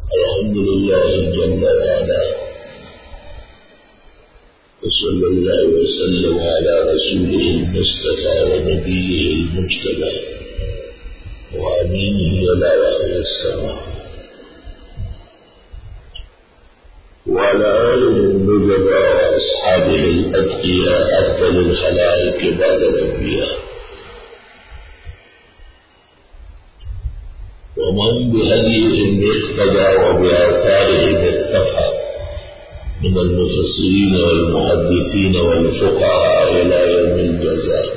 الحمد لله جل وعلا، وصلى الله وسلم على رسوله المصطفى ونبيه المجتبى وأمينه على وحي السماء وعلى آله النجباء وأصحابه الأتقياء أفضل الخلائق بعد الأنبياء، ومن بهديهم اقتدى وبآثارهم اقتفى من المفسرين والمحدثين والفقهاء إلى يوم الجزاء.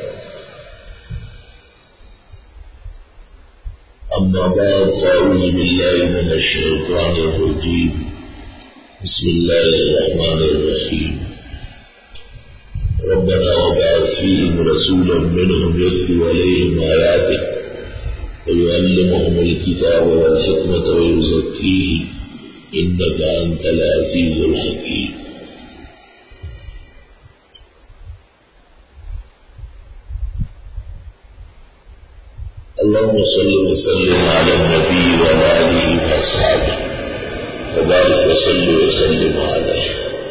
أما بعد، فأعوذ بالله من الشيطان الرجيم. بسم الله الرحمن الرحيم. ربنا وبعث فيهم رسولا منهم يتلو عليهم آياتك ويعلمهم الكتاب والحكمة ويزكيهم إنك أنت العزيز الحكيم. اللهم صل وسلم على النبي وعلى آله وأصحابه وبارك وسلم عليه.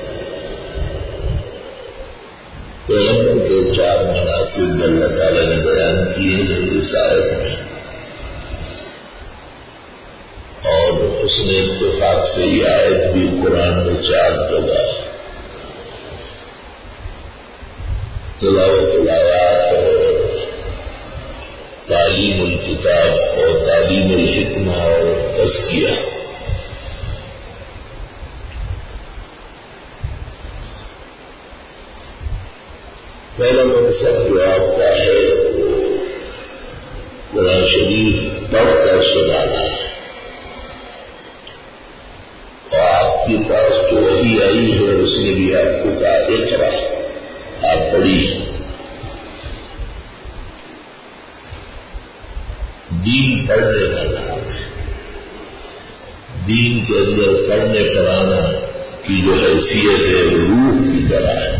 پیغمبر کے 4 مناصب اللہ تعالیٰ نے بیان کیے ہیں اس آیت میں، اور حسن اتفاق سے یہ آیت بھی قرآن میں 4 جگہ تلاوت الآیات اور تعلیم الکتاب اور تعلیم الحکمہ اور تزکیہ. پہلا مقصد جو آپ کا ہے وہ قرآن شریف پڑھ کر سنانا ہے، اور آپ کے پاس جو وحی آئی ہے اس نے بھی آپ کو کہا اقرا، آپ پڑھی. دین پڑھنے کا نام ہے. دین کے اندر پڑھنے پڑھانا کی جو حیثیت ہے وہ روح کی طرح ہے.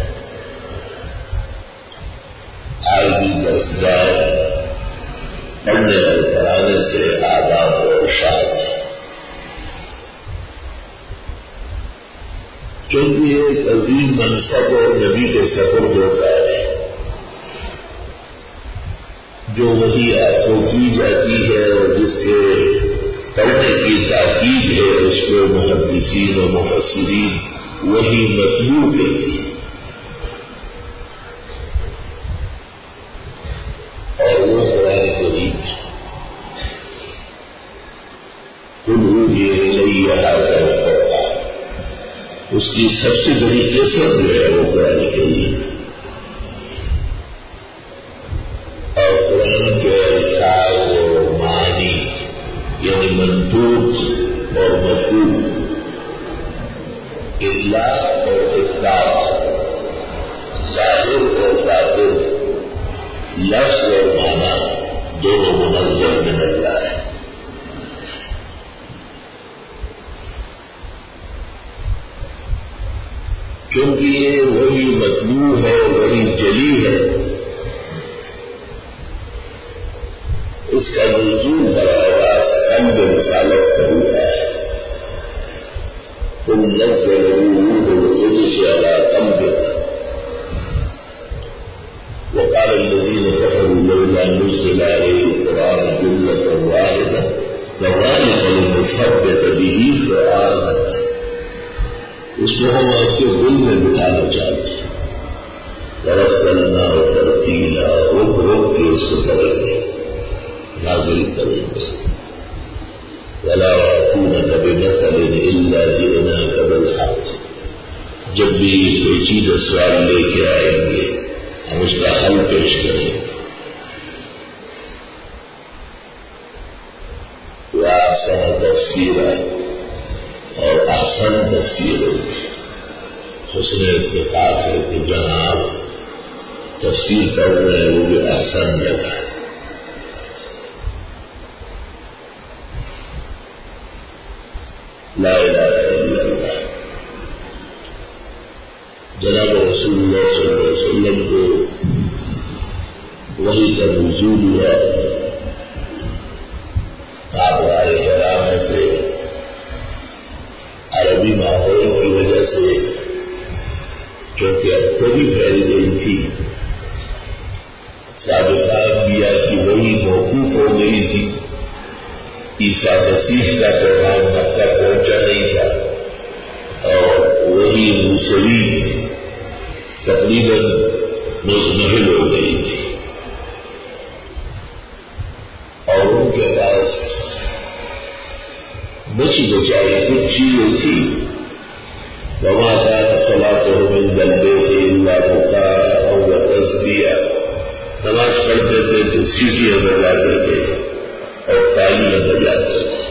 عالمی درسگاہ پڑھنے اور پڑھانے سے آداب اور شاد ہے، کیونکہ ایک عظیم منصب اور نبی کے سپرد ہوتا ہے. جو وہی آپ کو کی جاتی ہے اور جس کے پڑھنے کی تاکید ہے اس کو محدثین و مفسرین وہی مطلوب کہتی ہے، اور وہ قرآن کریم ہے. قل اوحی الی ھذا القرآن، اس کی سب سے بڑی قسم جو ہے وہ قرآن کریم ہے. اور قرآن کے الفاظ اور معانی یعنی منطوق اور مفہوم، اطلاق اور اطلاق، ظاہر اور باطن، لفظ اور معنی دونوں منظم میں نکلا ہے. کیونکہ یہ وہی مطلوب ہے، وہی جلی ہے. اس کا نزول براہ راست قلب رسالت پر ہوا ہے. قل نزله روح القدس على قلبك وقال الذين كفروا لولا نزل عليه القرآن جملة واحدة كذلك لنثبت به فؤادك. اس کو ہم آپ کے دل میں بٹھانا چاہتے ہیں. ورتلناه ترتیلا، رک رک کے اس کو پڑھیں گے، نازل کریں گے. ولا يأتونك بمثل إلا جئناك بالحق. جب بھی پیچیدہ سوال لے کے آئیں گے ہم اس کا حل پیش کریں گے. وہ احسن تفسیر ہے اور احسن تفسیر ہوگی. حسن اتفاق ہے کہ جہاں آپ تفسیر کر رہے ہیں وہ بھی احسن جگہ ہے. لا الہ الا اللہ. جناب رسول اللہ صلی اللہ علیہ وسلم کو وحی کا نزول ہوا. آپ رائے حرام تھے عیسیٰ مسیح کا پیغام مکہ پہنچا نہیں تھا اور وہی موسوی تقریباً مزمحل ہو گئی تھی اور ان کے پاس بچی بچائی کچھ چیزیں تھی وما كان صلاتهم عند البيت الا مكاء وتصديا نماز پڑھتے تھے تو سیٹیاں بجاتے تھے اور تالیاں بجاتے تھے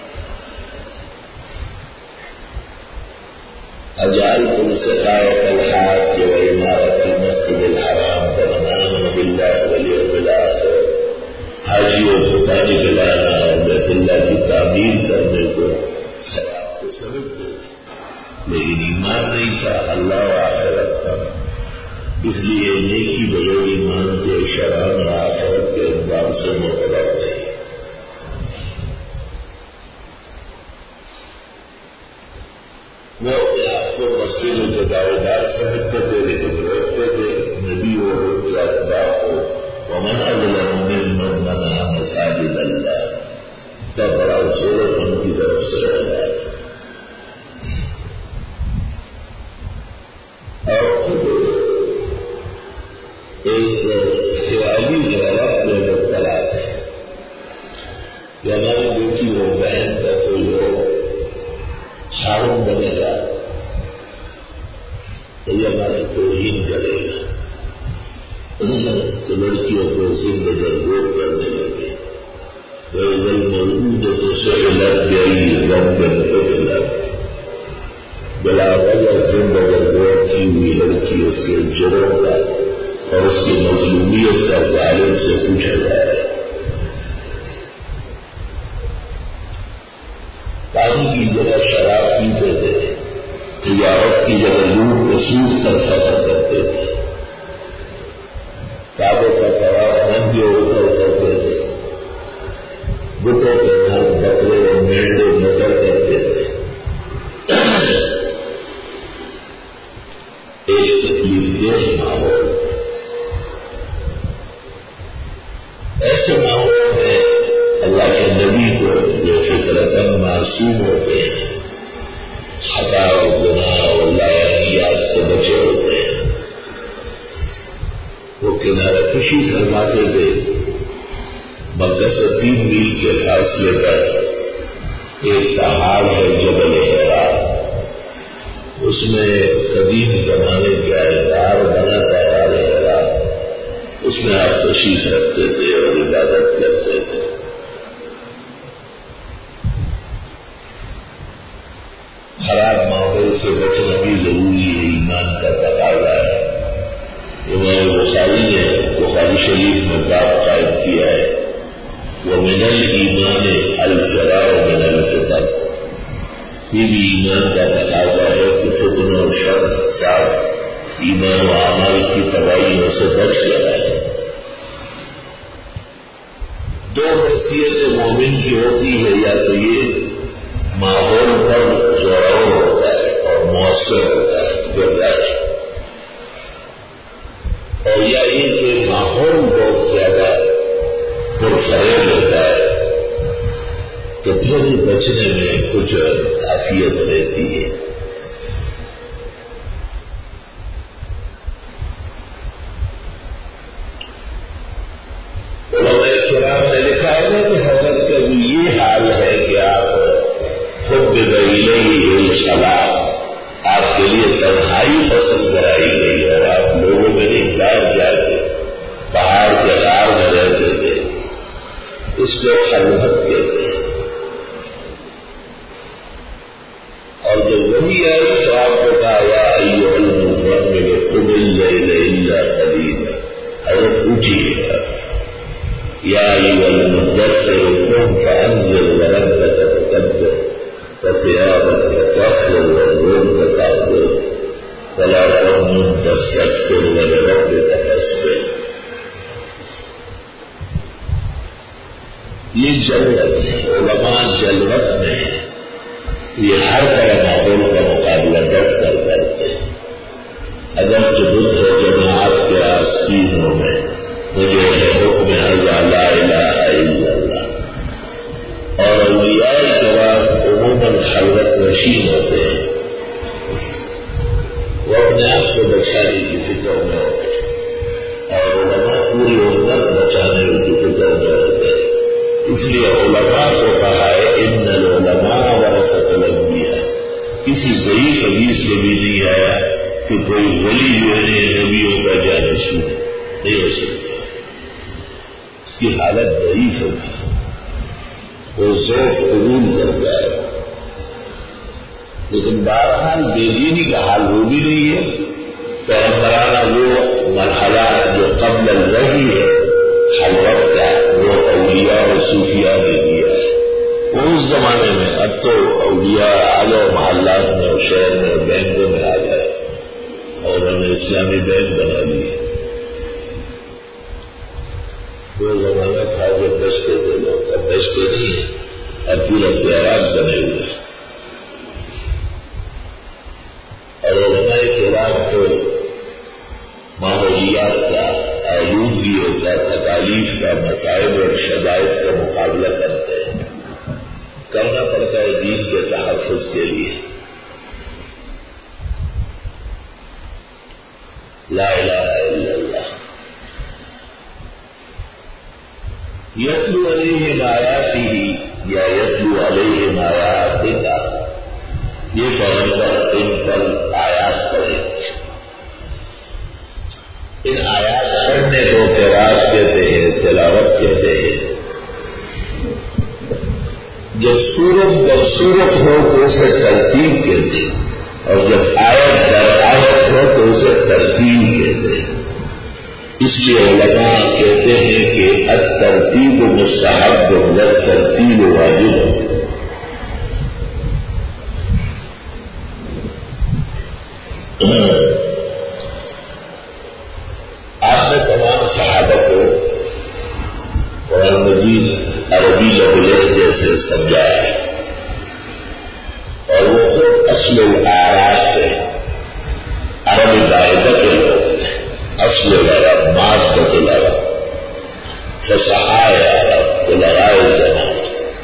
اجعلتم سقاية الحاج وإمارة المسجد الحرام فمن آمن بالله واليوم الآخر حاجیوں کو پانی پلانا اور بیت اللہ کی تعمیر کرنے کو ثواب کو سمجھتے لیکن ایمان نہیں تھا اللہ و آخرت کا اس لیے نیکی بغیر ایمان کے شران و آخرت کے اقدام سے معتبر نہیں وہ اپنے آپ کو مسجدوں کے دعوے دار سمجھتے تھے لیکن روکتے تھے نبی اور ان کے اتباع کو ومن اظلم ممن منع مساجد اللہ کا بڑا ضرور ان کی طرف سے ہوتا ہے اور ایک خیالی غیرت میں مبتلا ہے کہ ہماری بیٹی اور بہن کا کوئی لوگ خارن بنے گا تو یہ ہماری توہین کرے گا تو لڑکیوں کو زندہ گور کرنے لگے موجود تو سہولت گئی ضمن بلا وجہ زندہ گور کی ہوئی لڑکی اس کے جرم کا اور اس کی مظلومیت کا ظالم سے پوچھا جائے پانی کی جگہ شراب پیتے تھے تجارت کی جگہ لوٹ وصول کر سفر کرتے تھے کعبے کا طواف ننگے اوپر کرتے تھے بتوں کے نام بکرے اور مینڈے نظر کرتے تھے ایک تکلیف دہ ماحول ایسے ماحول میں اللہ کے نبی کو جو فطرتاً معصوم ہوتے ہیں خطا اور گناہ اور لایقیات سے بچے ہوتے ہیں وہ کنارہ کشی فرماتے تھے مکہ سے 3 میل کے فاصلے پر ایک پہاڑ ہے جبل حرا اس میں قدیم زمانے کا غار بنا تھا غار حرا اس میں آپ تشریف رکھتے تھے اور عبادت کرتے تھے خراب ماحول سے بچنا بھی ضروری ہے ایمان کا تقاضا ہے امام بخاری نے بخاری شریف میں باب قائم کیا ہے وہ من الایمان الفرار من الفتن یہ بھی ایمان کا تقاضا ہے کہ فتنوں اور شر ساتھ ایمان و اعمال کی تباہیوں سے بچ کر آئے 2 حیثیتیں مومن کی ہوتی ہے یا تو یہ ماحول پر زوراور ہوتا ہے اور مؤثر ہوتا ہے برداشت اور یا یہ کہ ماحول بہت زیادہ پرفریب ہوتا ہے تو پھر بچنے میں کچھ عافیت رہتی ہے علماء کرام نے لکھا ہے کہ حضرت کا بھی یہ حال ہے کہ آپ خود بغیرہ الصلاۃ آپ کے لیے تنہائی پسند کرائی گئی اور آپ لوگوں میں نہیں باہر جا کے پہاڑ کے غار میں رہتے تھے اس کو خلوت کہتے ہیں اور جب وہی آئی تو آپ کو کہا یا ایھا المزمل قم اللیل الا قلیلا حضرت اٹھیے یا ایھا المدثر قم فانذر وربک فکبر وثيابك فطهر والرجز فاهجر ولا تمنن تستكثر ولربك فاصبر یہ جلوت ہے علماء جلوت میں یہ ہر طرح ماحول کا مقابلہ ڈٹ کر کرتے ہیں اگر جو بدھ ہے جماعت کے آستینوں میں مجھے ہے حکم لا الہ الا اللہ اور نشین ہوتے ہیں، وہ اپنے آپ کو بچانے کی فکر میں ہوتے ہیں، اور علماء پوری امت بچانے کی فکر میں ہوتے ہیں۔ اس لیے علماء کو کہا ہے ان العلماء ورثۃ الانبیاء۔ کسی صحیح حدیث میں بھی نہیں آیا کہ کوئی ولی جو ہے نبیوں کا جانشین نہیں ہو سکتا، اس کی حالت ضعیف ہوگی، وہ ذوق قبول کرتا ہے، لیکن بہرحال بے دینی کا حال وہ بھی نہیں ہے۔ پیغمبرانہ وہ مرحلہ جو قبل الوحی ہے حلوت کا، وہ اولیاء اور صوفیاء نے دیا ہے، وہ اس زمانے میں۔ اب تو اولیاء اعلی محلات میں اور شہر میں اور بینکوں میں آ گئے اور انہوں نے اسلامی بینک بنا لیے۔ وہ زمانہ تھا جب بچتے تھے لوگ، اب بچتے نہیں ہیں، اب پورا اختیارات بنے ہوئے ہیں۔ اور علماء کرام تو ماحولیات کا، آلودگیوں کا، تکالیف کا، مسائل اور شدائد کا مقابلہ کرتے ہیں، کرنا پڑتا ہے دین کے تحفظ کے لیے۔ لا الہ الا اللہ۔ یتلو علیہم آیاتہ یا یتلو علیہم آیاتہ، یہ پیغمبر ان پر آیات پڑھیں گے۔ ان آیات پڑھنے کو قراءت کہتے ہیں، تلاوت کہتے ہیں۔ جب سورت در سورت ہو تو اسے ترتیب کہتے ہیں، اور جب آیت در آیت ہو تو اسے ترتیب کہتے ہیں۔ اس لیے علماء کہتے ہیں کہ الترتیب مستحب والترتیب واجب۔ آپ نے تمام صحابہ کو قرآن مجید عربی لہجے سے سمجھایا ہے، اور وہ خود اصل العرب تھے، عربی قاعدہ کے لوگ تھے، اصل العرب، مادۃ العرب، فصحاء عرب، علماء زمان۔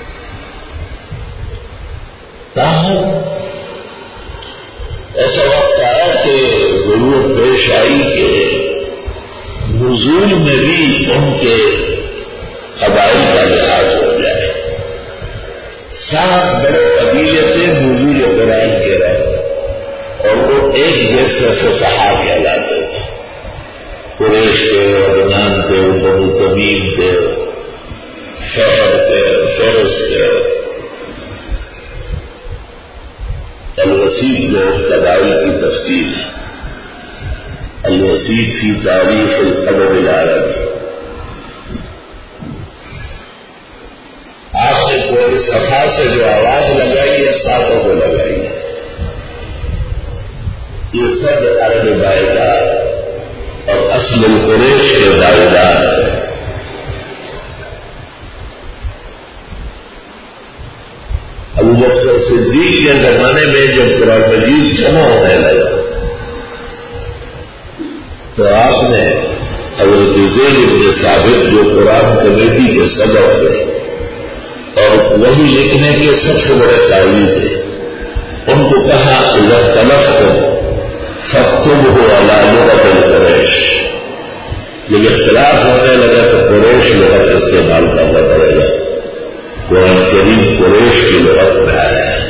تاہم ایسا وقت آیا کہ ضرورت پیش آئی کہ نزول میں بھی ان کے قبائل کا لحاظ ہو جائے۔ 7 بڑے قبیلے تھے نزول قرآن کے رہے، اور وہ ایک جیسے فصحاء کہلاتے تھے۔ قریش تھے، عدنان تھے، بنو تمیم تھے، فہر تھے، فہرس تھے۔ الوسیط جو قبائل کی تفصیل ہے، الوسیط فی تاریخ الادب العربی۔ آپ نے کوئی صفا سے جو آواز لگائی ہے، ساتوں کو لگائی ہے، یہ سب عرب بائدار اور اصل القریش کے بائدار ہیں۔ ابو بکر صدیق کے زمانے میں جب قرآن مجید جمع ہونے لگا تو آپ نے حضرت زید بن ثابت جو قرآن کمیٹی کے صدر تھے اور وہی لکھنے کے سب سے بڑے قائل تھے، ان کو کہا اذا اختلفتم فاكتبوه على لغة القریش۔ جب اختلاف ہونے لگا تو قریش لغت استعمال کرنا پڑے گا۔ قرآن کریم قریش کی لغت میں آیا ہے۔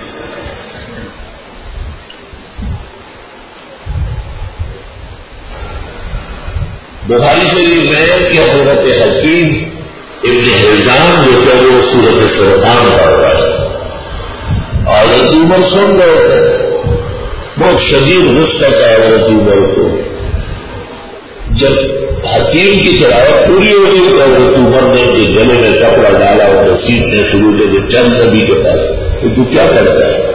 بخاری شریف میں کہ حضرت حکیم ابن حزام جو تھے وہ سورۃ فرقان پڑھ رہا ہے، اور حضرت عمر سن رہے تھے، بہت شدید غصہ تھا حضرت عمر کو۔ جب حکیم کی تلاوت پوری ہو گئی تو حضرت عمر نے گلے میں کپڑا ڈالا اور سیکھنے شروع کر کے چل نبی کے پاس کہ تو کیا کرتا ہے؟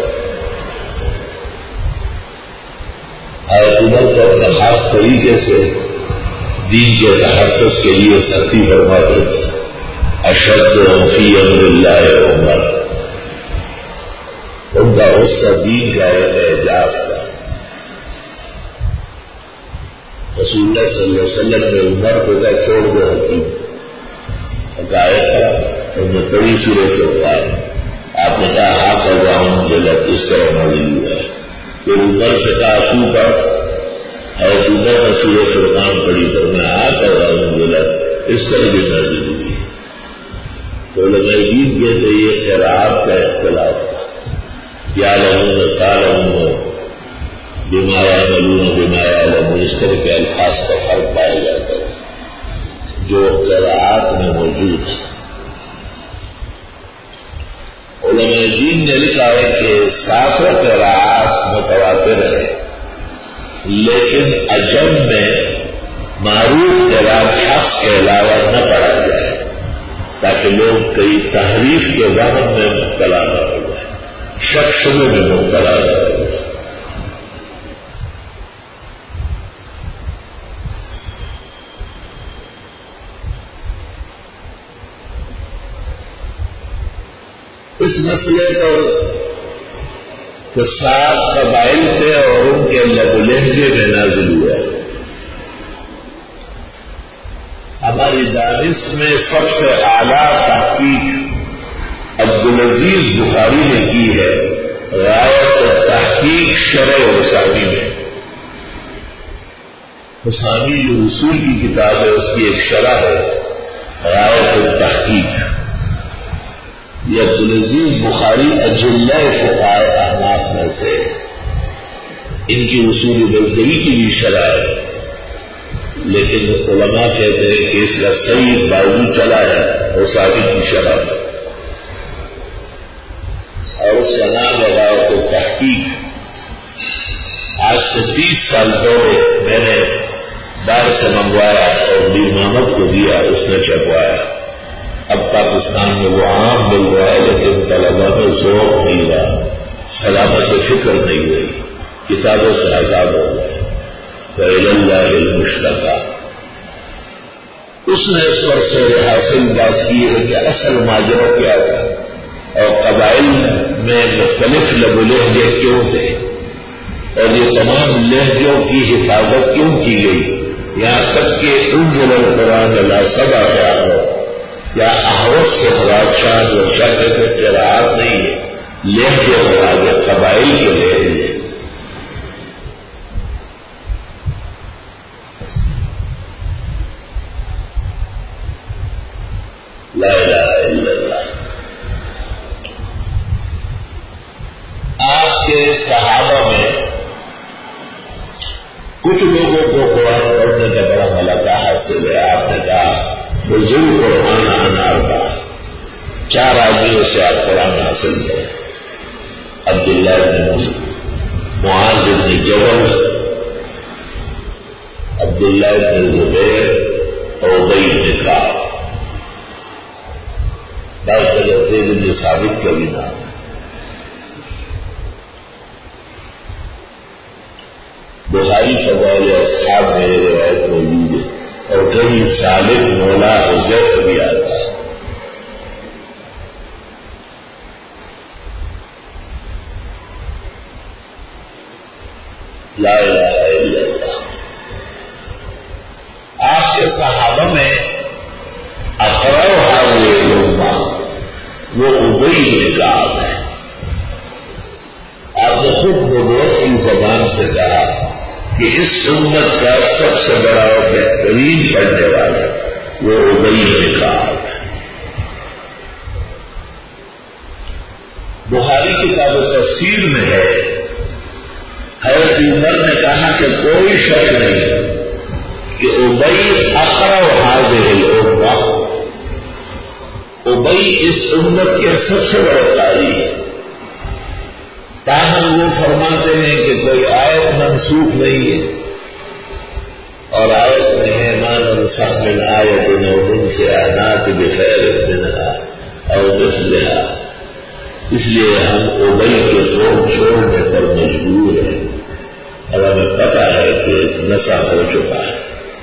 حضرت عمر کو اپنے خاص طریقے سے دین کے تحفظ کے لیے سختی فرماتے تھے، اشد فی امر اللہ عمر۔ ان کا غصہ دین کا اعجاز تھا۔ رسول اللہ صلی اللہ علیہ وسلم نے عمر کو کہا چھوڑ دو حکیم، گائے تھا انہوں نے بڑی سورت ہوتا ہے، آپ نے کہا ہاں کر رہا ہوں انزلت، اس طرح نازل ہوا ہے. پھر عمر سے کہا تو پڑھ، اور عمر نے سورہ فرقان پڑھی تو میں کہا انزلت، اس طرح بھی نازل ہوئی. تو علماء دین کہتے یہ قراءت کا اختلاف تھا. یعلمون تعلمون بما یعملون بما یعلمون، اس طرح کے الفاظ کا فرق پایا جاتا ہے جو قراءات میں موجود ہے. علماء دین نے لکھا ہے کہ ساتوں قراءات متواتر ہے، لیکن عجم میں معروف قراءت حفص کے علاوہ نہ پڑھا جائے تاکہ لوگ کئی تحریف کے وہم میں مبتلا نہ ہو جائے، شک شبے میں مبتلا نہ ہو جائے. اس مسئلے پر 7 قبائل تھے اور ان کے لب و لہجے میں نازل ہوا. ہماری دانش میں سب سے اعلیٰ تحقیق عبدالعزیز بخاری نے کی ہے غایت تحقیق شرح حسانی میں. حسانی جو اصول کی کتاب ہے اس کی ایک شرح ہے غایت تحقیق. یہ عبدالعزیز بخاری اجلہ فقہاء احناف میں سے، ان کی اصول بلدوی کی بھی شرح ہے، لیکن علماء کہتے ہیں کہ اس کا صحیح بازو چلا ہے حسانی کی شرح میں، اور اس کا نام ہے غایت تحقیق. آج سے 30 سال پہلے میں نے باہر سے منگوایا اور میر محمد کو دیا، اس نے چھپوایا. اب پاکستان میں وہ عام مل رہا ہے لیکن طلبا میں ذوق نہیں رہا، سلامت فکر نہیں رہی، کتابوں سے آزاد ہو گئے. فإلى الله المشتكى. اس نے اس پر سے حاصل بات کی ہے کہ اصل ماجرا کیا تھا اور قبائل میں مختلف لب و لہجے کیوں تھے اور یہ تمام لہجوں کی حفاظت کیوں کی گئی. یہاں تک کہ انزل القرآن علی 7 احرف یا احرف سے مراد شاہ جو شاہ کہتے قراءات نہیں ہے، لہجے مراد ہے، قبائل کے لہجے. لا الہ الا اللہ. آپ کے صحابہ میں کچھ لوگوں کو قرآن پڑھنے کا بڑا ملکہ حاصل ہے. آپ نے کہا بزرگ قرآن انار کا 4 آدمیوں سے آپ قرآن حاصل کریں. عبداللہ بن مسعود، معاذ بن جبل، عبداللہ بن زبیر اور ابی بن کعب. بعض جگہ زید بن ثابت کا بھی نام. بخاری فضائل اصحاب میں یہ روایت موجود ہے اور کہیں سالم مولا حذیفہ بھی آتا ہے. لا الہ الا اللہ. آپ کے صحابہ میں اقرأ هذه الامة وہ ابی بن کعب ہے. آپ نے خود نبوت کی زبان سے کہا کہ اس امت کا سب سے بڑا اور بہترین پڑھنے والا وہ ابی بن کعب ہے. بخاری کتاب تفسیر میں ہے حضرت عمر نے کہا کہ کوئی شک نہیں کہ ابی اقرأ هذه الامة، ابی اس امت کے سب سے بڑے قاری ہے. تاہم وہ فرماتے ہیں کہ کوئی آیت منسوخ نہیں ہے اور آیت میں ہے ما ننسخ من آیت او ننسها نأتی بخیر منها او مثلها. اس لیے ہم ابی کے قول چھوڑنے پر مجبور ہیں اور ہمیں پتہ ہے کہ نسخ ہو چکا ہے.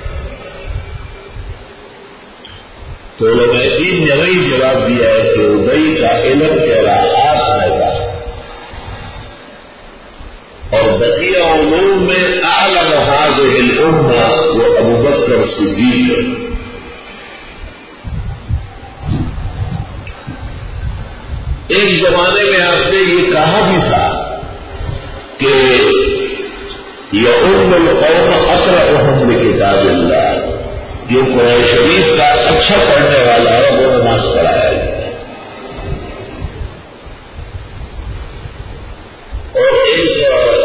تو علماء دین نے وہی جواب دیا ہے کہ ابی کا علم قراءات میں تھا اور بقیہ علوم میں اعلم هذه الامة وہ ابوبکر صدیق ہے. ایک زمانے میں آپ نے یہ کہا بھی یؤم القوم اقرأهم لکتاب اللہ، جو قرآن شریف کا اچھا پڑھنے والا ہے وہ نماز پڑھایا جائے. اور ایک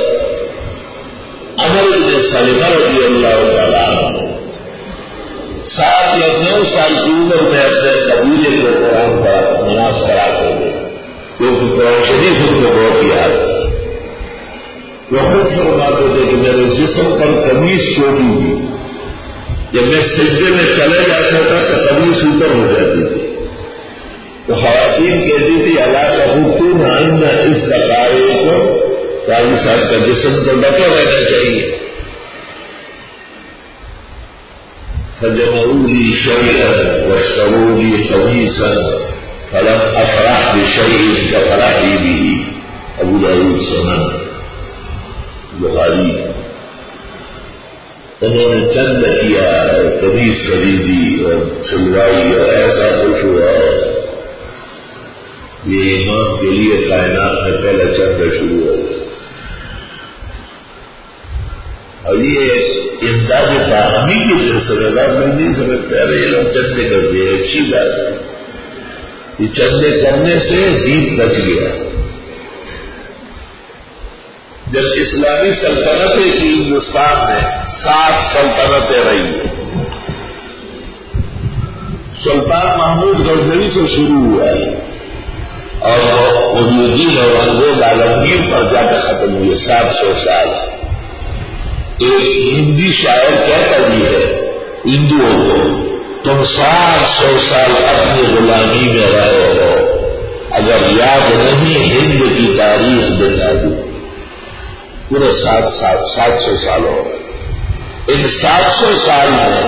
عمر بن سلمہ رضی اللہ تعالیٰ عنہ 7 یا 9 سال کی عمر میں اپنے قبیلے کو قرآن کا نماز پڑھاتے ہوئے، کیونکہ قرآن شریف ان کو بہت یاد ہے. وہ خود فرماتے تھے کہ میرے جسم پر قمیص چھوٹی ہوئی، جب میں سجدے میں چلے جاتا تھا تو قمیص اوپر ہو جاتی تھی. تو خواتین کہتی تھی اللہ کا حکم ان اس قطارے کو قاضی صاحب کا جسم تو ڈکا رہنا چاہیے. فجمعوا لي شيئا واشتروا لي قميصا فلم افرح بشيء كفرحي به. ابو داؤد سنن بخاری. انہوں نے چند کیا، قمیص خریدی اور سلوائی اور ایسا کچھ ہوا. یہ امام کے لیے کائنات میں پہلا چند شروع ہو گیا. اور یہ امداد باہمی کی سلسلہ میں نہیں سمجھتا. ارے یہ لوگ چندے کر دیا، اچھی بات ہے. یہ چندے کرنے سے دین بچ گیا. جب اسلامی سلطنتیں کی ہندوستان میں 7 سلطنتیں رہی ہیں. سلطان محمود غزنوی سے شروع ہوا ہے اور مجیدین اور انگریز عالمگیر پر جا کر ختم ہوئے 700 سال. ایک ہندی شاعر کہتا بھی ہے ہندوؤں کو، تم 700 سال اپنی غلامی میں رہے ہو، اگر یاد نہیں ہند کی تاریخ بتا دوں. پورے 700 سال ہو گئے. ان 700 سال میں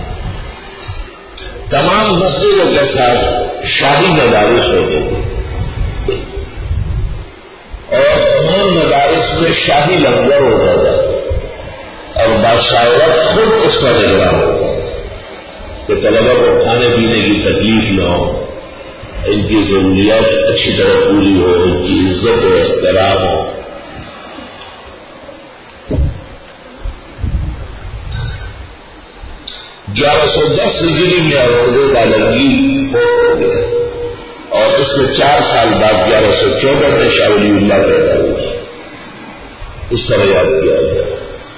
تمام مسجدوں کے ساتھ شاہی مدارس ہوتے تھے اور تمام مدارس میں شاہی لنگر ہوتا تھا اور بادشاہ وقت خود اس کا نگران ہوتا تھا کہ طلبہ کو کھانے پینے کی تکلیف نہ ہو، ان کی ضروریات اچھی طرح پوری ہو، ان کی عزت و احترام ہو. 1110 ہجری میں اورنگزیب عالمگیر ہو گیا اور اس کے 4 سال بعد 1114 میں شاہ ولی اللہ پیدا ہوئے. اس طرح یاد کیا گیا.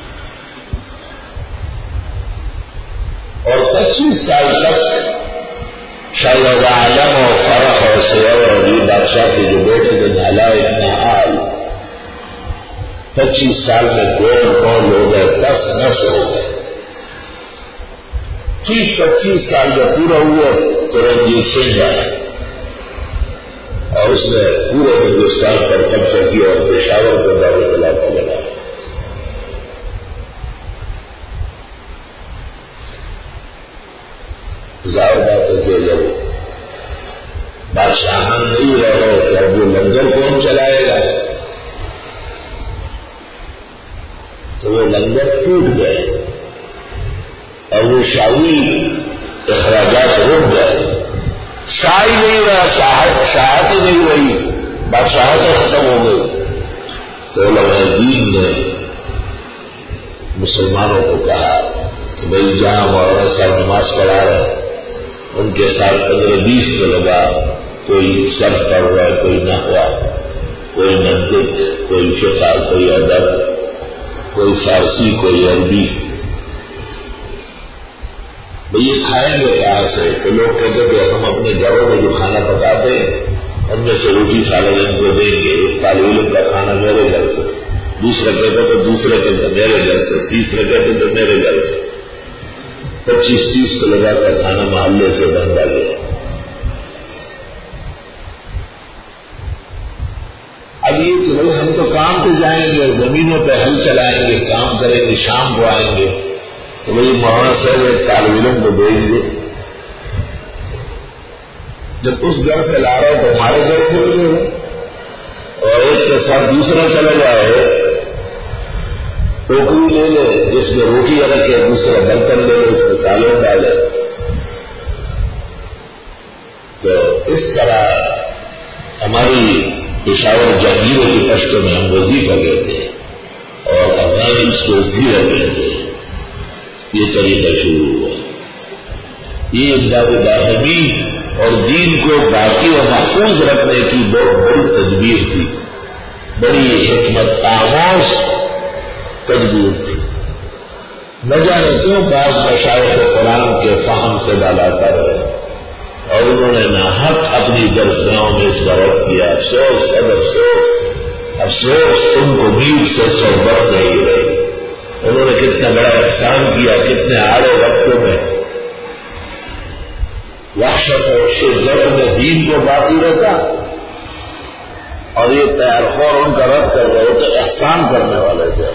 اور 25 سال تک شاہزادہ عالم اور فرح اور سیور اور علی بادشاہ کے جو بیٹے تھے نالائق نہال 25 سال میں گول ہو گئے، 10 نس ہو گئے. ٹھیک 25 سال جب پورا ہوا تو رنجیت سنگھ آیا اور اس نے پورے ہندوستان پر قبضہ کیا اور پشاور کو دارالخلافہ بنایا. ظاہر بات ہے کہ جب بادشاہان نہیں رہے تو اب وہ لنگر کون چلائے گا؟ تو وہ لنگر ٹوٹ گئے اور وہ شاہی اخراجات رک گئے. شاہ ہی نہیں رہا، شاہت ہی نہیں رہی، بادشاہتیں ختم ہو گئی. تو علماء دین نے مسلمانوں کو کہا کہ بھائی جہاں مولانا صاحب نماز پڑھا رہے ان کے ساتھ 15-20 طلبا، کوئی صرف پڑھ رہا ہے، کوئی نحو، کوئی منطق، کوئی فقہ، کوئی ادب، کوئی فارسی، کوئی عربی. بھئی یہ کھائیں گے کہاں سے؟ تو لوگ کہتے کہ ہم اپنے گھروں میں جو کھانا پکاتے ہیں ان میں سے روٹی سالن ان کو دیں گے. ایک طالب علم کا کھانا میرے گھر سے، دوسرا کہتے تو دوسرے کہتے میرے گھر سے، تیسرے کہتے تو میرے گھر سے. 25-30 طلبا کا کھانا محلے سے بنتا گیا. اب یہ کہ بھائی ہم تو کام پہ جائیں گے، زمینوں پہ ہل چلائیں گے، کام کریں گے، شام کو آئیں گے، تو بھائی مولانا صاحب ایک طالب علم کو بھیج دے. جب اس گھر سے لا رہا ہو تو ہمارے گھر سے بھی ہو اور ایک کے ساتھ دوسرا چلا جائے، ٹوکری لے لے جس میں روٹی رکھے، دوسرا برتن لے لے اس میں سالن ڈالے. تو اس طرح ہماری پشاور جہانگیروں کی پشتوں میں ہم وظیفہ لیتے ہیں اور افغان اس کو سیرت کہتے ہیں. یہ طریقہ شروع ہوا. یہ امداد باہمی اور دین کو باقی و محفوظ رکھنے کی بہت بڑی تدبیر تھی، بڑی حکمت آموز تدبیر تھی. نہ جانے کیوں بعض مشائخ قرآن کے فہم سے بالاتا رہے اور انہوں نے ناحق اپنی درسگاہوں میں اس کا رد کیا. افسوس اب افسوس افسوس ان کو میر سے صحبت نہیں رہی. انہوں نے کتنا بڑا احسان کیا، کتنے آڑے وقتوں میں وحشت اور شدت میں دین کو باقی رہتا اور یہ تیار خور ان کا رد کر رہے تو احسان کرنے والے تھے.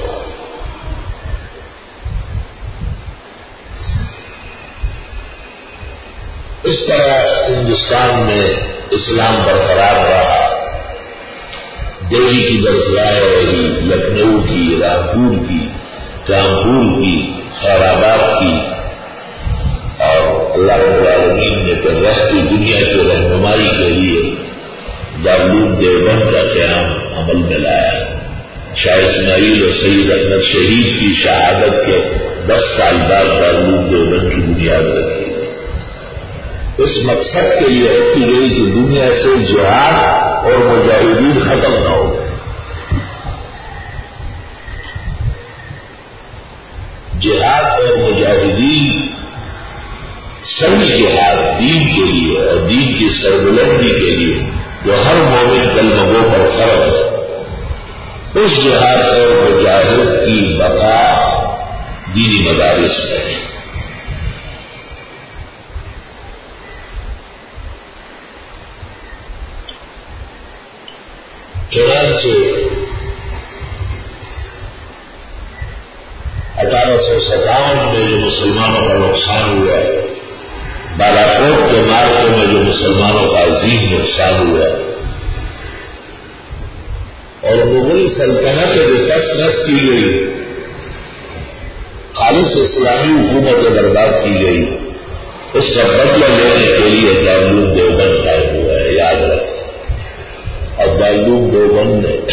اس طرح ہندوستان میں اسلام برقرار رہا. دہلی کی درسگاہیں رہی، لکھنؤ کی، رامپور کی، رامپور کی، خیر آباد کی، اور اللہ رب العالمین نے رہتی دنیا کی رہنمائی کے لیے دارالعلوم دیوبند کا قیام عمل میں لایا. شاہ اسماعیل اور سید احمد شہید کی شہادت کے 10 سال بعد دارالعلوم دیوبند کی بنیاد رکھی. اس مقصد کے لیے رکھی گئی کہ دنیا سے جہاد اور مجاہدین ختم نہ ہو. جہاد اور مجاہدین سبھی جہاد دین کے لیے اور دین کی سربلندی کے لیے جو ہر مومن کلمگوں پر فرض ہے، اس جہاد اور مجاہد کی بقا دینی مدارس میں ہے. چنانچہ 1857 میں جو مسلمانوں کا نقصان ہوا، بالاکوٹ کے مارکوں میں جو مسلمانوں کا عظیم نقصان ہوا اور مغل سلطنت جو تس نس کی گئی، خالص اسلامی حکومت برباد کی گئی، اس کا بدلہ لینے کے لیے دارالعلوم دیوبند قائم ہوا ہے. یاد رکھیں. اور دارالعلوم دیوبند نے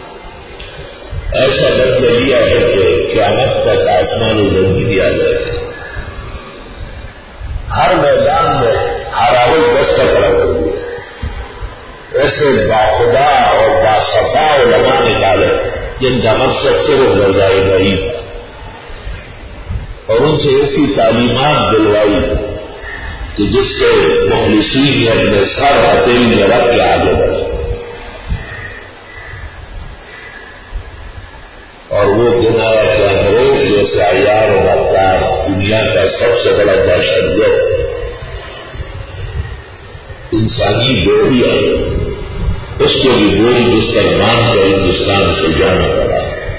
ایسا بدلہ لیا ہے کہ قیامت تک آسمان و زمین آ جائے گا. ہر میدان میں ہراول دستہ کھڑا کر دیا. ایسے باخدا اور باصفا علماء نکالے جن کا مقصد صرف رضائے گاہی تھا اور ان سے ایسی تعلیمات دلوائی کہ جس سے مخلصین نے اپنے سر ہتھیلی میں رکھ کے آگے بڑھے. اور وہ گنایا کہ انگریز جیسے عیار و غدار دنیا کا سب سے بڑا دہشت گرد انسانی ڈوری ہے، اس کو بھی ڈوری جس پر باندھ کر ہندوستان سے جانا پڑا.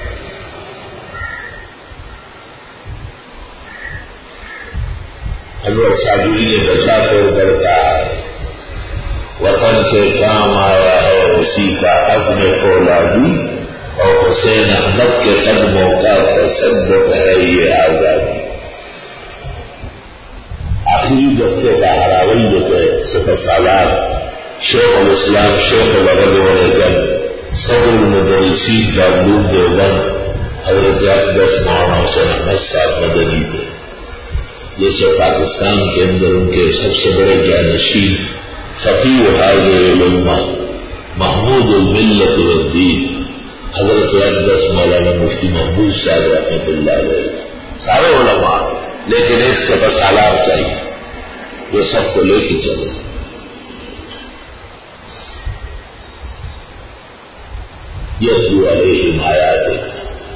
انور سادری نے بچا کر بڑھتا وطن کے کام آیا ہے اسی کا عزم فولادی اور حسین احمد کے قدموں کا تصدق ہے یہ آزادی. آخری دستے کا ہراول جو تھے سپہ سالار شیخ الاسلام شیخ العرب والعجم صدر المدرسین دارالعلوم دیوبند حضرت اقدس مولانا حسین احمد صاحب مدنی تھے، جیسے پاکستان کے اندر ان کے سب سے بڑے جانشین فقیہ حاضر علماء محمود الملت والدین حضرت اقدس مولانا مفتی محمود صاحب رحمۃ اللہ علیہ. سارے علماء، لیکن ایک سپہ سالار چاہیے جو سب کو لے کے چلے. یتلو علیہم آیاتہ،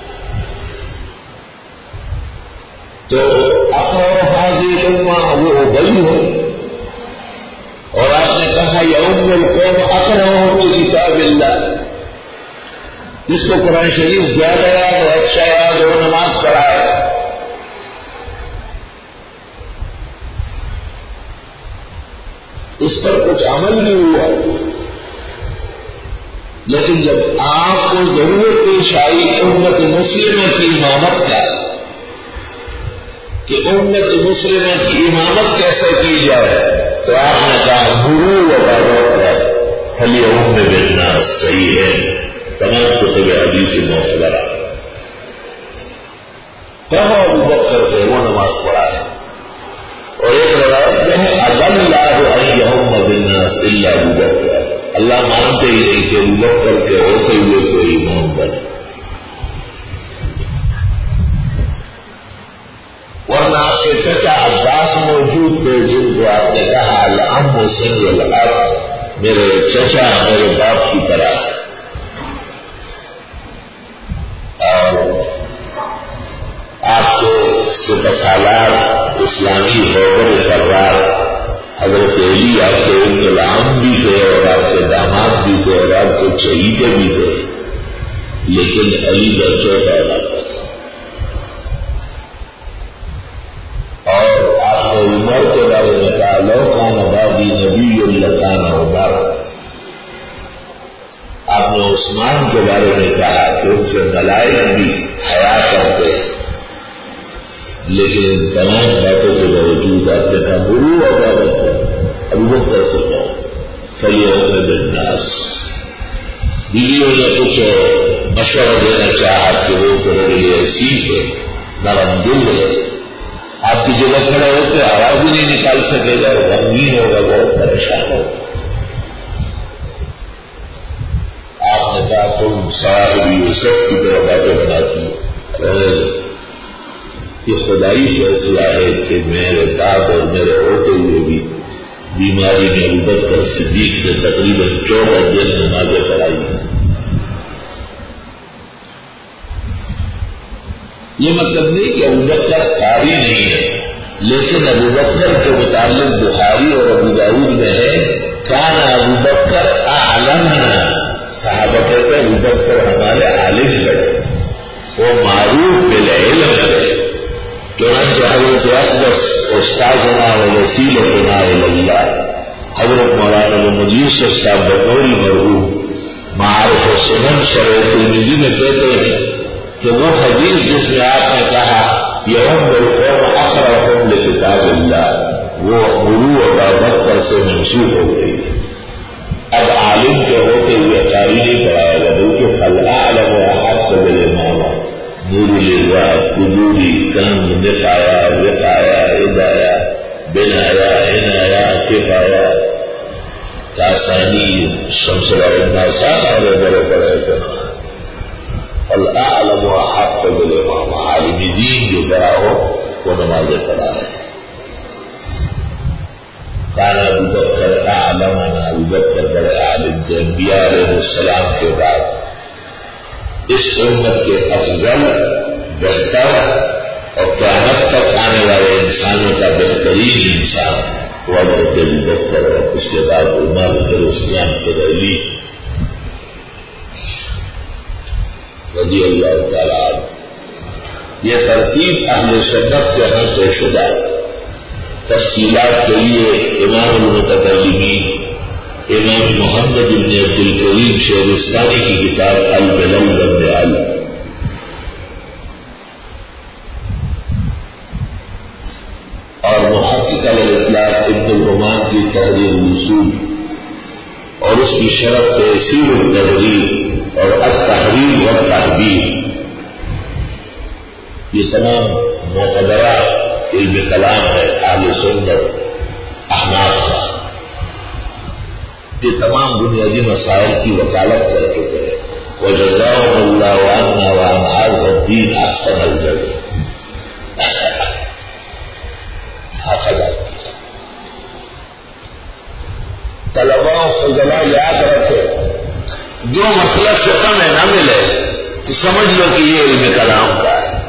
تو اقرأ هذه الامہ وہ ابئی ہو. اور آپ نے کہا یوم القوم اقرأ کتاب اللہ، جس کو قرآن شریف زیادہ یاد ہے، اچھا یاد ہو، نماز پڑھائے. اس پر کچھ عمل نہیں ہوا، لیکن جب آپ کو ضرورت پیش آئی امت مسلمہ کی امامت کا کہ امت مسلمہ کی امامت کیسے کی جائے، تو آپ نے کہا گرو و بابر فلیہم بالناس. صحیح ہے، تمام کتب حدیث موصولہ. پڑا ہے. اور ایک روایت میں ہے اضل اللہ ان یؤم بالناس الا ابو بکر، اللہ مانتے ہی نہیں کہ ابو بکر کے ہوتے ہوئے کوئی امام بنے. ورنہ آپ کے چچا عباس موجود تھے جن کو آپ نے کہا العم سنگ الاب، میرے چچا میرے باپ کی طرح. اور آپ کے سپہ سالار اسلامی حیدر کرار حضرت علی آپ کے غلام بھی تھے اور آپ کے داماد بھی تھے اور آپ کے چہیتے بھی تھے، لیکن علی بچوں کا علاقہ تھا. اور آپ نے عمر کے بارے میں کہا لو کان ابابی نبی لکان عمر. آپ نے عثمان کے بارے میں کہا کہ ان سے ملائک بھی حیا کرتے ہیں، لیکن ان تمام باتوں کے باوجود آپ نے کہا مرو ابو بکر سے کہو فلیؤم بالناس. بیویوں نے کچھ مشورہ دینا چاہا کہ وہ تیرے لیے ایسی ہے نرم دل ہے، آپ کی جگہ کھڑے ہوتے آواز بھی نہیں نکال سکے گا، غمگین ہوگا، بہت پریشان ہوگا. آپ نے کہا تم صاحب یوسف کی طرح باتیں بناتی. یہ خدائی فیصلہ ہے کہ میرے باپ اور میرے ہوتے ہوئے بھی بیماری میں ابو بکر صدیق نے تقریباً 14 دن نمازیں پڑھائی. یہ مطلب نہیں کہ ابو بکر قاری نہیں ہے، لیکن ابو بکر کے متعلق بخاری اور ابو داؤد میں ہے کان ابو بکر اعلمنا. صحابہ کہتے ہیں ابو بکر ہمارے عالم بڑے، وہ معروف بالعلم ہے. چنانچہ حضرت اقدس استاذنا و وسیلتنا اللہ حضرت مولانا محمد یوسف صاحب بطوری مرحوم معارف السنن شرح ترمذی میں کہتے ہیں کہ وہ حدیث جس میں آپ نے کہا یوم القوم اقرأهم لکتاب اللہ، وہ مرو ابو بکر سے منسوخ ہو گئی. اب عالم کے ہوتے ہوئے قاری نہیں پڑھایا گا، بلکہ فالاعلم واحق بالامامہ نور الرواء قدوری کن نقایا وقایا ہدایا بنایا عنایا کفایا کاسانی شمس الناس سارے بڑے بڑے کہاں. الاعلم واحق بالامامہ، عالم دین جو بڑا ہو وہ نمازیں پڑھائے. کانا ابو بکر اعلمنا، ابو بکر بڑے عالم تھے. انبیاء علیہ السلام کے بعد اس امت کے افضل، بہتر اور قیامت تک آنے والے انسانوں کا بہترین انسان وہ حضرت ابو بکر، اور اس کے بعد عمر، پھر عثمان، پھر علی رضی اللہ تعالیٰ عنہ. یہ ترتیب اہل سنت کے ہاں طے شدہ. تفصیلات کے لیے امام المتکلمین امام محمد بن عبد الکریم شہرستانی کی کتاب الملل والنعال، اور محقق الاطلاق ابن الرحمان کی تحریر الوصول، اور اس کی شرح تحصیل التحریر اور التحریر والتحبیر، یہ تمام معتبرہ علم کلام ہے اہل سنت احناف کا. یہ تمام بنیادی مسائل کی وکالت کر چکے ہیں. وجزاهم اللہ عنا وعن هذا الدین احسن الجزاء. طلباء و فضلاء یاد رکھے، جو مسئلہ فقہ میں نہ ملے تو سمجھ لو کہ یہ علم کلام کا ہے.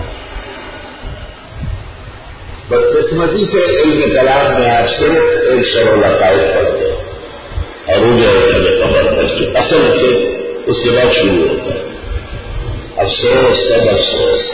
بدقسمتی سے علم کلام میں آپ صرف ایک شرح العقائد پڑھتے ہیں اور وہ جو ہے قبر ہے اصل سے اس کے بعد شروع ہوتا ہے. افسوس سب افسوس.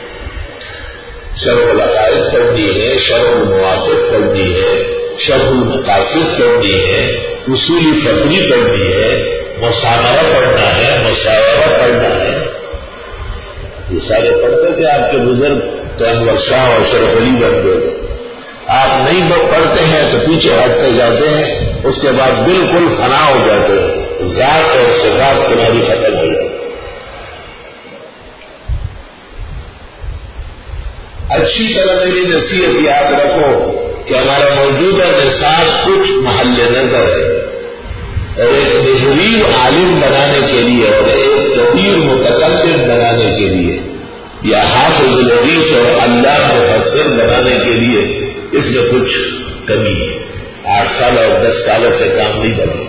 شرح العقائد پڑھنی ہے، شرح المواقف پڑھنی ہے، شرح المقاصد پڑھنی ہے، اصولی فقری پڑھنی ہے، مسامرہ پڑھنا ہے، مشاورہ پڑھنا ہے. یہ سارے پڑھتے تھے آپ کے بزرگ انور شاہ اور شرف علی بن گئے. آپ نہیں پڑھتے ہیں تو پیچھے ہٹتے جاتے ہیں، اس کے بعد بالکل فنا ہو جاتے ہیں، ذات اور صفات تمہاری ختم ہو جاتی. اچھی طرح میری نصیحت یاد رکھو کہ ہمارا موجودہ نصاب کچھ محل نظر ہے، اور ایک بہترین عالم بنانے کے لیے اور ایک کبیر متکلم بنانے کے لیے یا حافظ الحدیث اور اللہ مفسر بنانے کے لیے اس میں کچھ کمی ہے۔ 8 سال اور 10 سالوں سے کام نہیں بنے،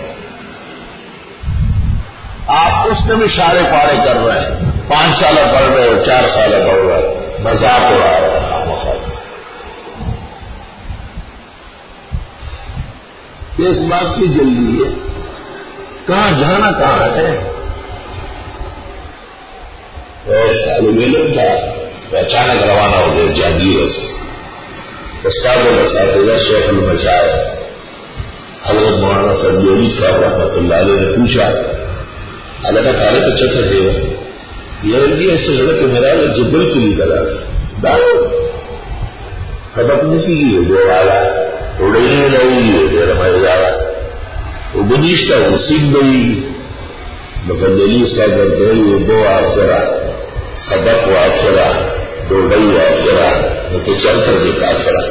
آپ اس میں بھی اشارے پارے کر رہے ہیں، 5 سال پڑھ رہے ہو، 4 سال پڑھ رہے ہو، مذاق اڑا رہا ہے۔ اس بات کی جلدی ہے، کہاں جانا کہاں ہے؟ طالب علم تھا، اچانک روانہ ہو گئے جہانگیر سے۔ استاد الاساتذہ شیخ المشائخ حضرت مولانا فضل علی صاحب رحمۃ اللہ علیہ نے پوچھا، اللہ تعالیٰ کا چکر دے گا یہ ایسے لگا کہ میرا جو بالکل ہی کرا ڈالو سبق نہیں کی جو والا اڑے نہیں رہے گی میرا مر جا رہا وہ گنیشتہ وہ سیکھ گئی مفضل علی صاحب کرتے ہیں یہ 2 افسرا سبق و افسرا ڈوڈئی و افسرا میں تو چل کر دیتا افسرا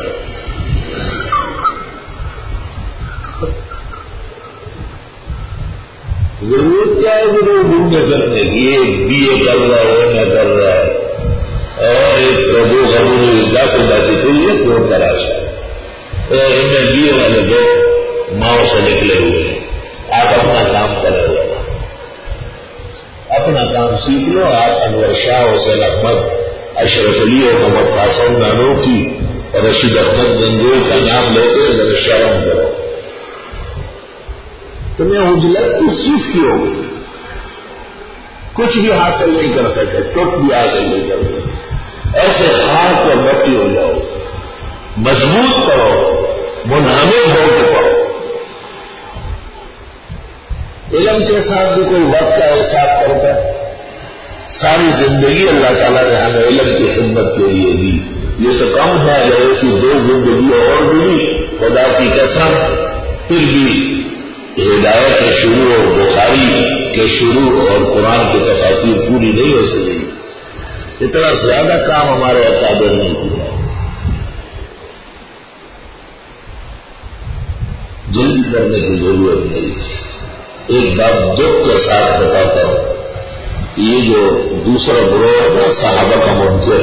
ضرورت کیا ہے کہ وہ گھومنے کرنے کی، ایک بی اے کر رہا ہے وہ نہ کر رہا ہے اور ایک پردو غرور جاتے جاتے تو یہ کون تلاش ہے ان میں بی اے والے لوگ ماؤں سے نکلے ہوئے ہیں۔ آپ اپنا کام کرے ہوئے اپنا کام سیکھ لو۔ آپ انور شاہ حسین احمد اشرف علی اور محمد قاسم نانوتھی اور رشید احمد گنگوئی کا نام لیتے ذرا شرم کرو، تمہیں اجلت کس چیز کی ہوگی؟ کچھ بھی حاصل نہیں کر سکے، ٹوٹ بھی حاصل نہیں کر سکے، ایسے خاک اور مٹی ہو جاؤ، مضبوط پڑھو، منہمک ہو کے پڑھو۔ علم کے ساتھ بھی کوئی وقت کا حساب کرتا ہے؟ ساری زندگی اللہ تعالیٰ نے ہمیں علم کی خدمت کے لیے دی، یہ تو کم ہے ایسی 2 زندگی اور ملی خدا کی قسم، پھر بھی ہدایت کے شروع اور بخاری کے شروع اور قرآن کی تفاسیر پوری نہیں ہو سکی، اتنا زیادہ کام ہمارے اکابر نے کیا۔ جلدی کرنے کی ضرورت نہیں تھی۔ ایک بات دکھ کے ساتھ بتاتا ہوں، یہ جو دوسرا گروہ ہے صحابہ کا منکر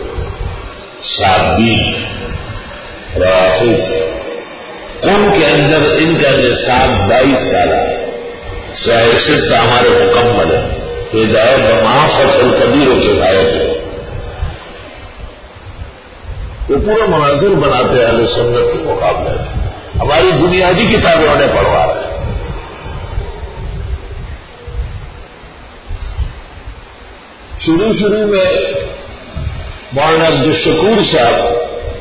شابین روافض، ان کے اندر ان کا نصاب 22 سال ہے، سیاست ہمارے مکمل ہے، ہدایت بمعافت القدیر و کفایت ہے، وہ پورا مناظر بناتے ہیں اہل سنت کے مقابلے میں، ہماری بنیادی کتابیں انہیں پڑھوا رہے ہیں۔ شروع میں مولانا عبدالشکور صاحب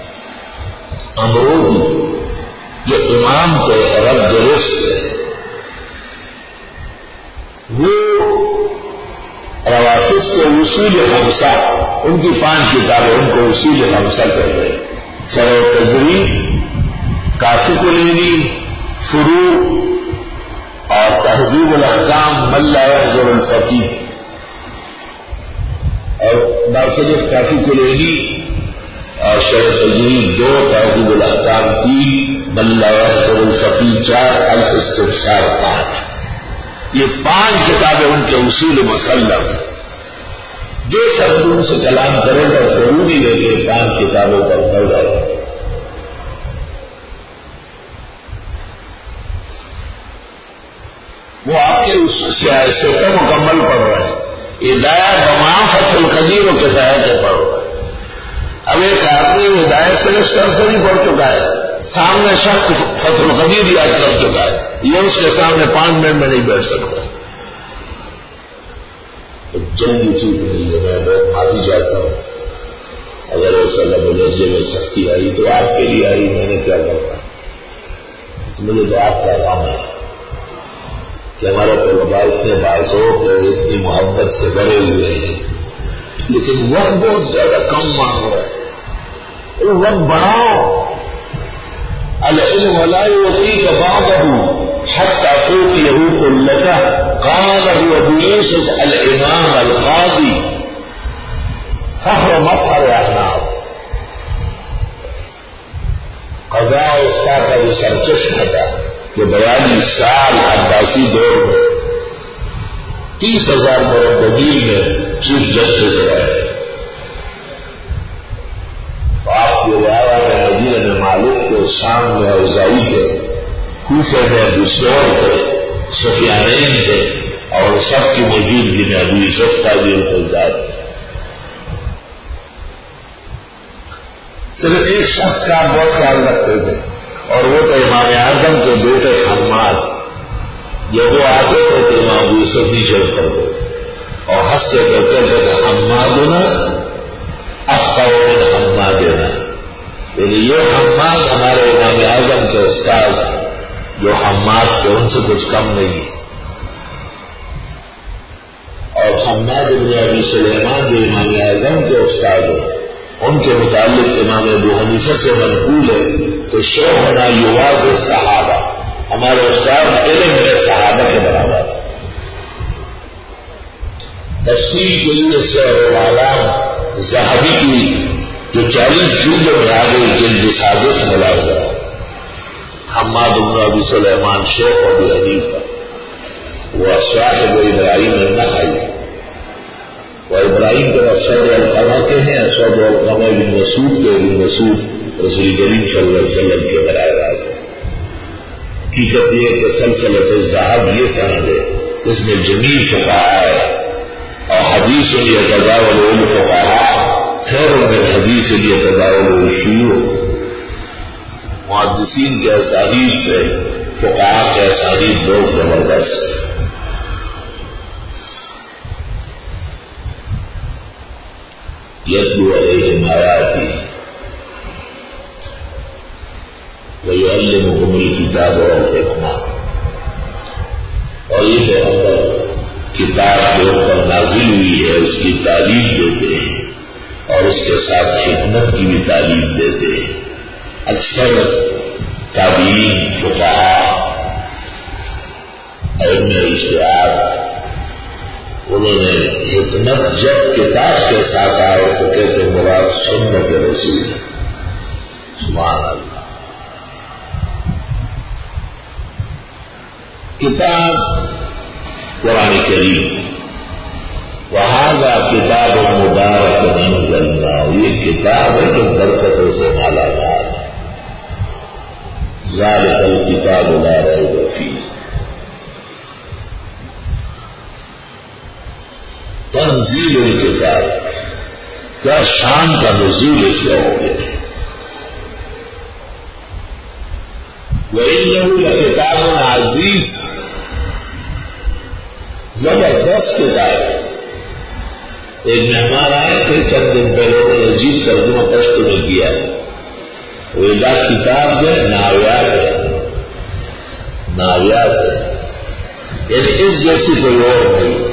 امروہی جو امام تھے عرب درست، وہ روافض کے اصول خمسہ ان کی 5 کتابیں ان کو اصول خمسہ کہتے ہیں، شرح تجرید، کافی کلینی، فروع اور تہذیب الاحکام من لا يحضر الفقیہ، اور باصرف کافی کلینی اور شرح تجرید 2، تہذیب الاحکام 3، من لا يحضر الفقیہ 4، الاستبصار 5۔ یہ 5 کتابیں ان کے اصول مسلم ہیں۔ جو شخص ان سے کلام کرے گا ضروری ہے کہ 5 کتابوں پر نظر ہے۔ وہ آپ کے سیاست مکمل پڑھ رہے ہیں، ہدایت بمعافت القدیر و کفایت کے پڑھ رہے ہیں۔ اب ایک آدمی ہدایت صرف سر سے نہیں پڑھ چکا ہے، سامنے شخص فتح القدیر یاد کر چکا ہے، یہ اس کے سامنے 5 منٹ میں نہیں بیٹھ سکتا۔ جلدی ٹھیک نہیں ہے، میں بہت معافی چاہتا ہوں اگر ایسا لفظ میں سختی آئی تو آپ کے لیے آئی، میں نے کیا کرتا، مجھے تو آپ کا کام ہے کہ ہمارے طلباء اتنے باذوق اور اتنی محبت سے بھرے ہوئے ہیں، لیکن وقت بہت زیادہ کم مانگ رہا ہے، وقت بڑھاؤ۔ العلم لا يعطيك بعضه حتى تؤتيه كلك، قال ابو يوسف الامام القاضي فخر مفخر احناف، قضاء افتاء کا جو سرچشمہ تھا کہ 42 سال عباسی دور میں 30,000 مرتبین میں چیف جسٹس رہے. آپ کے رعایا میں مدینہ میں مالک تھے، شام میں اوزاعی تھے، کوفے میں بسور تھے، سفیانین تھے، اور سب کی موجودگی میں ابو یوسف قاضی الفوزات تھے. صرف ایک شخص کا بہت خیال رکھتے تھے اور وہ تو امام اعظم کے بیٹے حماد. جب وہ آتے تھے تو امام ابو یوسف نیچے اترتے اور ہنستے کہتے تھے کہ حمادنا افقہ من حمادنا، یعنی یہ حماد ہمارے امام اعظم کے استاد جو حماد تھے ان سے کچھ کم نہیں. اور حماد بن ابی سلیمان جو امام اعظم کے استاد ہیں ان کے متعلق امام ابو حنیفہ سے منقول ہے کہ شیخنا یواز صحابہ، ہمارے استاد علم میں صحابہ کے برابر. تفصیل کے لیے سیر العالم ذہبی کی جو 40 جلدوں میں آ گئی جلد سادس ملا ہوا حماد بن ابی سلیمان شیخ ابو حنیفہ وہ صاحب ابراہیم النخعی، وہ ابراہیم کے اسود القمہ کے ہیں، اسود القمہ بن مسعود کے، بن مسعود رسول کریم صلی اللہ علیہ وسلم کے براہ راست. حقیقت یہ کہ سلسلۃ الذہب یہ سند ہے اس میں جمیع فقہاء اور حدیث یتداول الفقہاء خیر من حدیث یتداول الشیوخ. محدثین کے اسانید سے فقہاء کے اسانید بہت زبردست ہے. یتلو علیہم آیاتی ویعلمہم الکتاب والحکمہ، اور یہ پیغمبر کتاب کے اوپر نازل ہوئی ہے اس کی تعلیم دیتے ہیں اور اس کے ساتھ حکمت کی بھی تعلیم دیتے ہیں. اکثر تابعین فقہاء ائمہ اجتہاد انہوں نے حکمت جب کتاب کے ساتھ آئے تو کہتے مراد سنت رسول. سبحان اللہ. کتاب قرآن کریم، وہذا کتاب مبارک انزلناہ، یہ کتاب ہے جو برکتوں سے مالا مال ہے. ذالک الکتاب لا ریب فیہ. تنزیل الکتاب، کیا شان کا نزول اس کا ہو گیا. وَإِنَّهُ لَكِتَابٌ عَزِیزٌ، زبردست کتاب. ایک مہمان آئے تھے چند دن پہلے، انہوں نے عجیب ترجمہ پشتو میں کیا ہے. وہ کتاب جو ہے ناویات ہے، ناویات ہے، یعنی اس جیسی کوئی اور نہیں.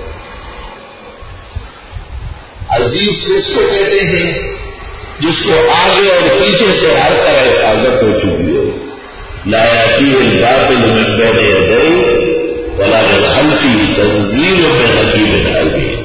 عزیز کس کو کہتے ہیں؟ جس کو آگے اور پیچھے سے ہر طرح حفاظت ہو چکی ہو. لا یأتیہ الباطل من بین یدیہ ولا من خلفہ تنزیل من حکیم حکیم.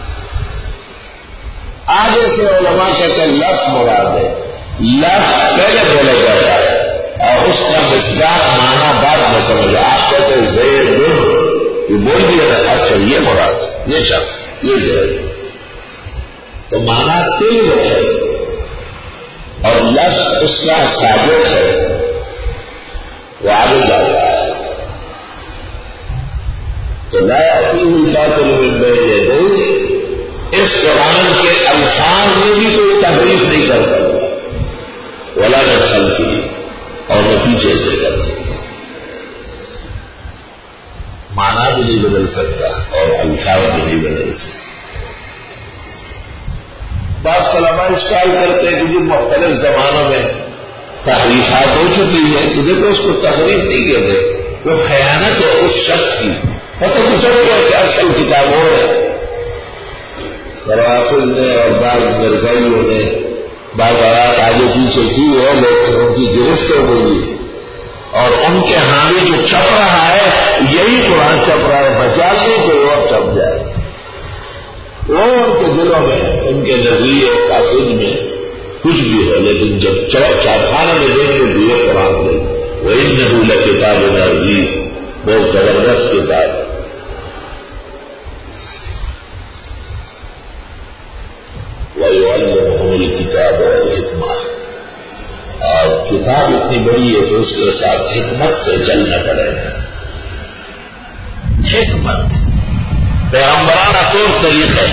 آگے سے علماء کہتے ہیں لفظ مراد ہے، لفظ پہلے بولا جاتا ہے اور اس کا مقدار معنی بعد میں سمجھا. آپ کہتے ہیں زید یہ بول دیا تھا، اچھا یہ مراد یہ شخص یہ زید، تو معنی تل ہے اور لفظ اس کا ثابت ہے، وہ آگے جاتا ہے. تو لا یأتیہ الباطل من بین یدیہ، اس قرآن کے الفاظ میں بھی کوئی تحریف نہیں کر سکتا، ولا من خلفہ، اور نہ پیچھے سے کر سکتا. معنی بھی نہیں بدل سکتا اور الفاظ بھی نہیں بدل سکتا. بعض علماء اشکال کرتے ہیں کہ جو مختلف زمانوں میں تحریفات ہو چکی ہے تو دیکھو اس کو تحریف نہیں کہتے، وہ خیانت ہے اس شخص کی. پتہ تو چل گیا کہ اصل کتاب ہو ہے. روافض نے اور بعض مرزائیوں نے بعض آیات آگے پیچھے کی ہے لیکن ان کی گرفت ہو گئی اور ان کے حامی جو چھپ رہا ہے یہی قرآن چھپ رہا ہے. بچا لیں تو وہ چھپ جائے. وہ ان کے دلوں میں ان کے نظریے قاصد میں کچھ بھی ہو، لیکن جب چوکھانے میں دیکھتے تو یہ قرآن دے وَإِنَّهُ لَكِتَابٌ عَزِيزٌ، بہت زبردست کتاب. وَيُعَلِّمُهُمُ الْكِتَابَ وَالْحِكْمَةَ، اور کتاب اتنی بڑی ہے تو اس کے ساتھ حکمت سے چلنا پڑے گا. حکمت پیغمبرانہ طور طریقہ.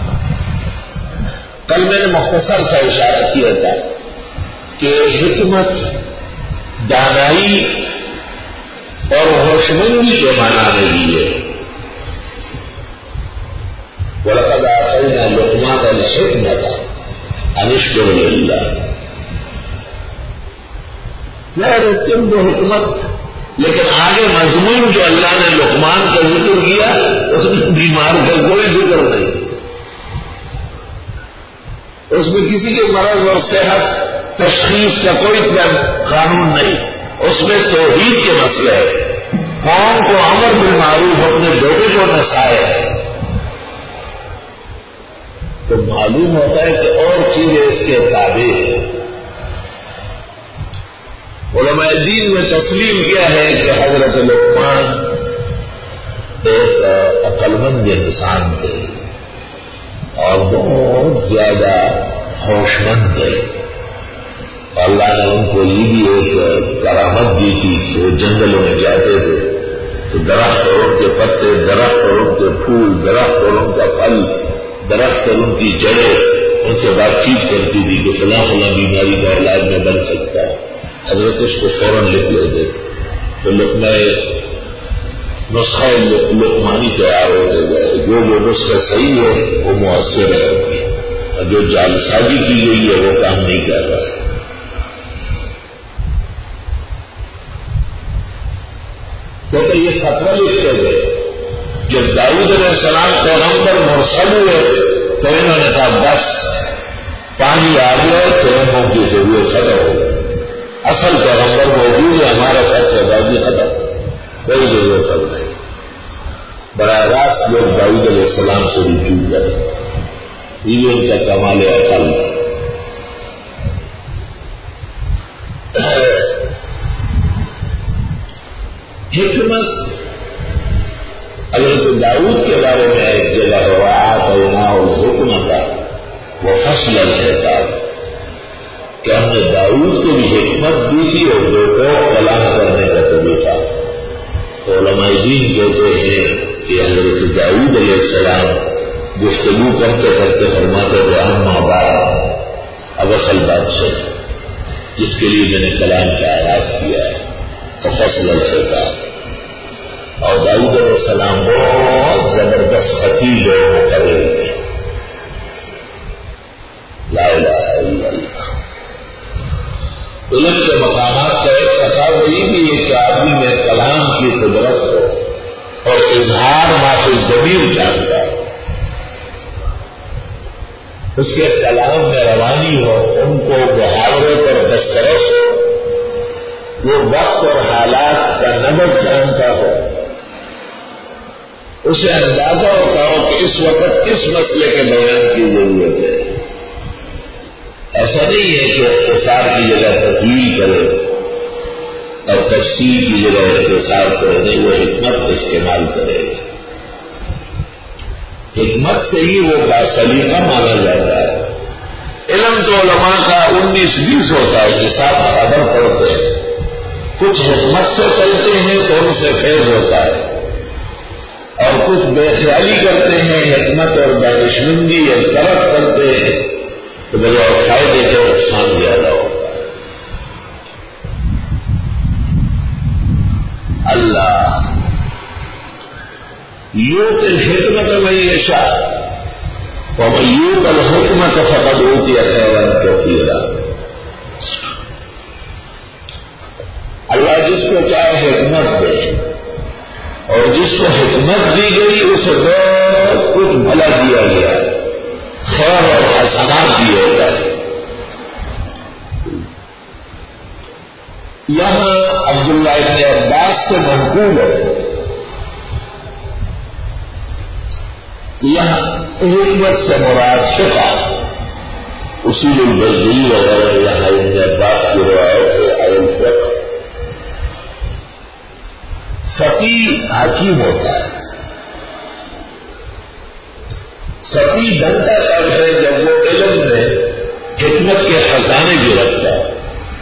کل میں نے مختصر سا اشارہ کیا تھا کہ حکمت دانائی اور ہوشمندی کے معنی میں بھی ہے. وَلَقَدْ آتَيْنَا لُقْمَانَ الْحِكْمَةَ أَنِ اشْكُرْ لِلَّهِ. یار تم کو حکمت، لیکن آگے مضمون جو اللہ نے لقمان کا ذکر کیا اس میں بیمار کا کوئی ذکر نہیں، اس میں کسی کے مرض اور صحت تشخیص کا کوئی قانون نہیں، اس میں توحید کے مسئلے ہے. قوم کو امر بالمعروف اپنے بیٹے کو نصائح، تو معلوم ہوتا ہے کہ اور چیزیں اس کے تابع ہیں. علماء دین میں تسلیم کیا ہے کہ حضرت لقمان ایک عقلمند انسان تھے اور بہت زیادہ ہوشمند تھے. اللہ نے ان کو یہ بھی ایک کرامت دی تھی کہ وہ جنگلوں میں جاتے تھے تو درخت اور ان کے پتے، درخت اور ان کے پھول، درخت اور ان کا پھل، درخت اور ان کی جڑیں ان سے بات چیت کرتی تھی کہ فلاں فلاں بیماری کا علاج میں بن سکتا ہے. حضرت اس کو فوراً لکھ لیتے تو نسخہ لقمانی تیار ہوتے گئے. جو نسخہ صحیح ہے وہ مؤثر ہے اور جو جعلسازی کی گئی ہے وہ کام نہیں کر رہا ہے. کیونکہ یہ خطرہ لکھتے گئے. جب داؤد علیہ السلام پیغمبر مرسل ہوئے تو انہوں نے کہا بس پانی آ گیا، تیمم کی ضرورت ختم ہو گئی. اصل پیغمبر موجود ہے، ہمارا فیصلہ بازی ختم، کوئی ضرورت نہیں. براہ راست لوگ داؤد علیہ السلام سے رجوع کریں، یہ ان کا کمال عقل. حکمت حضرت داؤد کے بارے میں ایک جگہ وَآتَيْنَاهُ الْحِكْمَةَ وَفَصْلَ الْخِطَابِ کہ ہم نے داؤد کو بھی حکمت دی تھی اور جو کلام کرنے کا طریقہ. تو علماء دین کہتے ہیں کہ حضرت داؤد علیہ السلام گفتگو کرتے کرتے فرماتے تھے اما بعد، اب اصل بات سے جس کے لیے میں نے کلام کا آغاز کیا ہے فصل الخطاب. اور داؤد علیہ السلام بہت زبردست خطیب اور مقرر تھے. لا الہ الا اللہ. علم کے مقامات کا ایک تصور یہ بھی ہے کہ آدمی میں کلام کی قدرت ہو اور اظہار ما فی الضمیر جانتا ہے، اس کے کلام میں روانی ہو، ان کو محاورے پر دسترس ہو، وہ وقت اور حالات کا نمک جانتا ہو، اسے اندازہ ہوتا ہو کہ اس وقت کس مسئلے کے بیان کی ضرورت ہے. ایسا نہیں ہے کہ اختصار کی جگہ تطویل کرے اور تفصیل کی جگہ اختصار کرے، نہیں، وہ حکمت استعمال کرے. حکمت سے ہی وہ باسلیقہ مانا جاتا ہے. علم تو علماء کا 19-20 ہوتا ہے، نصاب خبر پڑھتے ہیں، کچھ حکمت سے چلتے ہیں تو ان سے فیض ہوتا ہے اور کچھ بے خیالی کرتے ہیں، حکمت اور دانشمندی اور طرف کرتے ہیں تو بغیر فائدے کے نقصان زیادہ ہوتا ہے. اللہ یؤتی الحکمت من یشاء ومن یؤت الحکمت فقد اوتی خیرا کثیرا. اللہ جس کو چاہے حکمت دے اور جس کو حکمت دی گئی اسے بہت کچھ بھلا دیا گیا، خیر اور حسنات بھی ہوتا ہے. یہاں عبداللہ ابن عباس سے منقول ہے کہ یہاں حکمت سے مراد فقہ، اصول البزری وغیرہ یہاں ابن عباس کی روایت ہے الفقہ فقیہ حکیم ہوتا ہے. فقیہ بنتا کب ہے جب وہ علم میں حکمت کے خزانے بھی رکھتا ہے.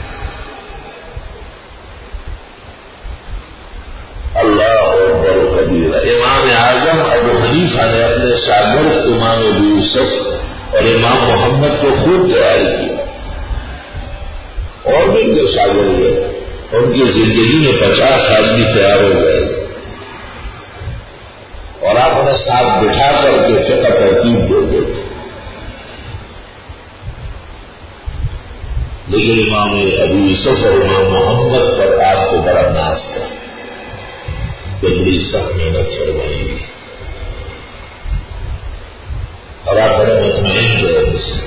اللہ اکبر کبیرہ. امام اعظم ابو حنیفہ نے اپنے شاگرد امام ابو یوسف اور امام محمد کو خوب تیار کیا. اور بھی ان کے شاگرد ہیں، ان کی زندگی میں 50 آدمی تیار ہو گئے اور آپ انہیں ساتھ بٹھا کر کے فقہ ترتیب دے دیتے. لیکن امام ابو یوسف اور امام محمد پر آپ کو بڑا ناز تھا کہ بڑی سخت محنت کروائی گی اور آپ بڑے مطمئن گئے ان سے.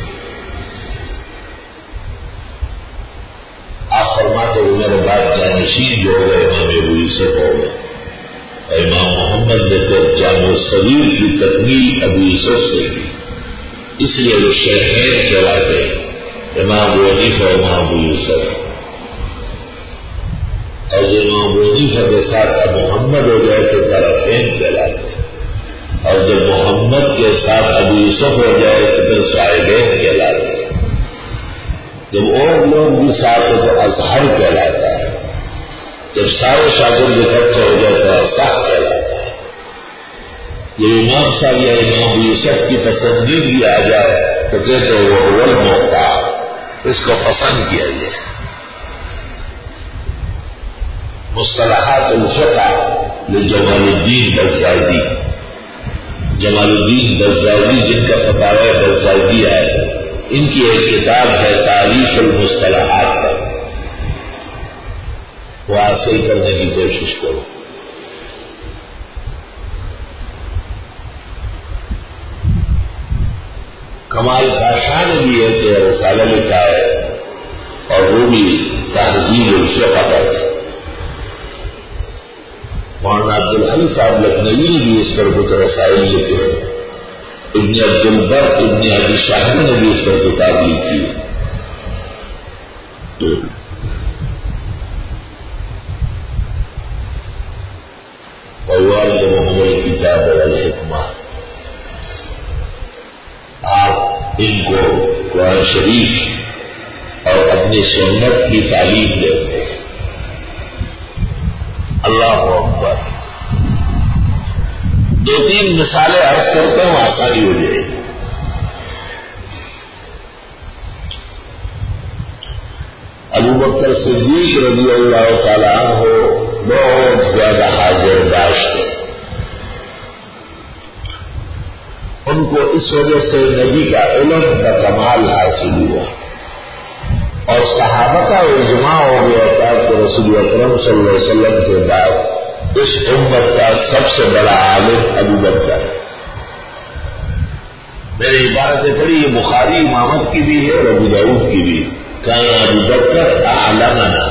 آپ فرماتے ہوئے میرے بعد جانشین جو ہو گئے امام ابو یوسف ہو گئے اور امام محمد نے تو جامع الصغیر کی تکمیل ابو یوسف سے کی، اس لیے وہ شیخین کہلاتے ہیں، امام ابو حنیفہ اور امام ابو یوسف. اور جو امام ابو حنیفہ کے ساتھ اب محمد ہو جائے تو طرفین کہلاتے ہیں، اور جب محمد کے ساتھ ابو یوسف ہو جائے تو پھر صاحبین کہلاتے ہیں. جب اور لوگ بھی ساتھ ہو تو اظہر کہلاتا ہے. جب سارے شاگرد اکٹھے ہو جائے تو اصح کہلاتا ہے. یہ امام صاحب یا امام ابو یوسف کی پسندیدگی آ جائے تو کہتے ہیں وہ اول مختار، اس کو پسند کیا گیا. مصطلحات الفقہ لجمال الدین بزازی. جمال الدین بزازی جن کا فتاوی بزازی ہے، ان کی ایک کتاب ہے تعریف المصطلحات پر، وہ حاصل کرنے کی کوشش کرو. کمال پاشا نے بھی ایک رسالہ لکھا ہے اور وہ بھی تہذیب الفقہ پر ہے. مولانا عبدالحلی صاحب لکھنوی نے بھی اس پر کچھ رسائل لکھے ہیں. ابن عبد البر ابن ابی شاہد نے بھی اس پر کتاب لکھی ہے. وَيُعَلِّمُهُمُ الْكِتَابَ وَالْحِكْمَةَ. آپ ان کو قرآن شریف اور اپنی سنت کی تعلیم دیتے ہیں. اللہ اکبر. 2-3 مثالیں عرض کرتا ہوں، آسانی ہو جائے گی. ابو بکر صدیق رضی اللہ تعالیٰ عنہ بہت زیادہ حاضر داشت ہے. ان کو اس وجہ سے نبی کا علم کا کمال حاصل ہوا اور صحابہ کا اجماع ہو گیا تھا کہ رسول اکرم صلی اللہ علیہ وسلم کے بعد اس امت کا سب سے بڑا عالم ابو بکر ہے. میں نے عبارتیں پڑھی، یہ بخاری امامت کی بھی ہے اور ابو داؤد کی بھی. کان ابو بکر اعلمنا.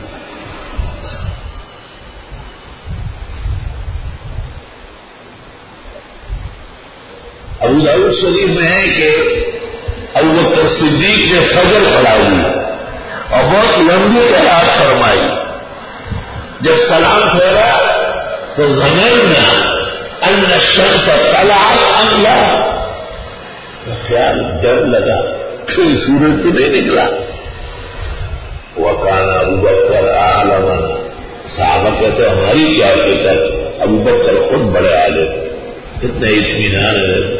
ابو داؤد شریف میں ہے کہ ابو بکر صدیق نے فجر پڑھائی اور بہت لمبی قرات فرمائی. جب سلام پھیرا تو ظننا ان الشمس طلعت ام لا. خیال ڈر لگا کہیں سورج تو نہیں نکلا. وکان ابو بکر اعلمنا. صحابہ کہتے ہماری کیا فکر، ابو بکر خود بڑے عالم، اتنا اطمینان ہے.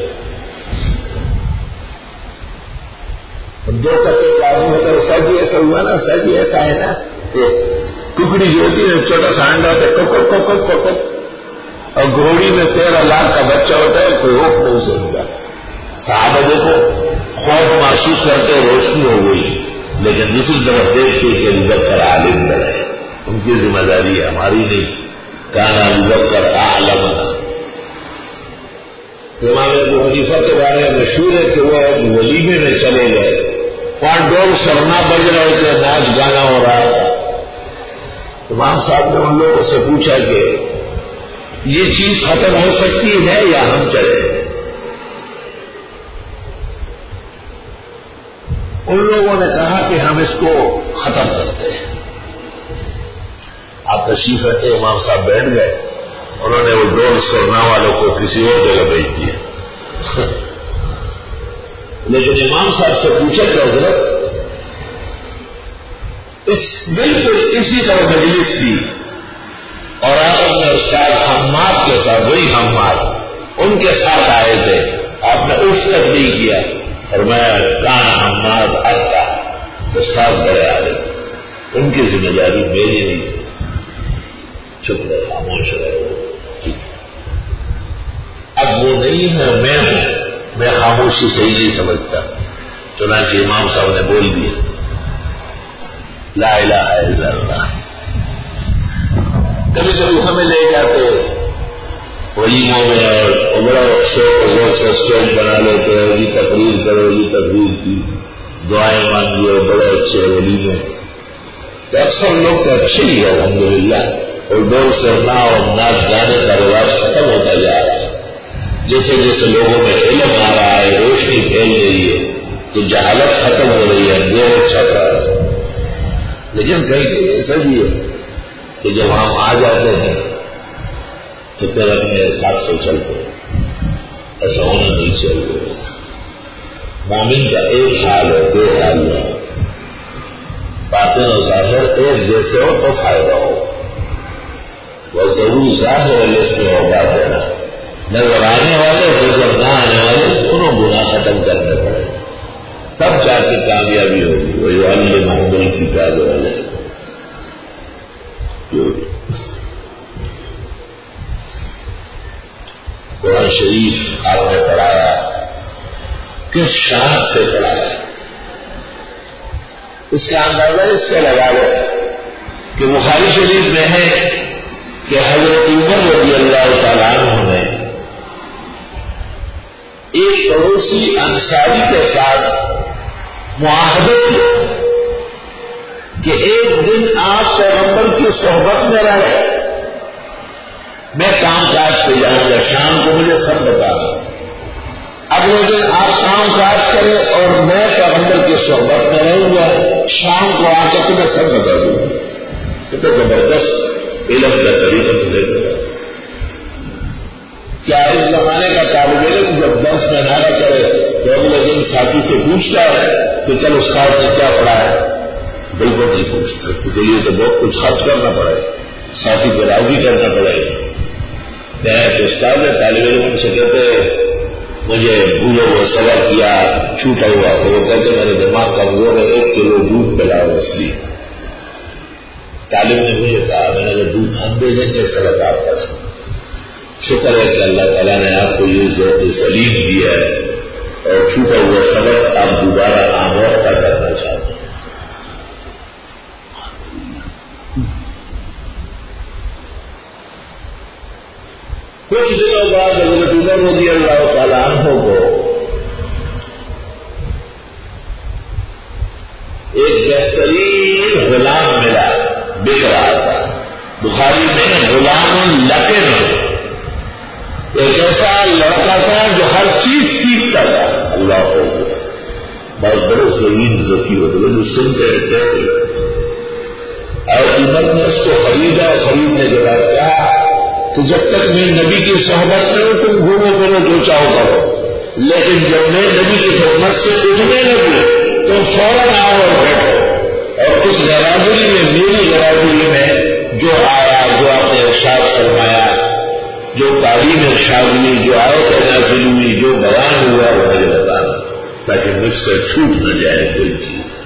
2 کپے لازم ہوتا ہے. سر جی ایسا ہوا نا، سر جی ایسا ہے نا، ٹکڑی جو ہوتی ہے چھوٹا سا انڈا ہوتا ہے کک کک کک کک، اور گھوڑی میں 13 لاکھ کا بچہ ہوتا ہے، کوئی روک نہیں سکتا. صحابہ دیکھو خوف محسوس کرتے روشنی ہو گئی، لیکن دوسری طرف دیکھتے کہ ابو بکر عالم بڑے، ان کی ذمہ داری ہے، ہماری نہیں. کان ابو بکر اعلمنا. امام ابو حنیفہ کے بارے میں مشہور ہے کہ وہ ولیمے میں چلے گئے، وہاں ڈول سرنا بج رہے تھے، ناچ گانا ہو رہا تھا. امام صاحب نے ان لوگوں سے پوچھا کہ یہ چیز ختم ہو سکتی ہے یا ہم چلے. ان لوگوں نے کہا کہ ہم اس کو ختم کرتے ہیں. آپ تشریف رکھتے امام صاحب بیٹھ گئے, انہوں نے وہ ڈول سرنا والوں کو کسی اور جگہ بھیج دیا. لیکن امام صاحب سے پوچھا کہ حضرت بالکل اسی طرح مجلس تھی اور آپ اپنے استاد حماد کے ساتھ, وہی حماد ان کے ساتھ آئے تھے, آپ نے اس تک نہیں کیا اور میں کان حماد آتا استاد بڑے آ گئے, ان کی ذمہ داری میری نہیں تھی. چپ رہے, خاموش رہے. اب وہ نہیں ہے, میں ہوں. میں خاموشی صحیح نہیں سمجھتا. چنانچہ امام صاحب نے بول دیا لا الہ الا اللہ. کبھی کبھی ہمیں لے جاتے ولیموں میں اور بڑا شوق سے اسٹیج بنا لیتے ہیں, یہ تقریر کرو, یہ تقریر کی دعائیں مانگیے, بڑے اچھے ولیمے. تو اکثر لوگ تو اچھے ہی ہے الحمدللہ, اور ڈول سرنا اور ناچ گانے کا رواج ختم ہوتا جا رہا ہے. جیسے جیسے لوگوں میں علم آ رہا ہے, روشنی پھیل رہی ہے, تو جہالت ختم ہو رہی ہے, اندھیرا چھا رہا ہے. لیکن کہیں کہیں ایسا بھی ہے کہ جب ہم آ جاتے ہیں تو پھر اپنے حساب سے چلتے ہیں. ایسا ہونا نہیں چاہیے. مومن کا ایک حال ہے, دو حال ہے. باطن و ظاہر ایک جیسے ہو تو فائدہ ہو. وہ ضرور ظاہر ہے اس میں ہوگا دینا. نظر آنے والے نظر نہ آنے والے دونوں گناہ ختم کرنے پڑے, تب جا کے کامیابی ہوگی. وہی والے محمد کی کتاب والے قرآن شریف آپ نے پڑھایا, کس شان سے پڑھایا, اس کا اندازہ اس کا لگا لو کہ بخاری شریف میں ہے کہ حضرت عمر رضی اللہ تعالیٰ عنہ نے ایک پڑوسی انصاری کے ساتھ معاہدہ کیا کہ ایک دن آپ پیغمبر کی صحبت میں رہے, میں کام کاج پہ جاؤں گا, شام کو مجھے سب بتانا. اگلے دن آپ کام کاج کریں اور میں پیغمبر کی صحبت میں رہوں گا, شام کو آ کر تمہیں سب بتا دوں گا. یہ تو زبردست علم کا طریقہ تو دیکھ رہا. کیا اس زمانے کا طالب علم جب درس میں نہ کرے تو اگلے دن ساتھی سے پوچھتا ہے کہ کل استاد نے کیا پڑھا ہے؟ بالکل نہیں پوچھتا. اس کے لیے تو بہت کچھ خرچ کرنا پڑے, ساتھی کو راضی کرنا پڑے. استاد طالب علم سے کہتے مجھے بھولو وہ سوال کیا چھوٹا ہوا, تو وہ کہتے میرے دماغ کمزور ہے, 1 کلو دودھ پلاؤ. اس لیے طالب نے مجھے کہا, میں نے کہا دودھ ہم دے دیں گے سبق آپ کا. شکر ہے کہ اللہ تعالیٰ نے آپ کو یہ ذوق سلیم دیا ہے اور چھوٹا ہوا سبق آپ دوبارہ آموختہ کرنا چاہتے ہیں. کچھ دنوں بعد حضرت عمر رضی اللہ تعالیٰ عنہ کو ایک بہترین غلام ملا, بک رہا تھا. بخاری میں غلام لقن, ایک ایسا لڑکا تھا جو ہر چیز سیکھتا تھا. اللہ کو بہت بڑے ذہین ذکی ہوتے جو سنتے رہتے تھے. اور عمر نے اس کو خریدا, خریدنے کے بعد کہا کہ جب تک میں نبی کی صحبت میں ہوں تم گھومو پھرو جو چاہو کرو, لیکن جب میں نبی کی خدمت سے اٹھنے لگوں تو فوراً آؤ اور بیٹھو, اور اس برادری میں میری برادری میں جو آیا, جو آپ نے ارشاد فرمایا, جو تعلیم ارشاد ہوئی, جو آیت نازل ہوئی, جو بیان ہوا وہ مجھے بتانا تاکہ مجھ سے چھوٹ نہ جائے کوئی چیز.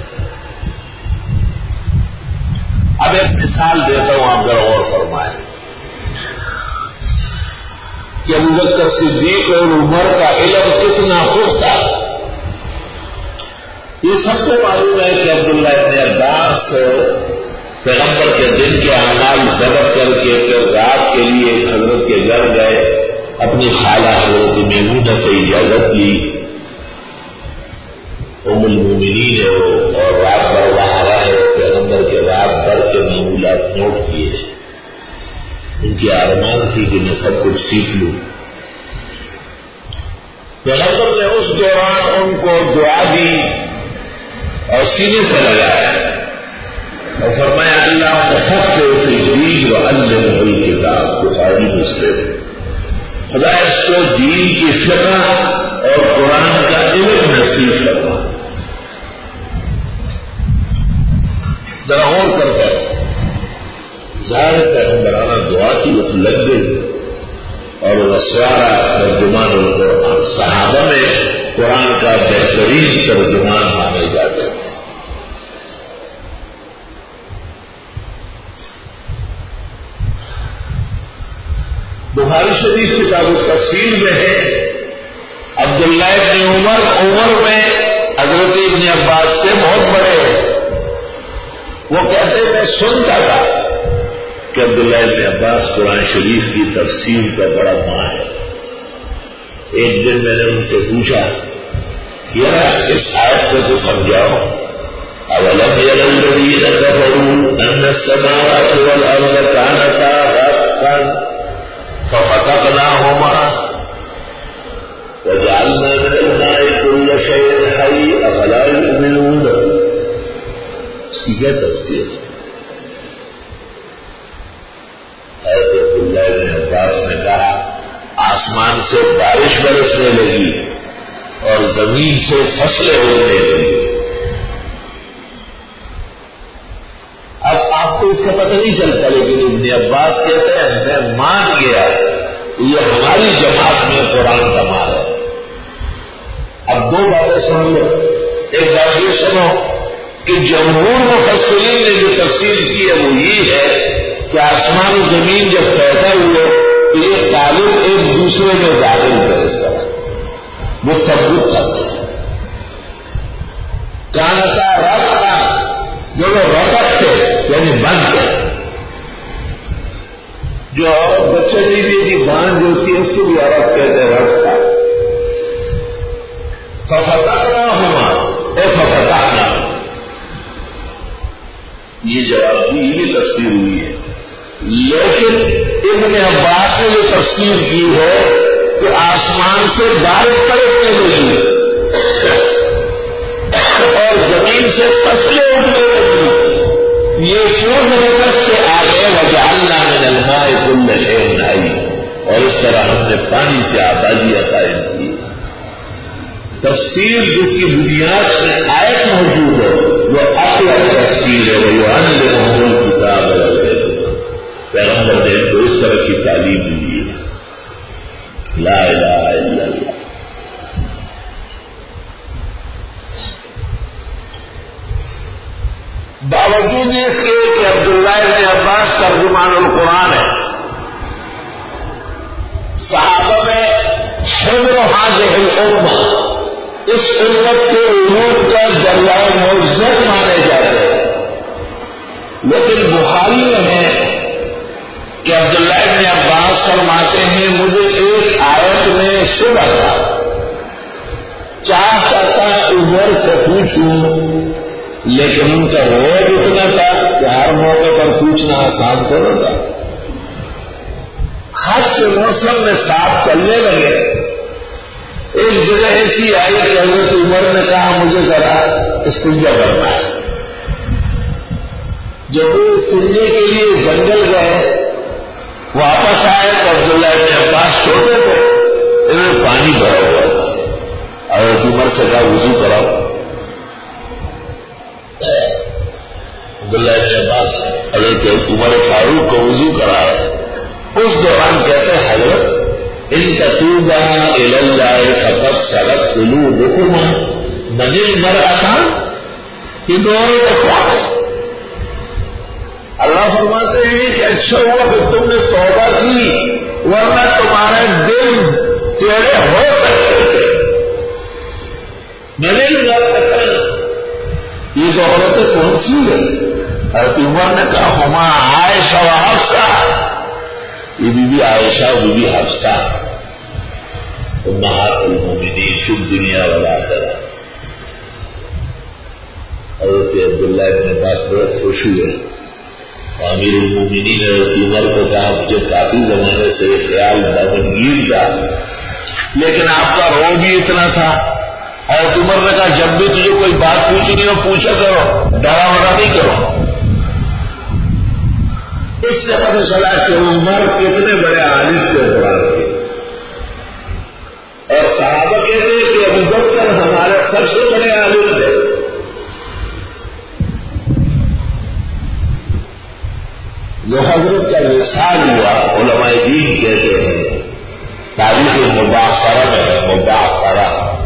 اب ایک مثال دیتا ہوں, آپ ذرا غور فرمائیں کہ ابوبکر صدیق اور عمر کا علم کتنا پختہ. یہ سب کو معلوم ہے کہ عبداللہ ابن عباس پیغمبر کے دن کے اعمال ضبط کر کے پھر رات کے لیے حضرت کے گھر گئے, اپنی خالہ حضرت میمونہ سے اجازت لی, ام المومنین ہے وہ, اور رات بھر وہاں رہے. پیغمبر کے رات بھر کے معمولات نوٹ کیے. ان کی ارمان تھی کہ میں سب کچھ سیکھ لوں. پیغمبر نے اس دوران ان کو دعا دی اور سینے سے لگایا اور فرمایا اللہ مفقہ فی الدین وعلمہ الکتاب، بخاری مسلم، خدا اس کو دین کی فقہ اور قرآن کا علم نصیب کرنا. ذرا اور کر کر ظاہر پیغمبرانہ دعا کی وقت لگ گئی اور وسوارا ترجمان القرآن، صحابہ میں قرآن کا بہترین ترجمان مانے جاتے تھے. بخاری شریف کتاب التفسیر میں ہے عبداللہ ابن عمر میں حضرت ابن عباس سے بہت بڑے ہیں. وہ کہتے میں سنتا تھا کہ عبداللہ ابن عباس قرآن شریف کی تفسیر کا بڑا ماہر ہے. ایک دن میں نے ان سے پوچھا یار اس آیت کو تو سمجھاؤ. اولم ير الذين كفروا ان السماوات والارض كانتا رتقا ففتقناهما وجعلنا من الماء كل شيء حي افلا يؤمنون. اس کی کیا تفسیر ہے؟ حضرت عبداللہ بن عباس نے کہا آسمان سے بارش برسنے لگی اور زمین سے فصلیں اگنے لگی. اب آپ کو اس کا پتہ نہیں چلتا لیکن ابن عباس کہتے ہیں میں مان گیا یہ ہماری جماعت میں قرآن کا مال ہے. اب دو باتیں سن لو. ایک بات یہ سنو کہ جمہور مفسرین نے جو تفسیر کی ہے وہ یہ ہے کہ آسمان و زمین جب پیدا ہوئے تو یہ تعلق ایک دوسرے میں داخل ہے. اس طرح وہ تبدیل تھا کانتا رس کا جو وہ رقص تھے یعنی بند تھے. جو بچے کی باندھ ہوتی ہے اس کو بھی عرب کہتے ہیں رقص کا. ففتحنا ہوا اے ففتحنا یہ جواب دی یہ تفسیر ہوئی ہے. لیکن ابن عباس نے جو تفسیر کی ہے کہ آسمان سے بارش پڑنے لگی اور زمین سے فصلیں اگنے لگی. یہ کیوں رقص سے آگے وجعلنا من الماء كل شيء حي اور اس طرح ہم نے پانی سے آبادی قائم کی. تفسیر جس کی بنیاد میں آیت موجود ہے وہ اقوی تفسیر ہے. وہ علمہ الکتاب والحکمہ، پیغمبر نے ان کو اس طرح کی تعلیم دی ہے. لا الہ الا اللہ. باوجود اس کے کہ عبداللہ ابن عباس ترجمان القرآن ہے، صحابہ میں حبر هذه الامہ اس امت کے علوم کا ذریعہ معزز مانے جاتے ہیں. لیکن بخاری میں ہے کہ عبداللہ ابن عباس فرماتے ہیں مجھے ایک آیت میں شبہ تھا، چاہتا تھا عمر سے پوچھوں لیکن ان کا روب اتنا تھا کہ ہر موقع پر پوچھنا آسان تو نہ تھا. خاص کے موسم میں ساتھ چلنے لگے. ایک جگہ ایسی آئی کہ حضرت عمر نے کہا مجھے ذرا استنجا کرنا ہے. جب وہ استنجے کے لیے جنگل گئے واپس آئے تو عبداللہ ابن عباس چھوٹے تھے ان میں پانی بھرا ہوا تھا. حضرت عمر سے کہا وضو کراؤ. عبداللہ ابن عباس حضرت عمر فاروق کو وضو کرا رہے. اس دوران کہتے ہیں حضرت ان تتوبا الی اللہ فقد صغت قلوبکما من المرأة. یہ دونوں کا کیا ہے؟ اللہ فرماتے ہیں کہ اچھا ہوا کہ تم نے توبہ کی ورنہ تمہارے دل ٹیڑے ہو سکتے تھے. من المرأة یہ دو عورتیں کون سی ہے؟ حضرت عمر نے کہا ہما عائشہ و حفصہ. یہ بی بی عائشہ و بی بی حفصہ امہات المومنین فی الدنیا والآخرہ. حضرت عبداللہ ابن عباس بہت خوش ہوئے. امیر المومنین حضرت عمر کو کہا مجھے کافی زمانے سے خیال دامنگیر کا لیکن آپ کا رو بھی اتنا تھا حضرت عمر نے کہا جب بھی تجھے کوئی بات پوچھنی ہو پوچھا کرو، ڈرا وڑا نہیں کرو۔ اس سے پتہ چلا کہ عمر کتنے بڑے عالم تھے قرآن کے، اور صحابہ کہتے ہیں کہ ابو بکر ہمارے سب سے بڑے عالم تھے۔ جو حضرت کا وصال ہوا علماء دین کہتے ہیں، تاریخ مباحثہ میں ہے، مباحثہ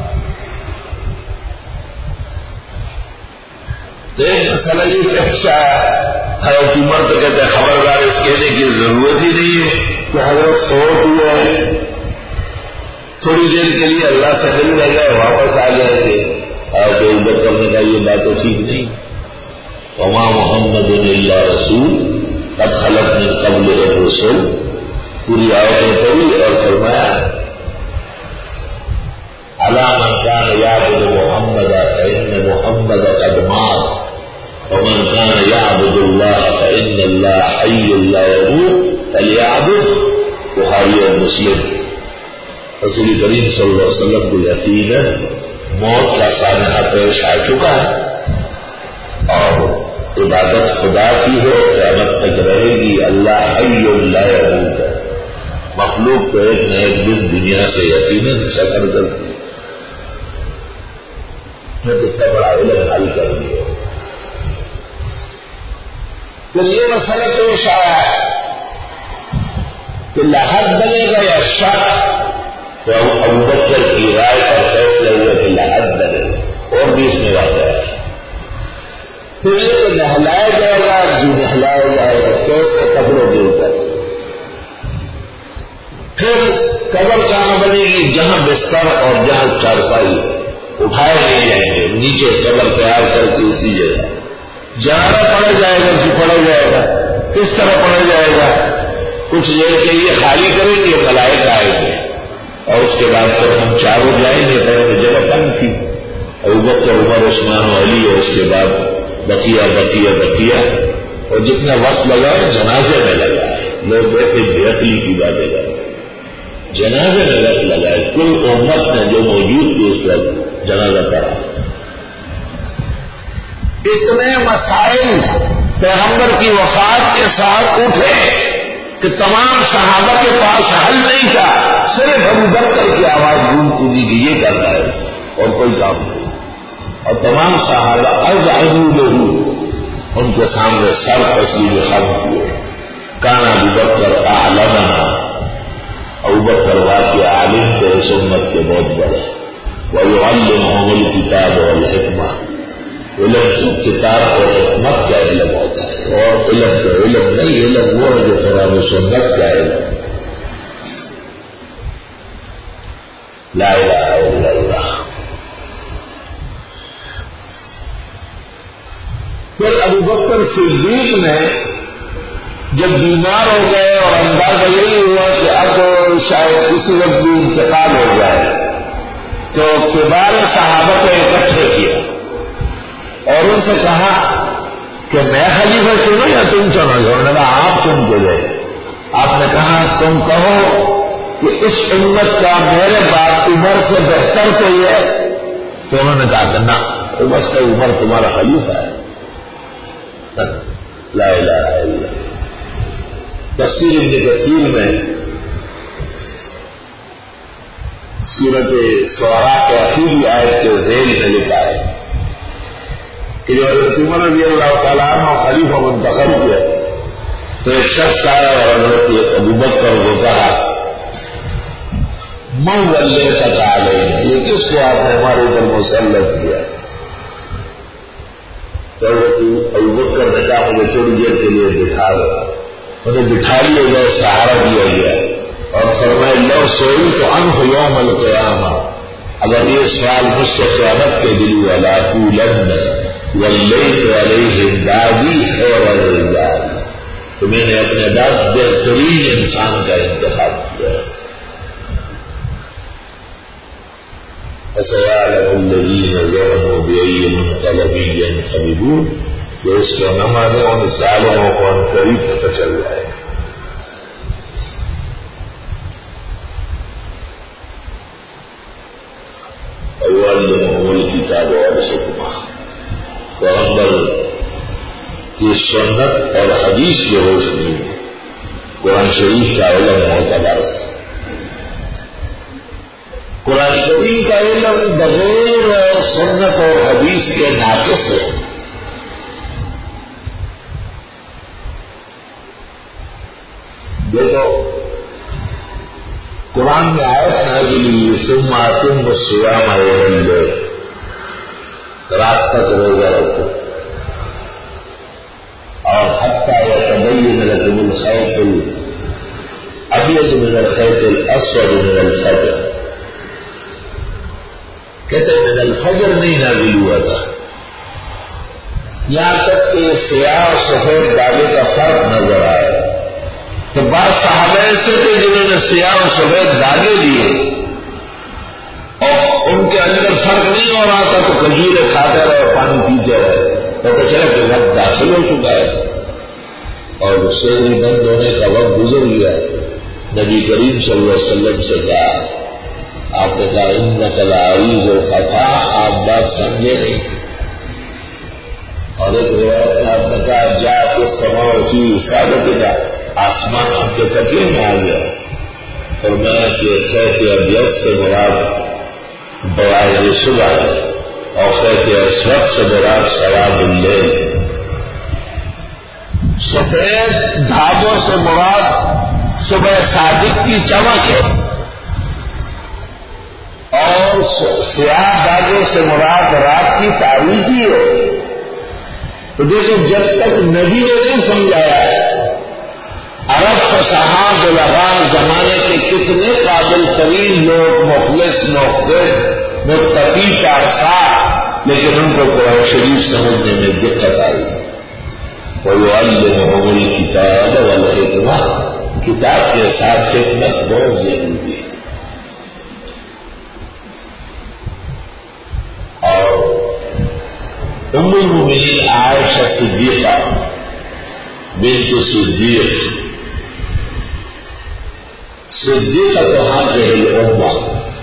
تو ایک مسئلہ یہ کہ اچھا حضرت عمر تو کہتے ہیں خبردار، اس کہنے کی ضرورت ہی نہیں ہے کہ حضرت سوٹ ہوئے تھوڑی دیر کے لیے اللہ سے مل رہ گئے واپس آ جائیں گے، اور جو عمر کرنے کا یہ بات تو ٹھیک نہیں۔ وما محمد الا رسول قد خلت من قبلہ الرسل، پوری آیتیں پڑھی اور فرمایا الا من كان يعبد محمدا فإن محمدا قد مات ومن كان يعبد الله فإن الله حي لا يموت فليعبد، بخاری اور مسلم۔ رسول کریم صلی اللہ علیہ وسلم کو یقیناً موت کا سانحہ پیش آ چکا ہے اور عبادت خدا کی ہے، قیامت تک رہے گی۔ اللہ حی لا یموت ہے، مخلوق کو ایک نہ ایک دن دنیا سے یقیناً سفر کرتی ہے۔ میں کتنا بڑا علم حل کر دیا۔ پھر یہ مسئلہ پیش آیا کہ لحد بنے گا یا شک، تو ابو بکر کی رائے پر فیصلہ ہوا کہ لحد بنے گا، اور بھی اس میں واقع ہے۔ پھر یہ تو نہلایا جائے گا، جو نہلایا جائے گا کیسے کپڑوں کے اوپر۔ پھر قبر کہاں بنے گی؟ جہاں بستر اور جہاں چارپائی اٹھائے نہیں جائیں گے، نیچے قبر تیار کر کے اسی جگہ جہاں پڑا جائے گا، جو پڑا جائے گا کس طرح پڑا جائے گا؟ کچھ یہ کہ یہ خالی کریں گے، ملائکہ آئیں گے اور اس کے بعد پھر ہم چاروں جائیں گے، پہلے جگہ کم تھی، ابو بکر عمر عثمان و علی، اور اس کے بعد بقیہ اور جتنا وقت لگا ہے جنازے میں لگا ہے۔ لوگ ایسے بے عقلی کی باتیں کر رہے ہیں، جنازے میں وقت لگا ہے، کل امت نے جو موجود تھی اس وقت جنازہ پڑھا۔ اتنے مسائل پیغمبر کی وفات کے ساتھ اٹھے کہ تمام صحابہ کے پاس حل نہیں تھا، صرف ابو بکر کی آواز گونجتی تھی کہ یہ کرنا ہے اور کوئی کام نہیں، اور تمام صحابہ ازعجوا له، ان کے سامنے سر تسلیم خم کیے۔ کان ابو بکر اعلمنا، ابو بکر واقع عالم تھے اس امت کے بہت بڑے، ويعلمهم الكتاب والحکمہ، علم تو کتاب اور حکمت کا علم ہوتا ہے، اور علم تو علم نہیں، علم وہ ہے جو قرآن و سنت کا علم۔ لا الہ الا اللہ۔ پھر ابو بکر صدیق نے جب بیمار ہو گئے اور اندازہ یہی ہوا کہ اب شاید کسی وقت بھی انتقال ہو جائے، تو کبار صحابہ کو اکٹھے کیا اور ان سے کہا کہ میں خلیفہ چنوں یا تم چنو؟ انہوں نے کہا آپ چن کے گئے۔ آپ نے کہا تم کہو کہ اس امت کا میرے باپ عمر سے بہتر کوئی ہے؟ تو انہوں نے کہا کہ نہ، بس کا عمر تمہارا خلیفہ ہے۔ لا الہ الا اللہ۔ تفسیر ابن کثیر میں سورۃ شعراء کے آخری آیت کے ذیل میں لکھا ہے کہ جو حضرت عمر رضی اللہ تعالیٰ عنہ خلیفہ منتخب ہوئے تو ایک شخص آیا اور حضرت ابو بکر کو کہا من ولیتک علینا، یہ کس کو آپ نے ہمارے اوپر مسلط کیا؟ تو حضرت ابو بکر نے کہا مجھے تھوڑی دیر کے لیے بٹھا دو، انہیں بٹھا لیے گئے، سہارا دیا گیا اور فرمائے لو سئلت عنہ یوم القیامہ، اگر یہ سوال مجھ سے قیامت کے دن ولاقولن ولیت علیہم بعدی خیر الرجال، تو میں نے اپنے بعد بہترین انسان کا انتخاب کیا۔ فسيعلم الذين ظلموا بأي منقلب ينقلبون، جو اس کو نہ مانے ان ظالموں کو ان قریب پتہ چل جائے۔ ويعلمهم الکتاب والحکمہ، پیغمبر کی سنت اور حدیث کی روشنی میں قرآن شریف کا علم معتبر ہے۔ قرآن کریم کا علم بغیر سنت اور حدیث کے ناقص ہے۔ دیکھو قرآن میں آیت نازل ہوئی ثم اتموا الصیام الی اللیل، رات تک روزہ رکھو، اور حتی یتبین لکم الخیط الابیض من الخیط الاسود من الفجر، کہتے من الفجر نہیں نازل ہوا تھا، یہاں تک کہ سیاہ اور سفید داغے کا فرق نظر آیا تو بعض صحابہ ایسے تھے جنہوں نے سیاہ اور سفید داغے لیے اور ان کے اندر فرق نہیں ہو رہا تھا تو کھجوریں کھاتے رہے اور پانی پیتے رہے تو چلا کہ وقت داخل ہو چکا ہے اور سحری بند ہونے کا وقت گزر گیا۔ نبی کریم صلی اللہ علیہ وسلم سے کہا، آپ نے کہا انک لعریض الخفا، آپ بات سمجھے نہیں، اور ایک روایت میں آپ نے کہا جاءت السماء فی سادتنا، آسمان آپ کے تکیے میں آ گیا، فرمایا کہ خیط ابیض سے مراد بوائد صبح ہے اور خیط اسود سے مراد سواد اللیل، سفید دھاگوں سے مراد صبح صادق کی چمک ہے اور سیاہ دھاگوں سے مراد رات کی تاریکی ہے۔ تو دیکھو جب تک نبی نے نہیں سمجھایا ہے، عرب فصحاء بلغاء زمانے کے کتنے قابل ترین لوگ، مخلص مخلص متقی پارسا، لیکن ان کو قرآن شریف سمجھنے میں دقت آئی۔ وَيُعَلِّمُهُمُ الْكِتَابَ وَالْحِکْمَةَ، کتاب کے ساتھ حکمت بہت ضروری ہے۔ اور ام المؤمنین عائشہ صدیقہ بنت صدیق صدیقہ هذه الأمة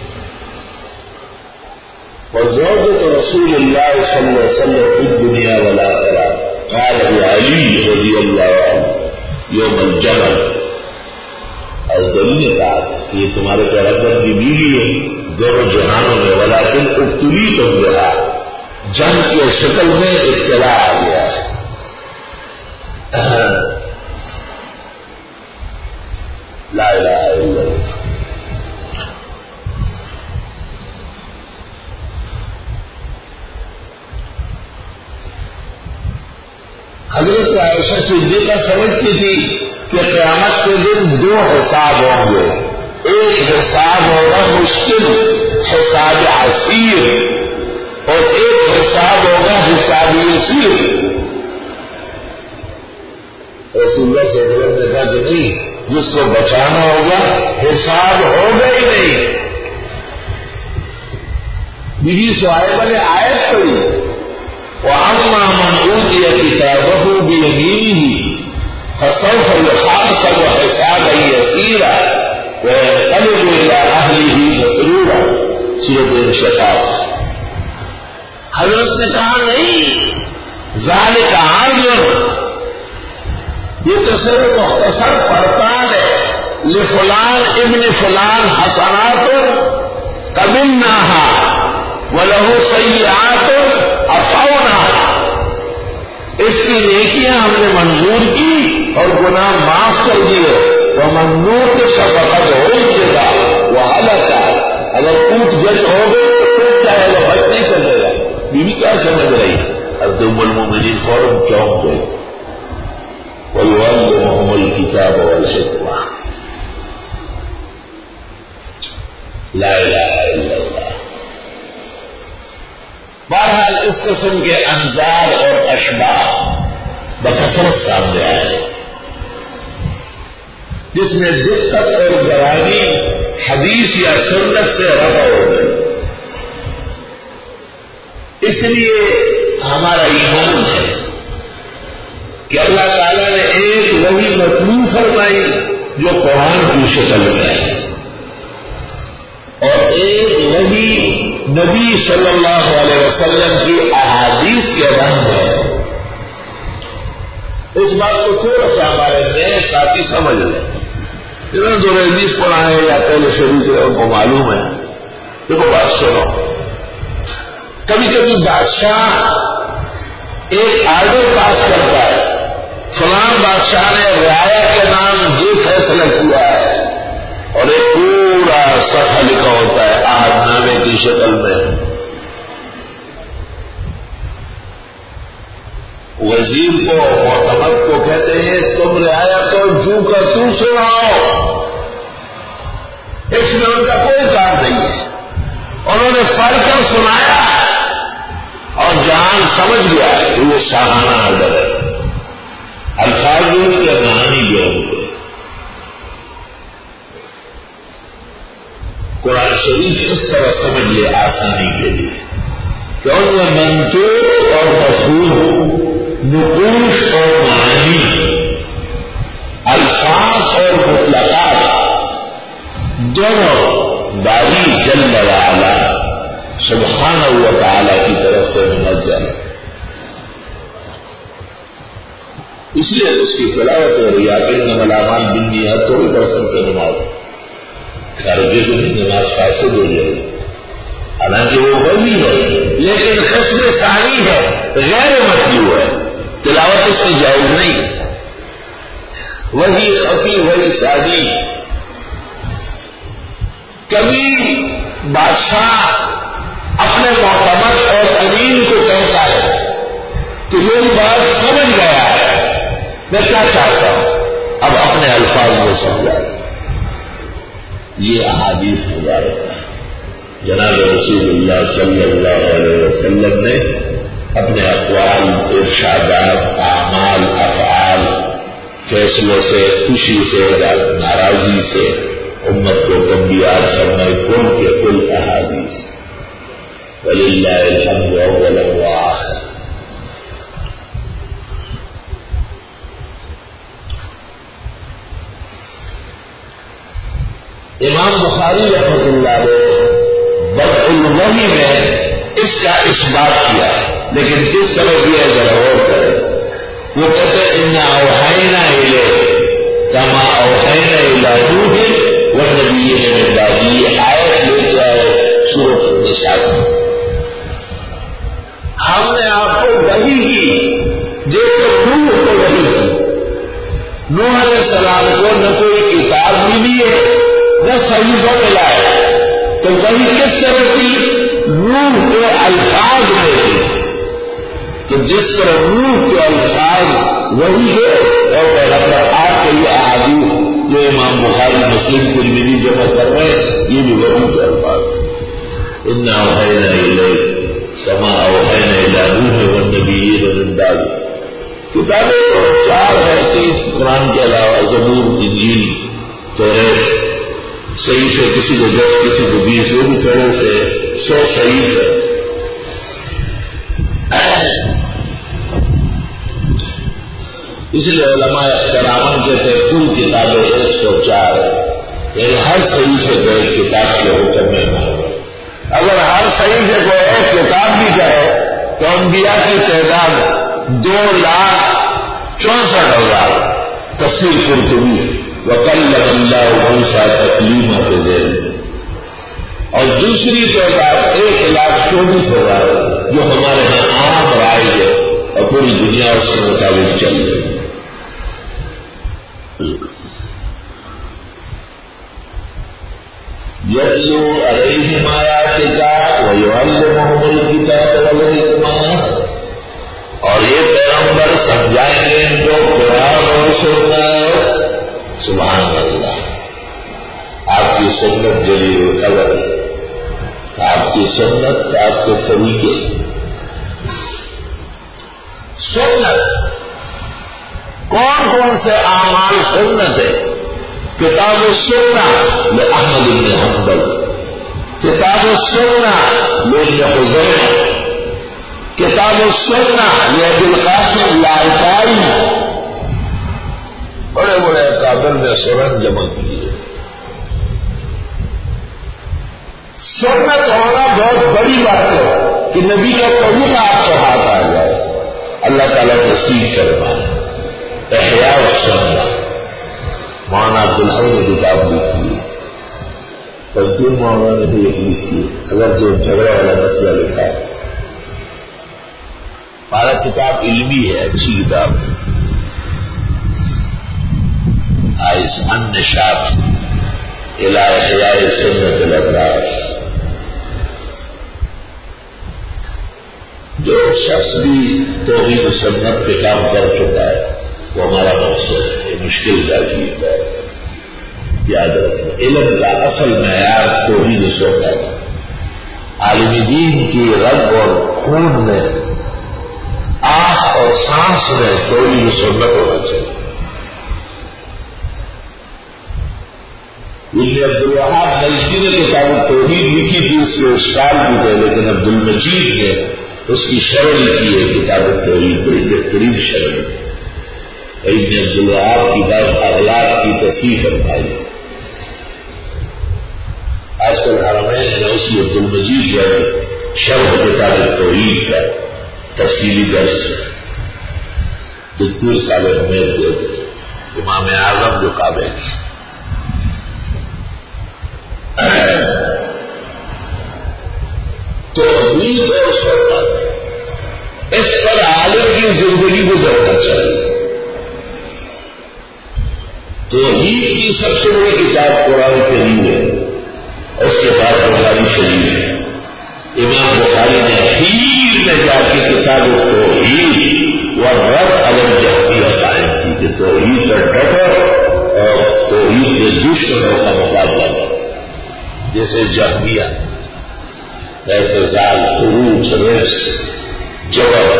وزوجة رسول الله صلى الله عليه وسلم في الدنيا والآخرة، قال علي رضي الله عنه يوم الجمل، اور دلیل نے کہا یہ تمہارے پیغمبر کی بیوی ہے دونوں جہانوں میں، ولكن ابتلیتم بها، جنگ کی شکل میں ابتلا آ گیا ہے۔ لا الہ الا اللہ۔ حضرت عائشہ صدیقہ سمجھتی تھی کہ قیامت کے دن دو حساب ہوں گے، ایک حساب ہوگا مشکل حساب عسیر اور ایک حساب ہوگا حساب یسیر۔ رسول اللہ صلی اللہ علیہ وسلم نے کہا کہ نہیں، جس کو بچانا ہوگا حساب ہوگا ہی نہیں۔ بیوی صہیبہ نے آیت پڑھی وَأَمَّا مَنْ أُوتِيَ كِتَابَهُ بِيَمِينِهِ فَسَوْفَ يُحَاسَبُ حِسَابًا يَسِيرًا وَيَنقَلِبُ إِلَىٰ أَهْلِهِ مَسْرُورًا، سورۃ انشقاق۔ حضرت نے کہا نہیں، ذَلِكَ عَرْضٌ، یہ تو صرف مختصر پڑتال ہے، لفلان ابن فلان حسنات قبلناها وله سیئات عفوناها، اس کی نیکیاں ہم نے منظور کی اور گناہ معاف کر دیے، ومن نوقش فقد عوقب وهلك، اگر پوچھ گچھ ہو گئی تو پھر چاہے وہ بچ نہیں سکے گا۔ بیوی کیا سمجھ رہی؟ حضرت ام المؤمنین فوراً چونک گئی۔ وَيُعَلِّمُهُمُ الْكِتَابَ وَالْحِکْمَةَ، لا الہ الا اللہ۔ بہرحال اس قسم کے انظار اور اشباہ بکثرت سامنے آئے جس میں دقت اور گرانی حدیث یا سنت سے رفع ہو گئی۔ اس لیے ہمارا ایمان ہے کہ اللہ تعالیٰ نے ایک وحی مطلوب فرمائی جو قرآن کی شکل میں ہے، اور ایک وحی نبی صلی اللہ علیہ وسلم کی احادیث کے رنگ ہے. اس بات کو تھوڑا سا ہمارے نئے ساتھی سمجھ لیں. جنہوں نے جو حدیث پڑھا ہے یا پہلے شروع کیا ان کو معلوم ہے. دیکھو بات سنو. کبھی کبھی بادشاہ ایک آرڈر پاس کرتا ہے، فلاں بادشاہ نے رعایا کے نام یہ فیصلہ کیا ہے، اور ایک پورا صفحہ لکھا ہوتا ہے عہد نامے کی شکل میں. وزیر کو معتمد کو کہتے ہیں تم رعایا کو جو کا تو سناؤ. اس میں ان کا کوئی کام نہیں ہے. انہوں نے پڑھ کر سنایا اور جہان سمجھ گیا کہ یہ شاہانہ آرڈر ہے. الفاظ بھی یا کہانی بھی ہوں گے. قرآن شریف اس طرح سمجھ لے آسانی کے لیے کہ ان میں منطوق اور مفہوم، نقوش اور معانی، الفاظ اور مطلقات دونوں باری جل وعلا سبحانہ و تعالی کی طرف سے منزل ہے. اس لیے اس کی تلاوت ہو رہی ہے. انما الاعمال بالنیات تھوڑی پرسن سے نماز خارجی کو بھی نماز فاسد ہو جائے گی. حالانکہ وہ وہی ہے لیکن قسم ثانی ہے، غیر مطلوب ہے، تلاوت اس کی جائز نہیں. وہی خفی وہی شادی. کبھی بادشاہ اپنے معتمد اور امین کو کہتا ہے کہ میری بات سمجھ گیا ہے، میں کیا چاہتا ہوں اب اپنے الفاظ میں سمجھا. یہ احادیث مبارک ہے. جناب رسول اللہ صلی اللہ علیہ وسلم نے اپنے اقوال، ارشادات، اعمال، افعال، فیصلوں سے، خوشی سے، ناراضی سے امت کو تنبیہات فرمائی. کل کے کل احادیث. وللہ الحمد اولا وآخر. امام بخاری رحمۃ اللہ علیہ بدء الوحی میں اس کا اثبات کیا، لیکن کس طرح کیا ذرا غور کرے. وہ کہتے ہیں انا اوحینا الیک کما اوحینا الی نوح والنبیین من بعدہ. یہ آیت لے کے آئے سورۃ النساء میں. ہم نے آپ کو وحی کی جیسے نوح کو وحی کی. نوح علیہ السلام کو نہ کوئی کتاب ملی ہے نہ صحیفہ ملا ہے، تو وہی کس طرح کی؟ روح کے الفاظ میں تھی. تو جس طرح روح کے الفاظ وہی ہے اور پیغمبر آپ کے یہ احادیث جو امام بخاری مسلم ترمذی جمع کر رہے ہیں یہ بھی وہی کے الفاظ. انا اوحینا الیک کما اوحینا الی نوح والنبیین من بعدہ. کتابیں 4 ایسی قرآن کے علاوہ زبور، انجیل، توریت. صحیح سے کسی کو 10 کسی کو 20 وہ بھی تھوڑے سے 100 صحیح ہے. اس لیے علماء کرام کہتے ہیں کل کتابیں 104 ہے. یعنی ہر صحیح سے کوئی کتاب کے حکم میں نہ ہو. اگر ہر صحیح سے کوئی ایک کتاب بھی جائے تو انبیاء کی تعداد 2,64,000. تفسیر قرطبی وَكَلَّمَ اللَّهُ مُوسَىٰ تَكْلِيمًا کے ذیل. اور دوسری تعداد 1,24,000 جو ہمارے یہاں عام رائج ہے اور پوری دنیا اس کے مطابق چل رہی ہے. یتلو علیہم آیاتک ویعلمہم الکتاب والحکمہ. اور یہ پیغمبر سمجھائیں گے ان کو قرآن اور سنت. سبحان اللہ. آپ کی سنت جلیل خبر ہے. آپ کی سنت، آپ کے طریقے. سنت کون کون سے اعمال سنت ہے؟ کتاب السنہ لأحمد بن حنبل، کتاب السنہ لابن خزیمہ، کتاب السنہ لابی القاسم لالکائی. بڑے بڑے اکابر نے سنن جمع کیے. سنت ہونا بہت بڑی بات ہے کہ نبی کا کبھی آپ کو ہاتھ آ جائے. اللہ تعالیٰ نصیب فرمائے. احیاء السنہ مولانا عبدالحی نے کتاب لکھی ہے، تنظیم مولانا نے بھی ایک لکھی ہے، اگر جو جھگڑا والا مسئلہ لکھا ہے. ہمارا کتاب علمی ہے، اچھی کتاب ہے. النشاط الی احیاء سنت الابرار. جو شخص بھی توحید و سنت پہ کام کر چکا ہے وہ ہمارا مقصد ہے. یہ مشکل کا چیز ہے، یاد رکھیں. علم کا اصل معیار توحید و سنت. عالم دین کی رگ اور خون میں، آنکھ اور سانس میں توحید و سنت ہونا چاہیے. ابن عبدالوہاب نجدی نے کتاب توحید لکھی تھی، اس کے اشکال بھی تھے، لیکن عبد المجید نے اس کی شرح لکھی ہے کتاب توحید، بڑی بہترین شرح. ابن عبدالوہاب کی بات اخلاق کی تصحیح فرمائی. آج کل حرمین نے اسی عبد المجید جو شرح کتاب توحید کا تفصیلی درس دکتور صالح حمید دے امام اعظم جو کعبے کی. توحید اور سنت اس پر عالم کی زندگی گزرنا چاہیے. توحید کی سب سے بڑی کتاب قرآن کریم ہے، اس کے بعد بخاری شریف ہے. امام بخاری نے اخیر میں جا کے کتاب توحید و رد علی الجہمیہ قائم کی کہ توحید پر ڈٹو اور توحید کے دشمنوں کا مقابلہ کرو، جیسے جہمیہ، اعتزال، خروج، رجس، جبر،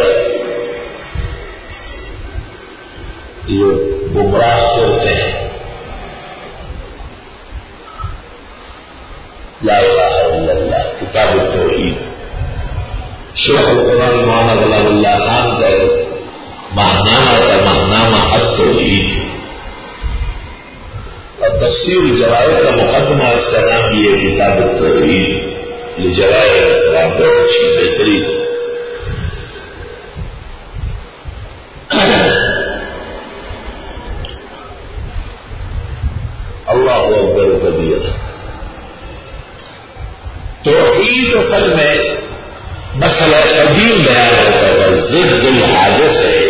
یہ گمراہ ہوتے ہیں. لا الہ الا اللہ کتاب التوحید. شیخ القرآن مولانا غلام اللہ خان کا ماہنامہ کا ماہنامہ التوحید اور تفسیر جوائر کا مقدمہ اس کا نام بھی ہے کتاب التوحید. جوائر احترام بہت اچھی بہترین. اللہ اکبر کبیر. توحید اصل میں مسئلہ قدیم بیان ہوتا ہے، ضد الحادث ہے،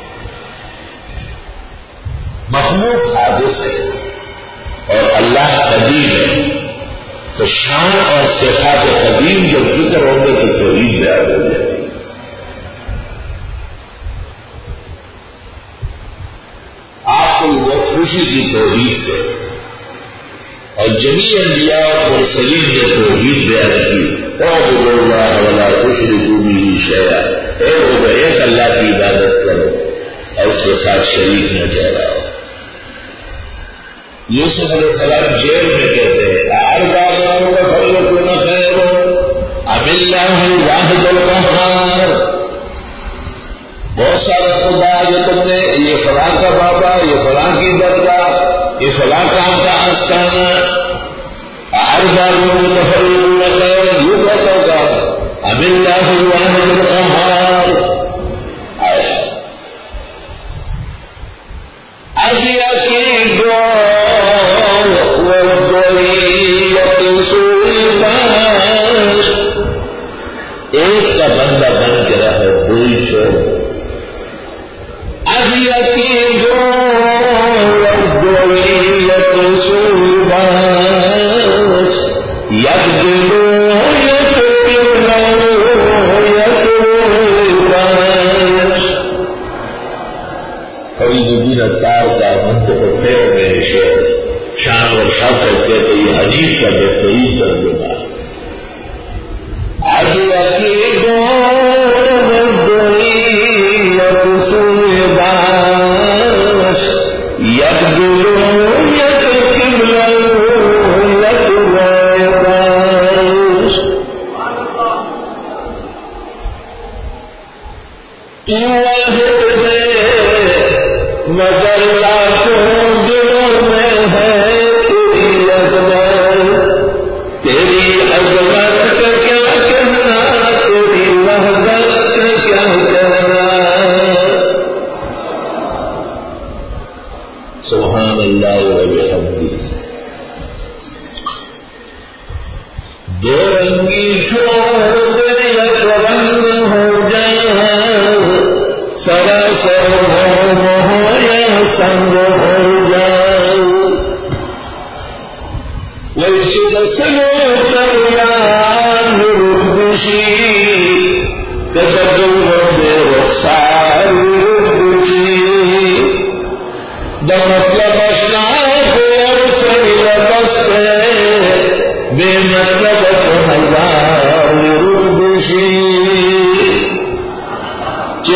مخلوق حادث ہے اور اللہ قدیم ہے. تو شان اور صفات قدیم جب ذکر ہوں گے تو توحید بیان ہو جائے گی. آپ کو بہت خوشی تھی توحید سے، اور جمیع انبیاء اور مرسلین نے توحید بیان کی. اعبدوا اللہ ولا تشرکوا بہ شیئا، ایک اللہ کی عبادت کرو اور اس کے ساتھ شریک نہ ٹھہراؤ. یوسف علیہ السلام جیل میں کہتے ہیں بہت سارا خدا جو تم نے یہ فلاں کا بابا، یہ فلاں کی درگاہ، یہ فلاں کام کا آستانہ، ہر بار یوں کہتا ہوگا ام اللہ الواحد القہار. آیا کی ایک کا بندہ بن کے رہے کوئی چھوڑ. تار کا منطق میں شان اور شاہ کرتے تو یہ حدیث کا بہترین ترجمہ. مگر لاکھوں دلوں میں ہے تیری عظمت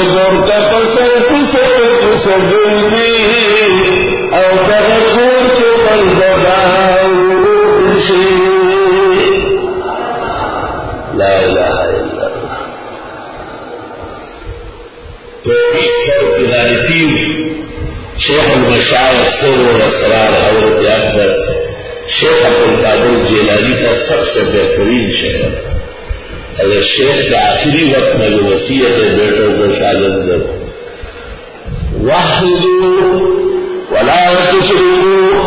شیخ المشاعر سر والاسرار حضرت اکبر شیخ عبدالقادر جیلانی کا سب سے بہترین شعر. اگر شیخ کے آخری وقت میں جو وصیت ہے بیٹوں کو شاگرد کرو وحدوا ولا تشركوا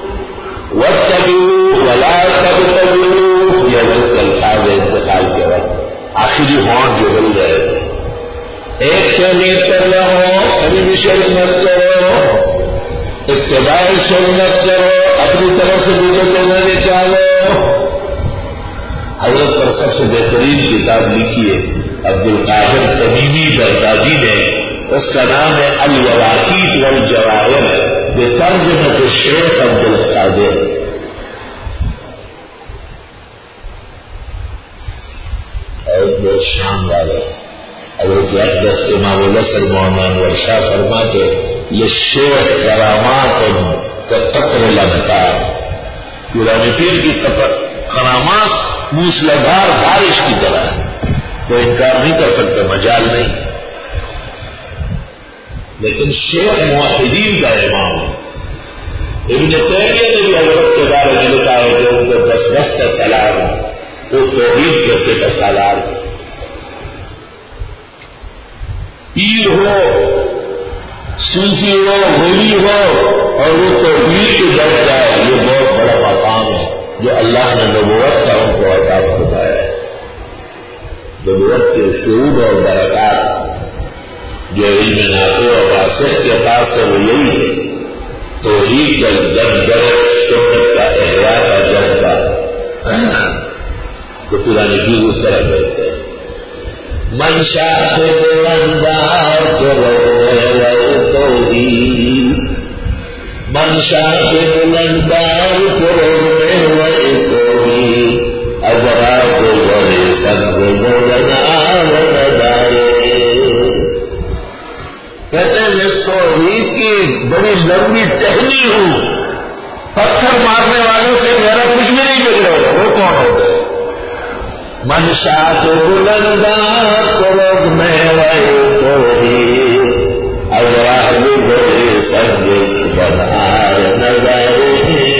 واتقوا ولا تبتغوا، یہ وقت الفاظ انتقال کے وقت آخری ہونٹ جو ہل رہے تھے. ایک سے نیت کر رہو کبھی بھی شرک مت کرو، اتباع سنت کرو، اپنی طرف سے دوسروں کو نہ نکالو. حضرت پر سب سے بہترین کتاب لکھی ہے عبدالقادر تمیمی بغدادی نے، اس کا نام ہے الواقیت والجواہر بترجمۃ الشیخ عبدالقادر. اور بہت شان والے حضرت اقدس امام الحسن مولانا ورشا فرماتے یہ شیخ کرامات کا قطر لگتار، قرآن پیر کی کرامات موسلادھار بارش کی طرح ہے، کوئی انکار نہیں کر سکتا، مجال نہیں. لیکن شیخ موحدین کا امام ابن تیمیہ نے بھی حضرت کے بارے میں لکھا ہے کہ ان کو 10 کا سلام وہ توحید جیسے کا سالار پیر ہو، صوفی ہو، ولی ہو اور وہ توحید کے در جائے، یہ بہت بڑا مقام ہے جو اللہ نے نبوت کا ان کو عطا فرمایا ہے. نبوت کے شعور اور برکات جو علم نافع اور واسط کے پاس ہے وہ یہی ہے، توحید کا در سنت کا احیاء کا جذبہ. تو قرآن پیر اس طرح کہتے ہیں منشا سے بلندار کرو توحید، منشا سے بلندار کرو توحید، اجرا کو بڑے سنگ بولنا ندارے. کہتے ہیں میں توحید کی بڑی لمبی ٹہنی ہوں، پتھر مارنے والوں سے میرا کچھ بھی نہیں بگڑے گا. وہ کون ہوتے ہیں؟ منشا سے بلندار کرو میرے توحید، اجرا کو بڑے سنگ بنار نظارے.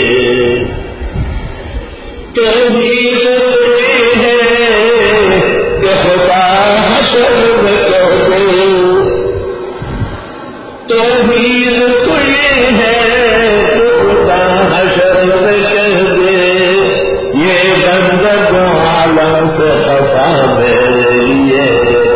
توحید ہے کہ خدا حشر میں کہہ دے، توحید تو یہ ہے کہ خدا حشر میں کہہ دے، یہ بندہ جو عالم سے خفا میرے لیے.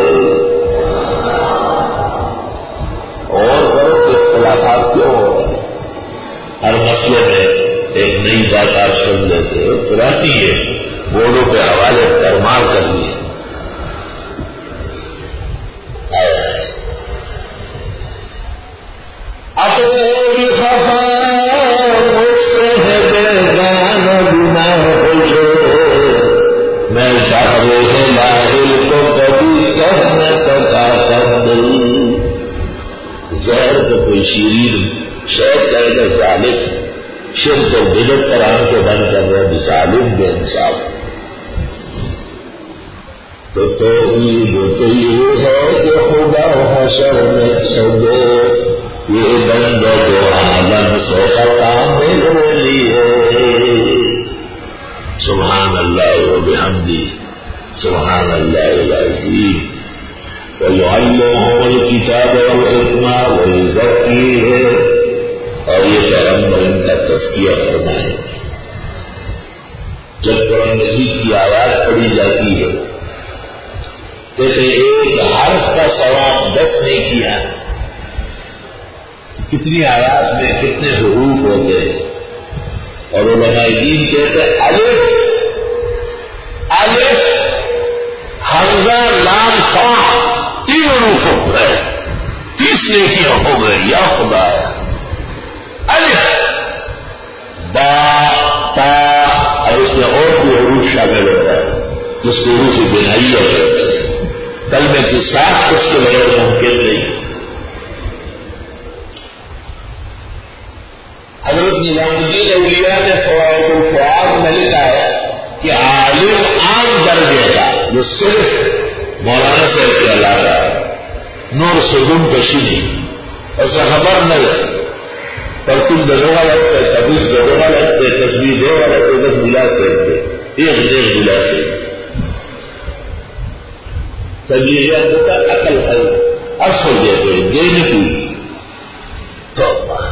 اور کرو کہ اختلافات کیوں ہو رہے ہیں؟ ہر مسئلے میں ایک نئی بات آپ سن لیتے ہو، پرانی ہے، بورڈوں کے حوالے درمار کر لیے. اپنے بھی خفا مجھ سے ہے بیگان بنا خوشے، میں شاعر لاحل کو کبھی کہہ نہ سکا قدر. زہر تو کوئی شیرین شہد کہے گا ظالم، شرک اور بدعت پر آنکھ کو بند کر رہے ظالم بے انصاف. تو توحید تو یہ ہے کہ خدا حشر میں سدے، یہ بندہ جو عالم سے خطا میرے لیے. سبحان اللہ و بحمدہ، سبحان اللہ العظیم. وَيُعَلِّمُهُمُ الْكِتَابَ وَالْحِكْمَةَ وَيُزَكِّيهِمْ، اور یہ پیغمبر ان کا تزکیہ فرمائے. جب قرآن مجید کی آیات پڑھی جاتی ہے کہتے ایک حرف کا ثواب 10 نے کیا، کتنی آیات میں کتنے حروف ہوتے ہیں. اور علماء دین کہتے ہیں الف حمزہ لام فا 3 حروف ہو گئے، 30 نیکیاں ہو گئے. یا خدا الف با تا، اب اس میں اور بھی حروف شامل ہو رہا ہے جس کو حروف بنائی ہے. کلمے کی ساخت اس کے بغیر ممکن نہیں. حضرت نظام الدین اولیاء نے فوائد الفؤاد میں لکھا ہے کہ عالم عام درجے کا جو صرف مولانا صاحب کے علاقہ ہے نور سگن کشی ایسا خبر نہیں پر تم دروگا لگتے تبیز دروگا لگتے تصویر دے والا بس ملا سکتے ایک ملا سکتے تب یہ ہوتا عقل ہے اصل دیتے دین کی تو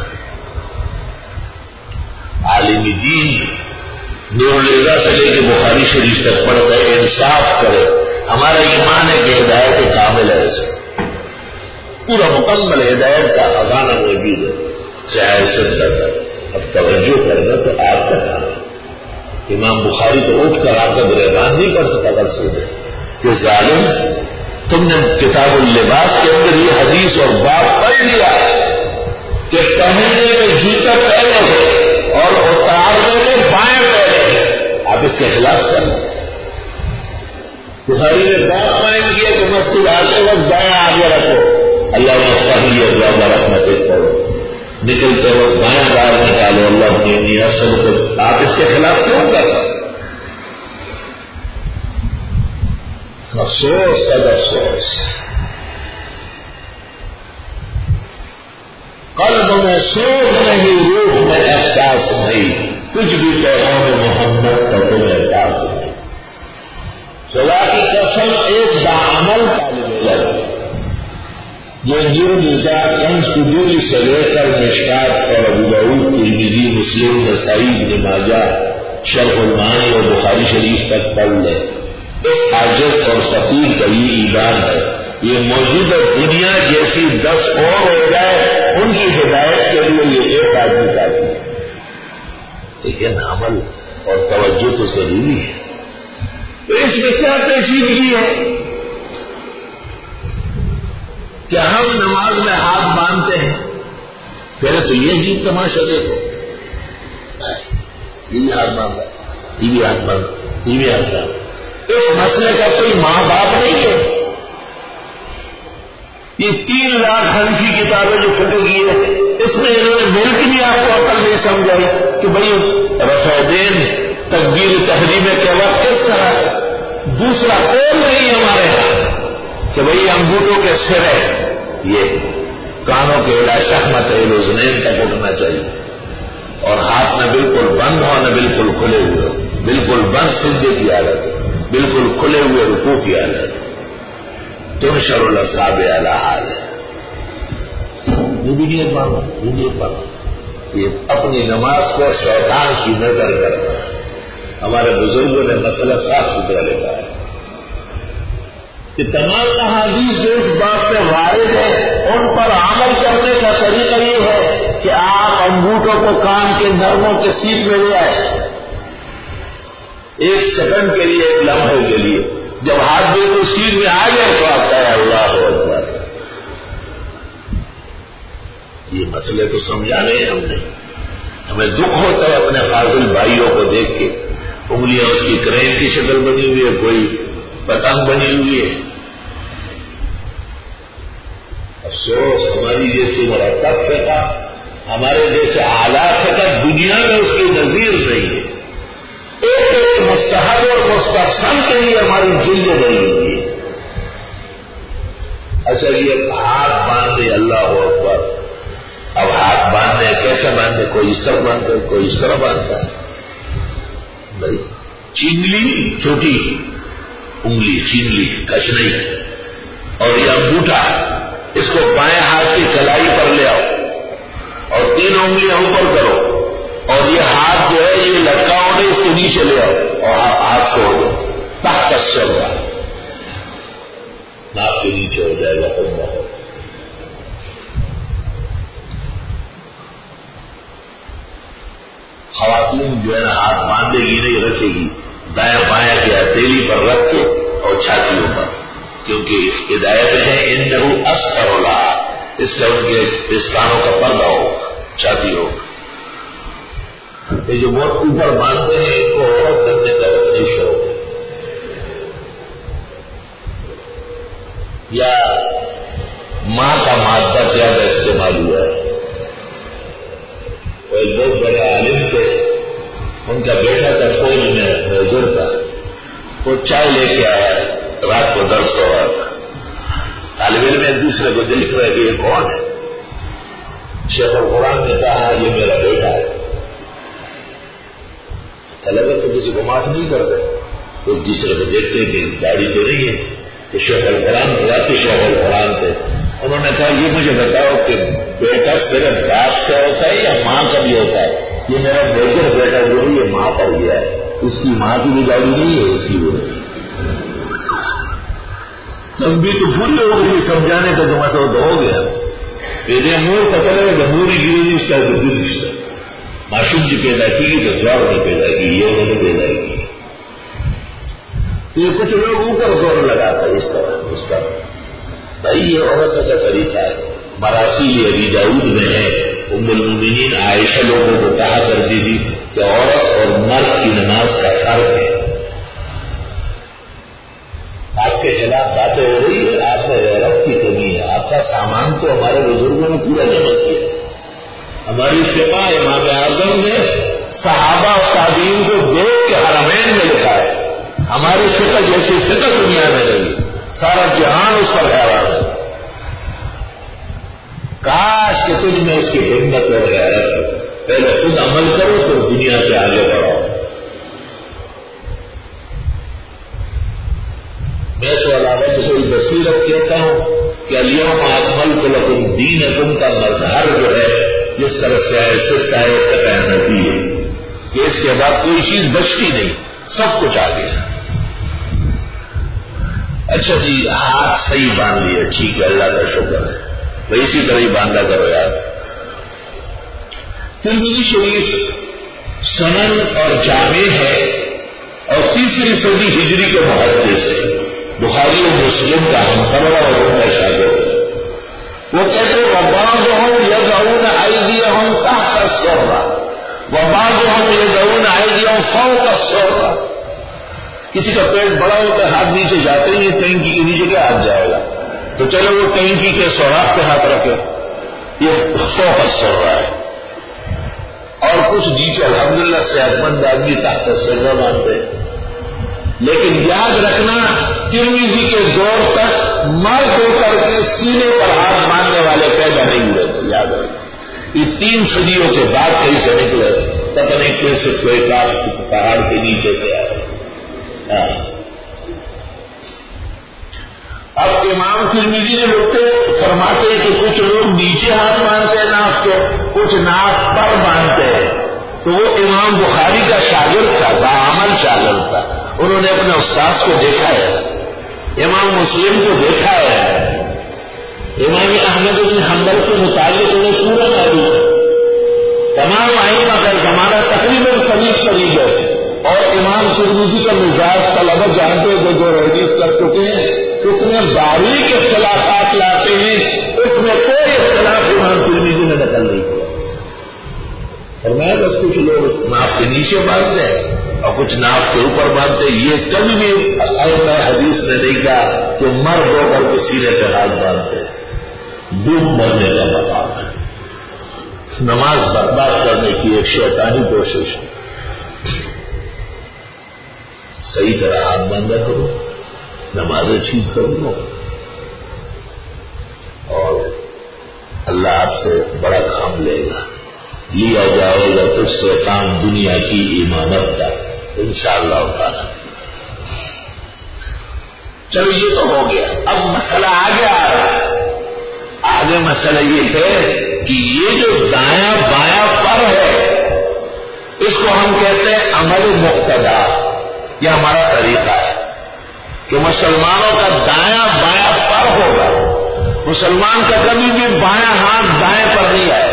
عالم دین نور الہدیٰ سے لے کے بخاری شریف تک پڑھ کر انصاف کرے. ہمارا ایمان ہے کہ ہدایت کامل ہے اسے پورا مکمل ہدایت کا خزانہ موجود ہے سیاست کرتا. اب توجہ کرنا تو آپ کا کام ہے. امام بخاری تو اٹھ کر آ کر رحمان نہیں پڑھ سکا کر سکتے کہ ظالم تم نے کتاب اللباس کے اندر یہ حدیث اور بات پڑھ لیا کہ پہننے میں جوتا پہلے ہے اور اتارنے میں بائیں پہلے ہے. آپ اس کے خلاف کریں. بخاری نے بات قائم کیا کہ مسجد آتے وقت بائیں آگے رکھو اللہ مستحی اللہ برحمت پڑھو نکلتے وقت بائیں دار نکالو اللہ نے سب کو. آپ اس کے خلاف کیوں کر رہے؟ افسوس سب افسوس. قلب میں سوچ نہیں روح میں احساس نہیں کچھ بھی پیغام محمد کا تمہیں احساس نہیں. خدا کی قسم ایک باعمل طالب علم جو نور نظام گنج قدوری سے لے کر مشکات اور ابو داؤد ترمذی مسلم نسائی ابن ماجہ شرح المعانی اور بخاری شریف تک پڑھ لے. ایک حاجت اور فقیر کا یہ ایمان ہے یہ موجودہ دنیا جیسی 10 اور ہو جائے ان کی ہدایت کے لیے یہ ایک آدمی کافی ہے. لیکن عمل اور توجہ تو ضروری ہے. تو اس میں کیا پیچیدگی ہے کہ ہم نماز میں ہاتھ باندھتے ہیں پہلے تو یہ عجیب تماشا دیکھو یہ بھی ہاتھ باندھا یہ بھی ہاتھ باندھا یہ بھی ہاتھ باندھا. اس مسئلے کا کوئی ماں باپ نہیں ہے. یہ 3 لاکھ حنفی کتابیں جو پھٹے گئی ہے اس میں انہوں نے مل کے بھی آپ کو عقل نہیں سمجھائی کہ بھائی رفع دین تکبیر تحریمے کے وقت کس طرح. دوسرا قول نہیں ہمارے یہاں کہ بھائی انگوٹھوں کے سرے یہ کانوں کے علاج شہمت اذنین تک اٹھنا چاہیے اور ہاتھ میں بالکل بند ہو نہ بالکل کھلے ہوئے بالکل بند سجدے کی حالت بالکل کھلے ہوئے رکوع کی حالت تنشر الاصابع علی حال ہے. یہ بھی نہیں مانو یہ نہیں مانو یہ اپنی نماز کو شیطان کی نظر کرنا. ہمارے بزرگوں نے مسئلہ صاف ستھرا لکھا ہے کہ تمام احادیث جو اس بات پہ وارد ہے ان پر عمل کرنے کا طریقہ یہ ہے کہ آپ انگوٹھوں کو کان کے نرموں کے سیٹ میں لے آئے 1 سیکنڈ کے لیے 1 لمحے کے لیے جب ہاتھ بالکل سیٹ میں آ گئے تو آپ کہے اللہ اکبر. یہ مسئلے تو سمجھانے ہیں ہم نے. ہمیں دکھ ہوتا ہے اپنے فاضل بھائیوں کو دیکھ کے انگلیاں اس کی کرین کی شکل بنی ہوئی ہے کوئی پتنگ بنی ہوئی ہے. افسوس ہماری جیسی مرتب فقہ ہمارے جیسے آلات فقہ دنیا میں اس کی نظیر نہیں ہے. ایک مستحب اور مستحسن کے لیے ہماری جلد نہیں ہوتی ہے. اچھا یہ ہاتھ باندھے اللہ اکبر. اب ہاتھ باندھنے کیسے باندھے کوئی اس طرح باندھتا ہے کوئی اس طرح باندھتا ہے. بھائی چینلی چھوٹی انگلی چینلی کچنئی اور یہ انگوٹھا اس کو بائیں ہاتھ کی کلائی پر لے آؤ اور 3 انگلیاں اوپر کرو اور یہ ہاتھ جو ہے یہ لٹکا ہونے اس کے نیچے لے آؤ اور ہاتھ چھوڑ دو تحت السرہ ناک کے نیچے ہو جائے گا. خواتین جو ہے نا ہاتھ باندھے گی نہیں رکھے گی دائیں بائیں کی ہتھیلی پر رکھ کے اور چھاتیوں پر کیونکہ ہدایت ہے انہو استر اللہ اس سے ان کے پستانوں کا پردہ ہو چھاتی ہو. یہ جو بہت اوپر باندھتے ہیں ان کو عورت کرنے کا اپنی شوق ہے. یا ماں کا مادہ زیادہ استعمال ہوا ہے. وہ ایک بہت بڑے عالم تھے، ان کا بیٹا تھا فوج میں میجر تھا. وہ چائے لے کے آیا، رات کو درس ہو رہا تھا. طالب علم ایک دوسرے کو دیکھ رہے کہ یہ کون ہے؟ شیخ القرآن نے کہا یہ میرا بیٹا ہے. طلبہ تو کسی کو معاف نہیں کرتے، ایک دوسرے کو دیکھتے کہ گاڑی تو نہیں ہے کہ شیخ القرآن خدا شیخ القرآن تھے. انہوں نے کہا یہ مجھے بتاؤ کہ بیٹا صرف باپ سے ہوتا ہے یا ماں کا بھی ہوتا ہے؟ یہ میرا میجر بیٹا جو ہے یہ ماں پر گیا ہے، اس کی ماں کی بھی گاڑی نہیں ہے، اس کی بھی نہیں. تم بھی تو پوری ہو گئی سمجھانے کا جو مسئلہ ہو گیا. میرے مور پتہ ہے جمہوری گیری اس کا بزرگ رشتہ معصوم جی پیدا کی تو جواب نے پیدا کی، یہ انہوں نے پیدا کی. تو یہ کچھ لوگ اوپر زور لگاتا ہے اس طرح اس کا. بھائی یہ عورت کا طریقہ ہے. مراسیل ابی داؤد میں ہے، ام المؤمنین عائشہ لوگوں کو کہا کرتی تھی کہ عورت اور مرد کی نماز کا فرق ہے. آپ کے خلاف باتیں ہو رہی ہے، آپ میں غیرت کی کمی ہے. آپ کا سامان تو ہمارے بزرگوں نے پورا جمع کیا. ہماری فقہ امام اعظم نے صحابہ اور تابعین کو دیکھ کے حرمین میں لکھا ہے. ہماری فقہ جیسی فقہ دنیا میں نہیں، سارا جہان اس پر حیران ہے. کاش کہ تجھ میں اس کی ہمت اور غیرت ہو. پہلے خود عمل کرو تو دنیا سے آگے بڑھو. میں تو علاوہ سے بصیرت کہتا ہوں کہ الیوم اکملت لکم دینکم کا مظہر جو ہے جس طرح سے ایسے آیت کا کہنا ہے کہ اس کے بعد کوئی چیز بچتی نہیں، سب کچھ آ گیا. اچھا جی ہاتھ صحیح باندھ لیے، ٹھیک ہے، اللہ کا شکر ہے. تو اسی طرح ہی باندھا کرو یار. ترمذی شریف سنن اور جامع ہے اور 3 صدی ہجری کے محدث ہے. بخاری اور مسلم کا ہمکروا اور ان کا شاگرد. وہ کہتے وبعضهم يضعون أيديهم تحت السرة وبعضهم يضعون أيديهم فوق السرة. کسی کا پیٹ بڑا ہوتا ہے، ہاتھ نیچے جاتے ہی ٹینکی کے نیچے کیا ہاتھ جائے گا؟ تو چلو وہ ٹینکی کے سوراخ پہ ہاتھ رکھے، یہ فوق السرة ہے. اور کچھ نیچے الحمدللہ صحت مند آدمی تحت السرة مانتے ہیں. لیکن یاد رکھنا ترمذی کے دور تک مرد ہو کر کے سینے پر ہاتھ مارنے والے پیدا نہیں ہوئے تھے. یاد رکھنا یہ 3 صدیوں کے بعد کہیں سے نکلے، پتہ نہیں کیسے کوئی پہاڑ کے نیچے سے آئے. اب امام ترمذی نے لوگ فرماتے ہیں کہ کچھ لوگ نیچے ہاتھ مانتے ہیں ناف کے، کچھ ناف پر مانتے ہیں. تو وہ امام بخاری کا شاگرد تھا، باعمل شاگرد تھا. انہوں نے اپنے استاد کو دیکھا ہے، امام مسلم کو دیکھا ہے، امام احمد بن حنبل کے متعلق انہیں پورا معلوم ہے. تمام ائمہ کا زمانہ تقریباً قریب ہے. اور امام ترمذی کا مزاج طلبہ جانتے ہیں جو حدیث کر چکے ہیں کتنے باریک اختلافات لاتے ہیں. اس میں کوئی اختلاف امام ترمذی نے نقل نہیں کیا. اور میں بس کچھ لوگ ناف کے نیچے باندھتے ہیں اور کچھ ناف کے اوپر باندھتے ہیں. یہ کبھی بھی ائمہ حدیث نے نہیں کہا کہ مرد ہو کر کے سینے پہ ہاتھ باندھتے ہیں. ڈوب مرنے کا مقام ہے. نماز برباد کرنے کی ایک شیطانی کوشش. صحیح طرح ہاتھ باندھا کرو، نمازیں ٹھیک کرو اور اللہ آپ سے بڑا کام لے گا. لیا جائے گا تجھ سے کام دنیا کی امامت کا انشاءاللہ تعالی. چلو یہ تو ہو گیا. اب مسئلہ آگے آ رہا ہے. آگے مسئلہ یہ ہے کہ یہ جو دایاں بایاں پر ہے اس کو ہم کہتے ہیں عمل مقتدا. یہ ہمارا طریقہ ہے کہ مسلمانوں کا دایاں بایاں پر ہوگا. مسلمان کا کبھی بھی بایاں ہاتھ دائیں پر نہیں آئے.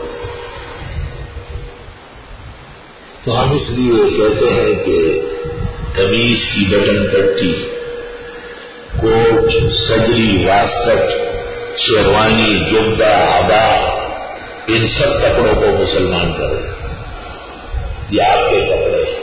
تو ہم اس لیے کہتے ہیں کہ قمیص کی بٹن پٹی، کوٹ، سجری، واسکٹ، شیروانی، جبہ، عبا، ان سب کپڑوں کو مسلمان کرے. یہ آپ کے کپڑے ہیں.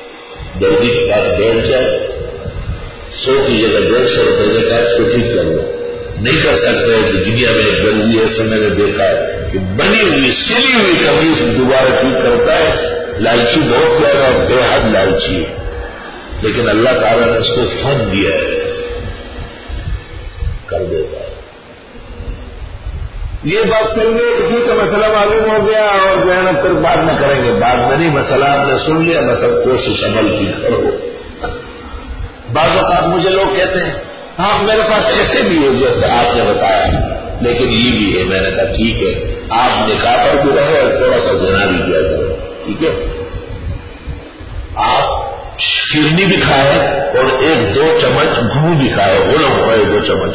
درجی کے پاس بیٹھ جائے، 100 کی جگہ 150 روپئے کا اس کو ٹھیک کر لو. نہیں کر سکتے تو دنیا میں ایک درزی ایسے میں نے دیکھا ہے کہ بنی ہوئی سلی ہوئی قمیص دوبارہ ٹھیک کرتا ہے. لالچی بہت زیادہ اور بے حد لالچی ہے, لیکن اللہ تعالیٰ نے اس کو فن دیا ہے, کر دیتا ہے. یہ بات سمجھے, کسی کا مسئلہ معلوم ہو گیا اور جو ہے نا پھر بعد میں کریں گے, بعد میں نہیں, مسئلہ آپ نے سن لیا, بس اب کوشش عمل کی کرو. بعض اوقات مجھے لوگ کہتے ہیں ہاں میرے پاس ایسے بھی ہے جیسے آپ نے بتایا, لیکن یہ بھی ہے. میں نے کہا ٹھیک ہے, آپ نکاح پر بھی رہے اور تھوڑا سا زنا بھی کیا کریں, ٹھیک ہے. آپ شیرنی بھی کھائے اور 1-2 چمچ گھو بھی کھائے, غلام ہوئے 2 چمچ.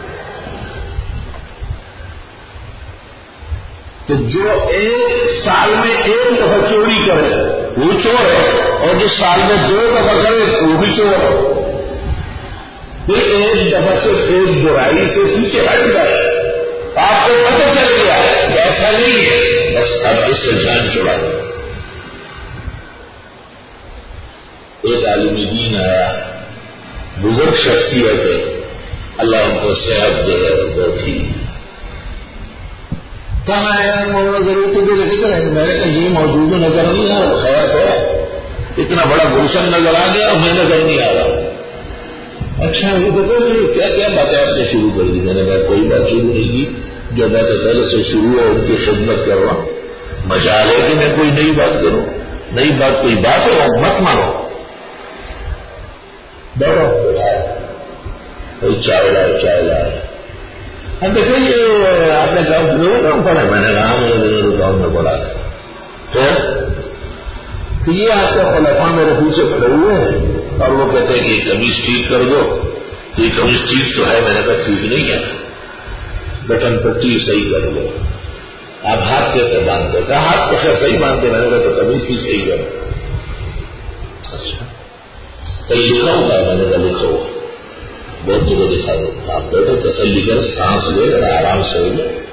تو جو 1 سال میں 1 دفعہ چوری کرے وہ چور ہے, اور جو سال میں 2 دفعہ کرے وہ بھی چور ہے. پھر 1 دفعہ سے 1 برائی سے پیچھے ہٹ گئے, آپ کو پتہ چل گیا کہ ایسا نہیں ہے, بس اب اس سے جان چھڑا. ایک عالم دین آیا, بزرگ شخصیت ہے, اللہ ان کو صحت دے, بہت ہی. کہاں آیا مولانا ضرور تو ذکر ہے, میں نے کہا یہ موجود نظر نہیں آ رہا, خیر ہے اتنا بڑا گلشن نظر آ گیا, میں نظر نہیں آ رہا. اچھا وہ تو کیا کیا باتیں آپ سے شروع کر دی. میں نے کہا کوئی بات شروع نہیں کی, جو باتیں پہلے سے شروع ہے ان کی خدمت کر رہا ہوں. مجال ہے کہ میں کوئی نئی بات کروں, نئی بات کوئی بات ہے مت مانو. بیٹھو کوئی چائے لائے. ہم دیکھیں یہ آپ نے کہا پڑھے, میں نے کہا میرے گاؤں میں پڑھا ہے. تو یہ آپ کا خلفاء میرے پیچھے پڑے ہوئے ہیں اور وہ کہتے ہیں کہ قمیص ٹھیک کر دو. تو یہ قمیص ٹھیک تو ہے, میں نے کہا ٹھیک نہیں ہے, بٹن پٹی صحیح کر دو. آپ ہاتھ کیسے باندھتے ہیں؟ کہا ہاتھ تو خیر صحیح باندھتے, میں نے کہا تو قمیص بھی صحیح کرو. اچھا کہیں لکھا ہوگا؟ میں نے کہا لکھا ہوگا, بہت جگہ دکھا دو. آپ بیٹھے تسلی کر, سانس لے اور آرام سے ہو جائے.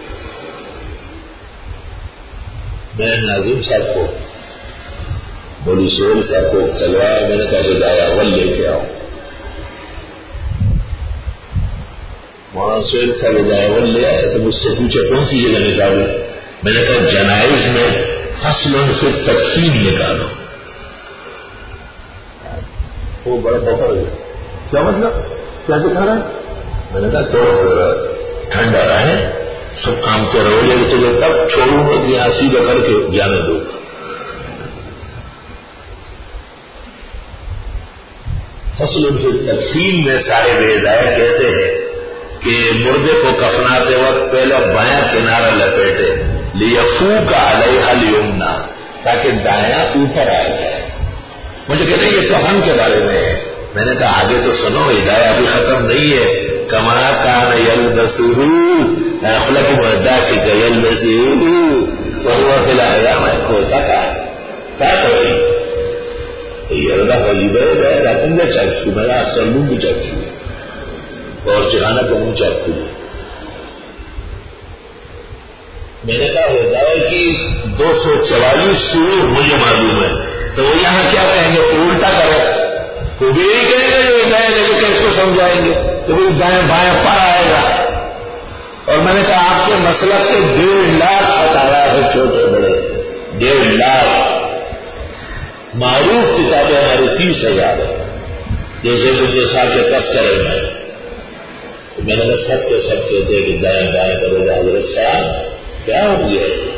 میں ناظم صاحب کو, مولوی سہیل صاحب کو چلوایا, میں نے کہا ہدایہ اول لے کے آؤ. مولانا سہیل صاحب ہدایہ اول لے آئے تو مجھ سے پوچھے کون سی جگہ نکالو. میں نے کہا جنائز میں فصل سے تقسیم نکالو. وہ بڑا پکڑ گیا, کیا مطلب, کیا دکھا رہا ہے؟ میں نے کہا تھوڑا ٹھنڈا رہے, سب کام کے رویے تو تب چھوڑوں گا کہ یہاں سیدھا کر کے جانے دو. فصل سے تقسیم میں صاحب ہدایت کہتے ہیں کہ مردے کو کفناتے وقت پہلے بایاں کنارہ لپیٹے, لیفوک علیہا الیمنا, تاکہ دایاں اوپر آ جائے. مجھے کہتے ہیں یہ کفن کے بارے میں ہے. میں نے کہا آگے تو سنو, ہدایہ ابھی ختم نہیں ہے. کما کان یلبسہ خلق مدافع یلبسہ وہو فی الاحیاء میں کھوتا کیا یہ اللہ وجیبہ ہے, راتن میں چاکسو, میں آپ سلوں بھی چاکسو اور چہانا کو منہ چاکسو. میں نے کہا ہدایہ کی 244 سور مجھے معلوم ہے, تو وہ یہاں کیا کہیں گے, الٹا کرے. وہ بھی یہی کہیں گے جو ہدایہ لے کے اس کو سمجھائیں گے, تو وہ دائیں بائیں پر آئے گا. اور میں نے کہا آپ کے مسلک سے 1.5 لاکھ بتایا ہے, چھوٹے بڑے 1.5 لاکھ. معروف کتابیں ہماری 30,000 ہے, جیسے مجھے ساتھ کے تذکرے میں. تو میں نے کہا سب کے سب کہتے ہیں کہ دائیں بائیں کرو گا. حضرت صاحب کیا ہو گیا ہے؟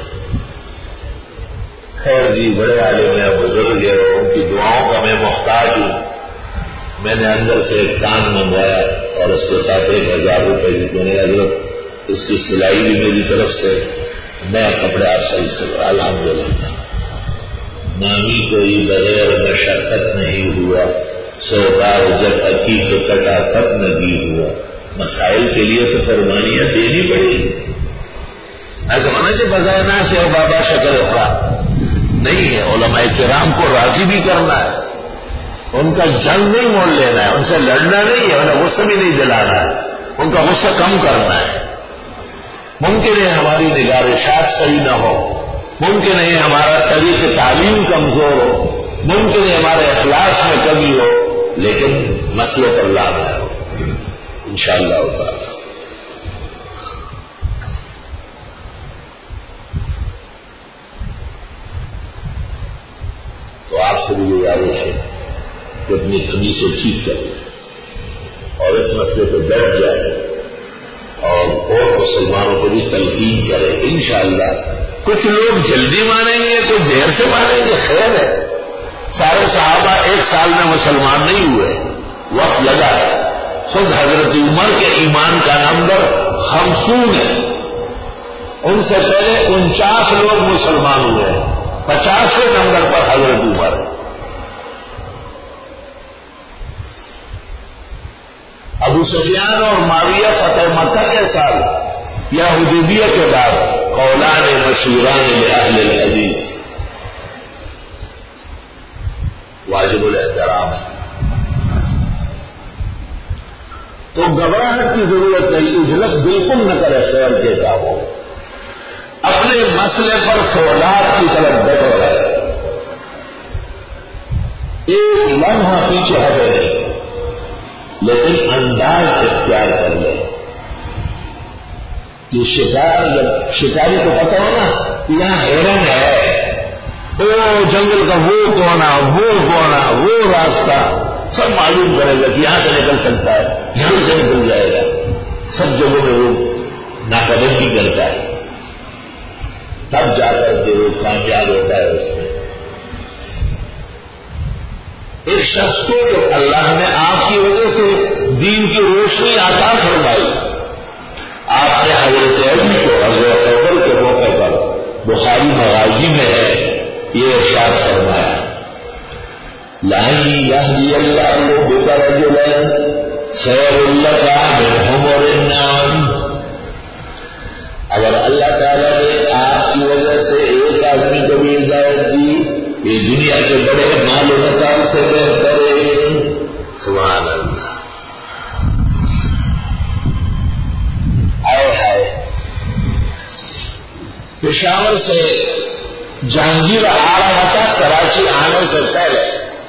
خیر جی, بڑے عالم ہیں, بزرگ ہیں, ان کی دعاؤں کا میں محتاج ہوں. میں نے اندر سے ایک کان منگوایا اور اس کے ساتھ 1,000 روپے کی. میں نے حضرت اس کی سلائی بھی میری طرف سے, میں کپڑے آپ صحیح سے الحمدللہ. نامی کوئی بغیر مشقت نہیں ہوا, سوگار جب عقیق کٹا تب نبی ہوا. مسائل کے لیے تو قربانیاں دینی پڑی. ایسا ہونا چاہیے بغیر نہ سے بابا شکر اخرا نہیں ہے. علماء کرام کو راضی بھی کرنا ہے, ان کا جنگ نہیں موڑ لینا ہے, ان سے لڑنا نہیں ہے, انہیں غصہ بھی نہیں دلانا ہے, ان کا غصہ کم کرنا ہے. ممکن ہے ہماری نگارشات صحیح نہ ہو, ممکن ہے ہمارا طریق تعلیم کمزور ہو, ممکن ہے ہمارے اخلاص میں کمی ہو, لیکن مسئلے پر لانا ہے انشاءاللہ تعالی. اسے ٹھیک کرے اور اس مسئلے پہ بیٹھ جائے اور مسلمانوں کو بھی تلقین کرے. انشاءاللہ کچھ لوگ جلدی مانیں گے، کچھ دیر سے مانیں گے، خیر ہے. سارے صحابہ ایک سال میں مسلمان نہیں ہوئے، وقت لگا ہے. خود حضرت عمر کے ایمان کا نمبر 50 ہے، ان سے پہلے 49 لوگ مسلمان ہوئے ہیں، 50ویں نمبر پر حضرت عمر ہے. ابو سفیان اور معاویہ فتح مکہ کے سال یا حدیبیہ کے بعد قولان مشہوران لأہل الحدیث واجب الاحترام ہے. تو گھبراہٹ کی ضرورت نہیں، اجلت بالکل نہ کرے خیر کے کاموں، اپنے مسئلے پر فولاد کی طرف بڑھو رہے، ایک لمحہ پیچھے ہٹے نہیں، لیکن انداز اختیار کر لے. یہ شکاری کو پتا ہو نا یہاں ہرن ہے، وہ جنگل کا وہ کونا وہ راستہ سب معلوم کرے گا کہ یہاں سے نکل سکتا ہے، یہاں سے نکل جائے گا. سب جگہوں میں وہ ناقدری کرتا ہے، تب جا کر کے وہ کامیاب ہوتا ہے. اس سے ایک شخص کو جو اللہ نے آپ کی وجہ سے دین کی روشنی عطا فرمائی، آپ نے حضرت علی کو حضرت عمر کے موقع پر بخاری مغازی میں ہے یہ ارشاد فرمایا، لَن يَهْدِيَ اللَّهُ بِكَ رَجُلًا خَيْرٌ لَكَ مِنْ حُمُرِ النَّعَمِ. اگر اللہ تعالیٰ نے آپ کی وجہ سے ایک آدمی کو بھی ہدایت دی، یہ دنیا کے بڑے مال و متاع سے بہتر ہے. سبحان اللہ. آئے پشاور سے جہانگیر آ رہا تھا کراچی آنے سے پہلے،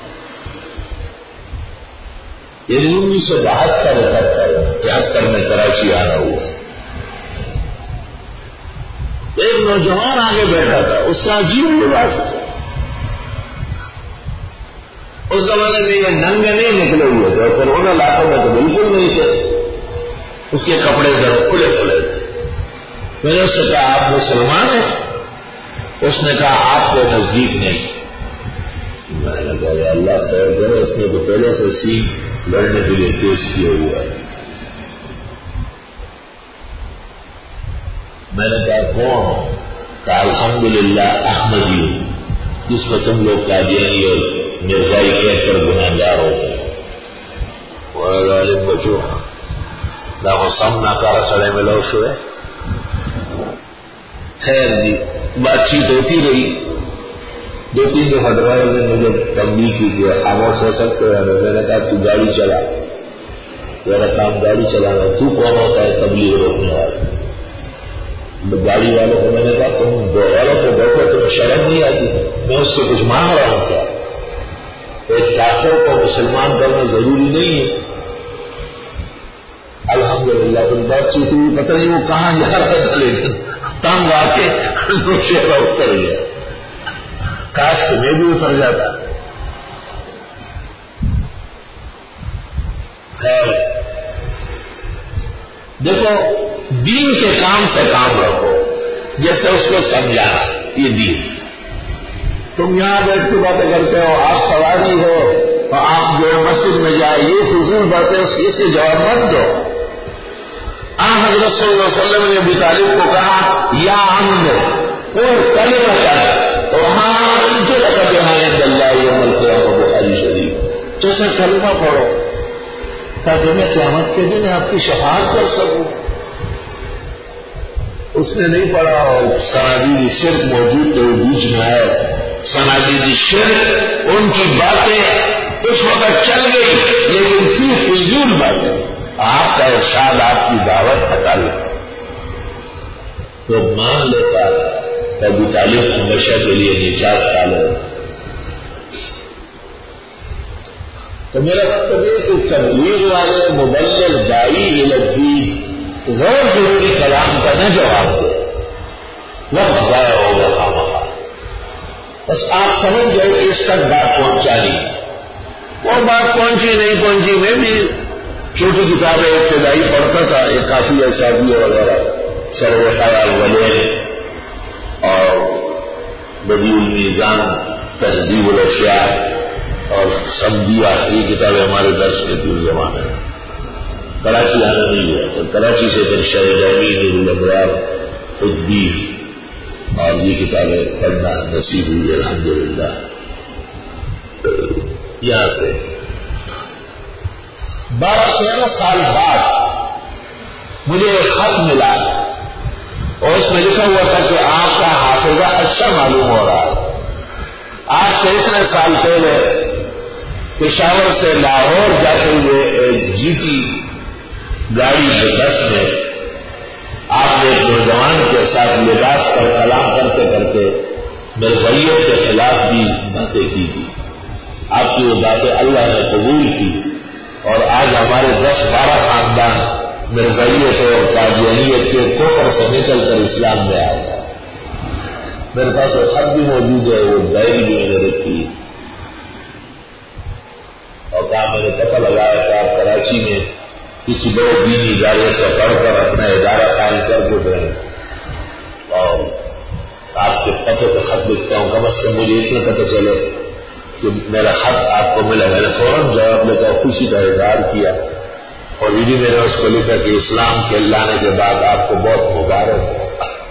یعنی 1972-73 میں کراچی آنا ہوا. ایک نوجوان آگے بیٹھا تھا، اس کا عجیب لباس. اس زمانے میں یہ ننگے نہیں نکلے ہوئے تھے، اور ان علاقوں میں تو بالکل نہیں تھے. اس کے کپڑے سب کھلے کھلے تھے. میں نے اس سے کہا آپ مسلمان ہیں؟ اس نے کہا آپ کے نزدیک نہیں. میں نے کہا اللہ خیر کرے، اس نے تو پہلے سے سینگ لڑنے کے لیے تیز کیا ہوا ہے. میں نے کہا کون؟ کہا الحمدللہ احمدی، جس میں تم لوگ قادیانی اور مرزائی کہہ کر گناہگار ہو گئے. ظالم بچو نہ وہ سم نہ کارا سڑے میں لوگ ہوئے. خیر جی بات چیت ہوتی رہی. 2-3 دفعہ ڈرائیور نے مجھے تنبیہ کی کہ خاموش ہو سکتے ہیں. میں نے کہا تو گاڑی چلا، تیرا کام گاڑی چلانا، تو کون ہوتا ہے تبلیغ روکنے والا؟ گاڑی والوں کو میں نے کہا تم والوں سے بیٹھو، تمہیں شرم نہیں آتی؟ میں اس سے کچھ مانگ رہا ہوں کیا؟ ایک کافر کو مسلمان کرنا ضروری نہیں ہے. الحمدللہ کوئی بات چیت ہوئی، پتہ نہیں وہ کہاں جا رہا تھا، لیکن تنگ آ کے شہرا اتر گیا. کاش کہ میں بھی اتر جاتا. خیر دیکھو، دین کے کام سے کام رکھو، جیسے اس کو سمجھانا. یہ دین، تم یہاں بیٹھ کے باتیں کرتے ہو، آپ سواری ہو اور آپ جو مسجد میں جائے، یہ فضول باتیں اس کے جواب مت دو. حضرت صلی اللہ علیہ وسلم نے ابو طالب کو کہا یا عم کوئی کلمہ کر، وہاں جو لگا بہائے اللہ یوم القیامہ، بخاری شریف، تو اسے کلمہ پڑھو تاکہ میں قیامت کے دن آپ کی شفاعت کر سکوں. اس نے نہیں پڑھا اور صنادید شرک موجود تھے، وہ بیچ میں آئے. صنادید شرک ان کی باتیں اس وقت چل گئی، لیکن تھی فضول باتیں. آپ کا ارشاد، آپ کی دعوت ہٹا لے تو مان لیتا کہ ابو طالب ہمیشہ کے لیے نجات پا لے. تو میرا مطلب یہ کہ تبلیغ والے مبلغ داعی الی الدین غیر ضروری کلام کا نہ جواب دے، وقت ضائع ہوگا خامخواہ. بس آپ سمجھ گئے کہ اس تک بات پہنچانی. وہ بات پہنچی نہیں پہنچی، میں بھی چھوٹی کتابیں ابتدائی پڑھتا تھا، ایک کافی احسابیہ وغیرہ، سرور خیال ولین اور بدیع المیزان، تہذیب الاشیاء اور سمدیہ، یہ کتابیں ہمارے درس میں تھی اس زمانے میں۔ کراچی آنا نہیں ہوا تو کراچی سے پھر شاہ جامی الابرار خودبی اور یہ کتابیں پڑھنا نصیب ہوئی الحمدللہ۔ یہاں سے 12-13 سال بعد مجھے ایک خط ملا اور اس میں لکھا ہوا تھا کہ آپ کا حافظہ اچھا معلوم ہو رہا ہے۔ آج سے اتنے سال پہلے پشاور سے لاہور جاتے ہوئے ایک جی ٹی گاڑی میں بس میں آپ نے ایک نوجوان کے ساتھ لباس پر کلام کرتے کرتے مرزائیت کے خلاف بھی باتیں کی تھی۔ آپ کی وہ باتیں اللہ نے قبول کی اور آج ہمارے 10-12 خاندان مرزائیت اور قادیانیت کے کفر سے نکل کر اسلام میں آ گئے۔ میرے پاس وہ خط بھی موجود ہے، وہ ڈائری بھی میں نے رکھی اور کہا میں نے پتہ لگایا کہ آپ کراچی میں کسی بڑے دینی ادارے سے پڑھ کر اپنا ادارہ قائم کر کے گئے اور آپ کے پتے پہ خط لکھتا ہوں، کم از کم مجھے اتنا پتہ چلے کہ میرا خط آپ کو ملا۔ میں نے فوراً جواب لکھا، خوشی کا اظہار کیا اور یہ بھی میں نے اس کو لکھا کہ اسلام کے لانے کے بعد آپ کو بہت مبارک ہو،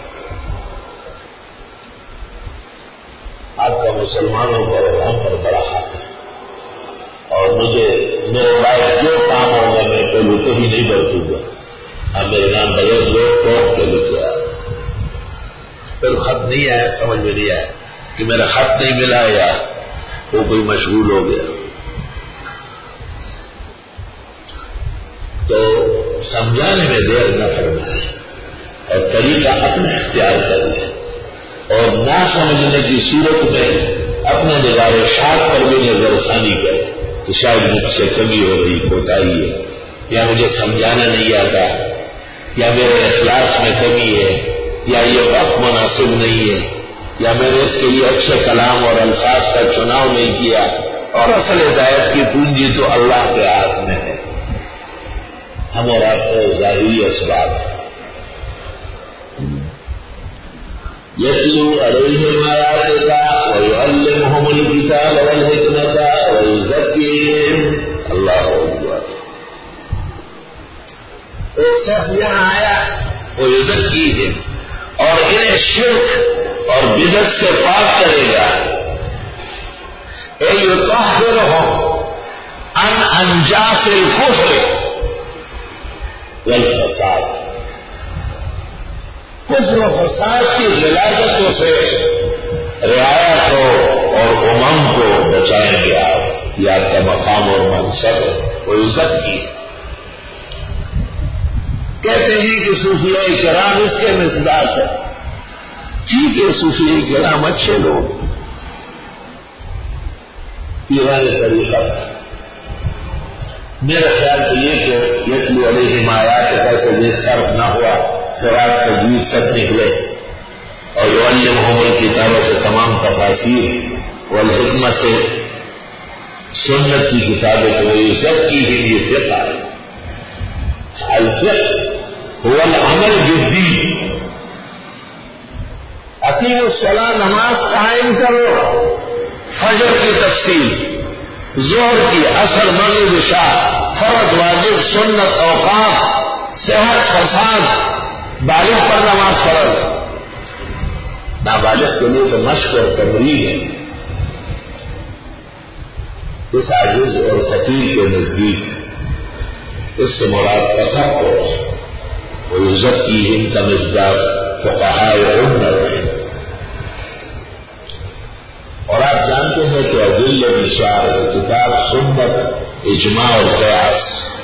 آپ کا مسلمانوں پر اور ہم پر بڑا حق ہے اور مجھے میرے بھائی جو کام ہوگا میں پہلے تو ہی نہیں برتوں گا۔ اب میرے نام بغیر لوگ ٹوک کے لکھے آئے، پھر خط نہیں آیا، سمجھ میں نہیں آیا کہ میرا خط نہیں ملا یا وہ کوئی مشغول ہو گیا۔ تو سمجھانے میں دیر نہ فرمائے اور طریقہ اپنا اختیار کر لے اور نہ سمجھنے کی صورت میں اپنے نگارشات پر بھی نظر ثانی کرے کہ شاید مجھ سے کمی ہو رہی، کوتاہی ہے، یا مجھے سمجھانا نہیں آتا، یا میرے اخلاص میں کمی ہے، یا یہ وقت مناسب نہیں ہے، یا میں نے اس کے لیے اچھے کلام اور الفاظ کا چناؤ نہیں کیا، اور اصل ہدایت کی پونجی تو اللہ کے ہاتھ میں ہے، ہم اور آپ کو ظاہری اسباب ہے۔ یتلو علیہم آیاتک ویعلمہم الکتاب والحکمۃ ویزکیہم، اللہ اکبر۔ ایک شخص یہاں آیا ویزکیہم اور انہیں شرک اور بدعت سے پاک کرے گا، یطہرہم عن انجاس الکفر والفساد، کفر و فساد کی غلاظتوں سے رعایت کو اور امم کو بچائیں گے آپ، یہ آپ کا مقام اور منصب ہے، وہ عزت کی۔ کہتے ہیں کہ صوفیاء کرام اس کے مصداق ہے، ٹھیک ہے، صوفیاء کرام اچھے لوگ، پیران طریقہ تھا۔ میرا خیال تو یہ کہ یتلو علیہم آیاتک سے یہ صرف نہ ہوا، قرآن تجوید سب نکلے اور یعلمہم الکتاب سے تمام تفاسیر والحکمت سے سنت کی کتابیں تو یہ سب کی ہی یہ فقہ ہے۔ الفقہ هو العمل بالدین، اقیموا الصلاۃ، نماز قائم کرو، فجر کی تفصیل، ظہر کی، عصر، مغرب، عشاء، فرض، واجب، سنت، اوقات، صحت، فساد، بالغ پر نماز فرض، نابالغ کے لیے تو مشق اور تمرین ہے۔ اس عاجز اور فقیر کے نزدیک اس سے مراد تفقہ ویزکیہم کا مصداق فقہاء امت ہے۔ اور آپ جانتے ہیں کہ ادلہ بشار کتاب، سنت، اجماع اور قیاس۔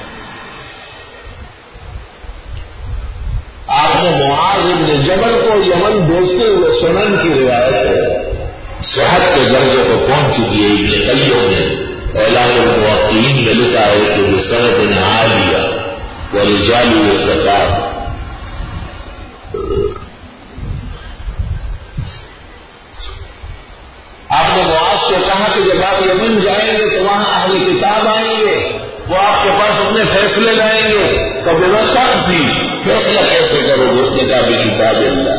آپ نے معاذ بن جبل کو یمن بھیجتے ہوئے سنن کی روایت ہے، صحت کے درجے کو پہنچ چکی ہے۔ ابن قیم نے اعلام الموقعین میں لکھا ہے کہ بسند عالیہ ورجال ثقات، آپ نے معاذ کو کہا کہ جب آپ یمن جائیں گے تو وہاں اہل کتاب لے جائیں گے تو بے تھی فیصلہ کیسے کرو گے؟ اس نے کہا بکتاب اللہ.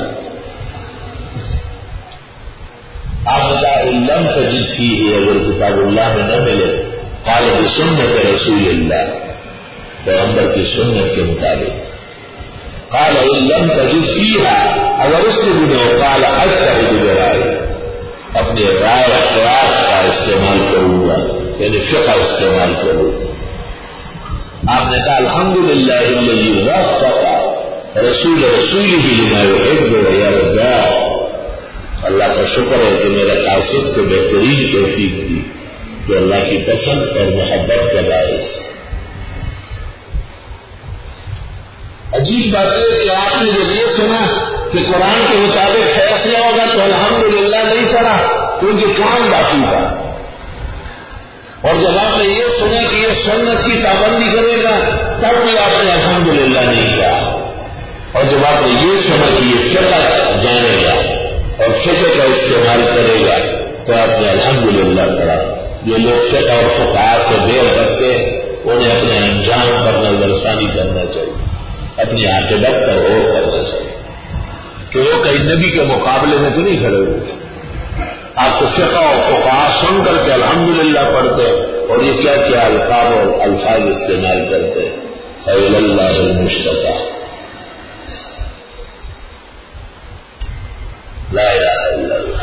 آپ نے کہا لم تجد فیہ، اگر کتاب اللہ میں نہ ملے قال بسنت رسول اللہ، پیغمبر کی سنت کے مطابق. قال لم تجد فیہا، اگر اس کے بھی نہیں قال اجتہد برائے، اپنے رائے قیاس کا استعمال کروں گا، یعنی فقہ استعمال کروں. آپ نے کہا الحمدللہ الذی وفق رسول رسولہ لما یحب ویرضا، اللہ کا شکر ہے کہ میرے قاصد کو بہترین توفیق دی جو اللہ کی پسند اور محبت کا باعث. عجیب بات ہے کہ آپ نے جب یہ سنا کہ قرآن کے مطابق فیصلہ ہوگا تو الحمدللہ نہیں پڑھا کیونکہ کام باقی تھا، اور جب آپ نے یہ سنا کہ یہ سنت کی پابندی کرے گا تب بھی آپ نے الحمدللہ نہیں کہا، اور جب آپ نے یہ سنا کہ یہ فقہ جانے گا اور فقہ کا استعمال کرے گا تو آپ نے الحمدللہ پڑھا. جو لوگ فقہ اور فقہات سے دیر کرتے انہیں اپنے انجام پر نظر ثانی کرنا چاہیے، اپنی عاقبت پر غور کرنا چاہیے کہ وہ کئی نبی کے مقابلے میں تو نہیں کھڑے ہوئے. آپ کو فقہ اور فقہاء سن کر کے الحمدللہ پڑھتے اور یہ کیا کیا القاب اور الفاظ استعمال کرتے. خیر اللہ المشتقى لا الہ الا اللہ.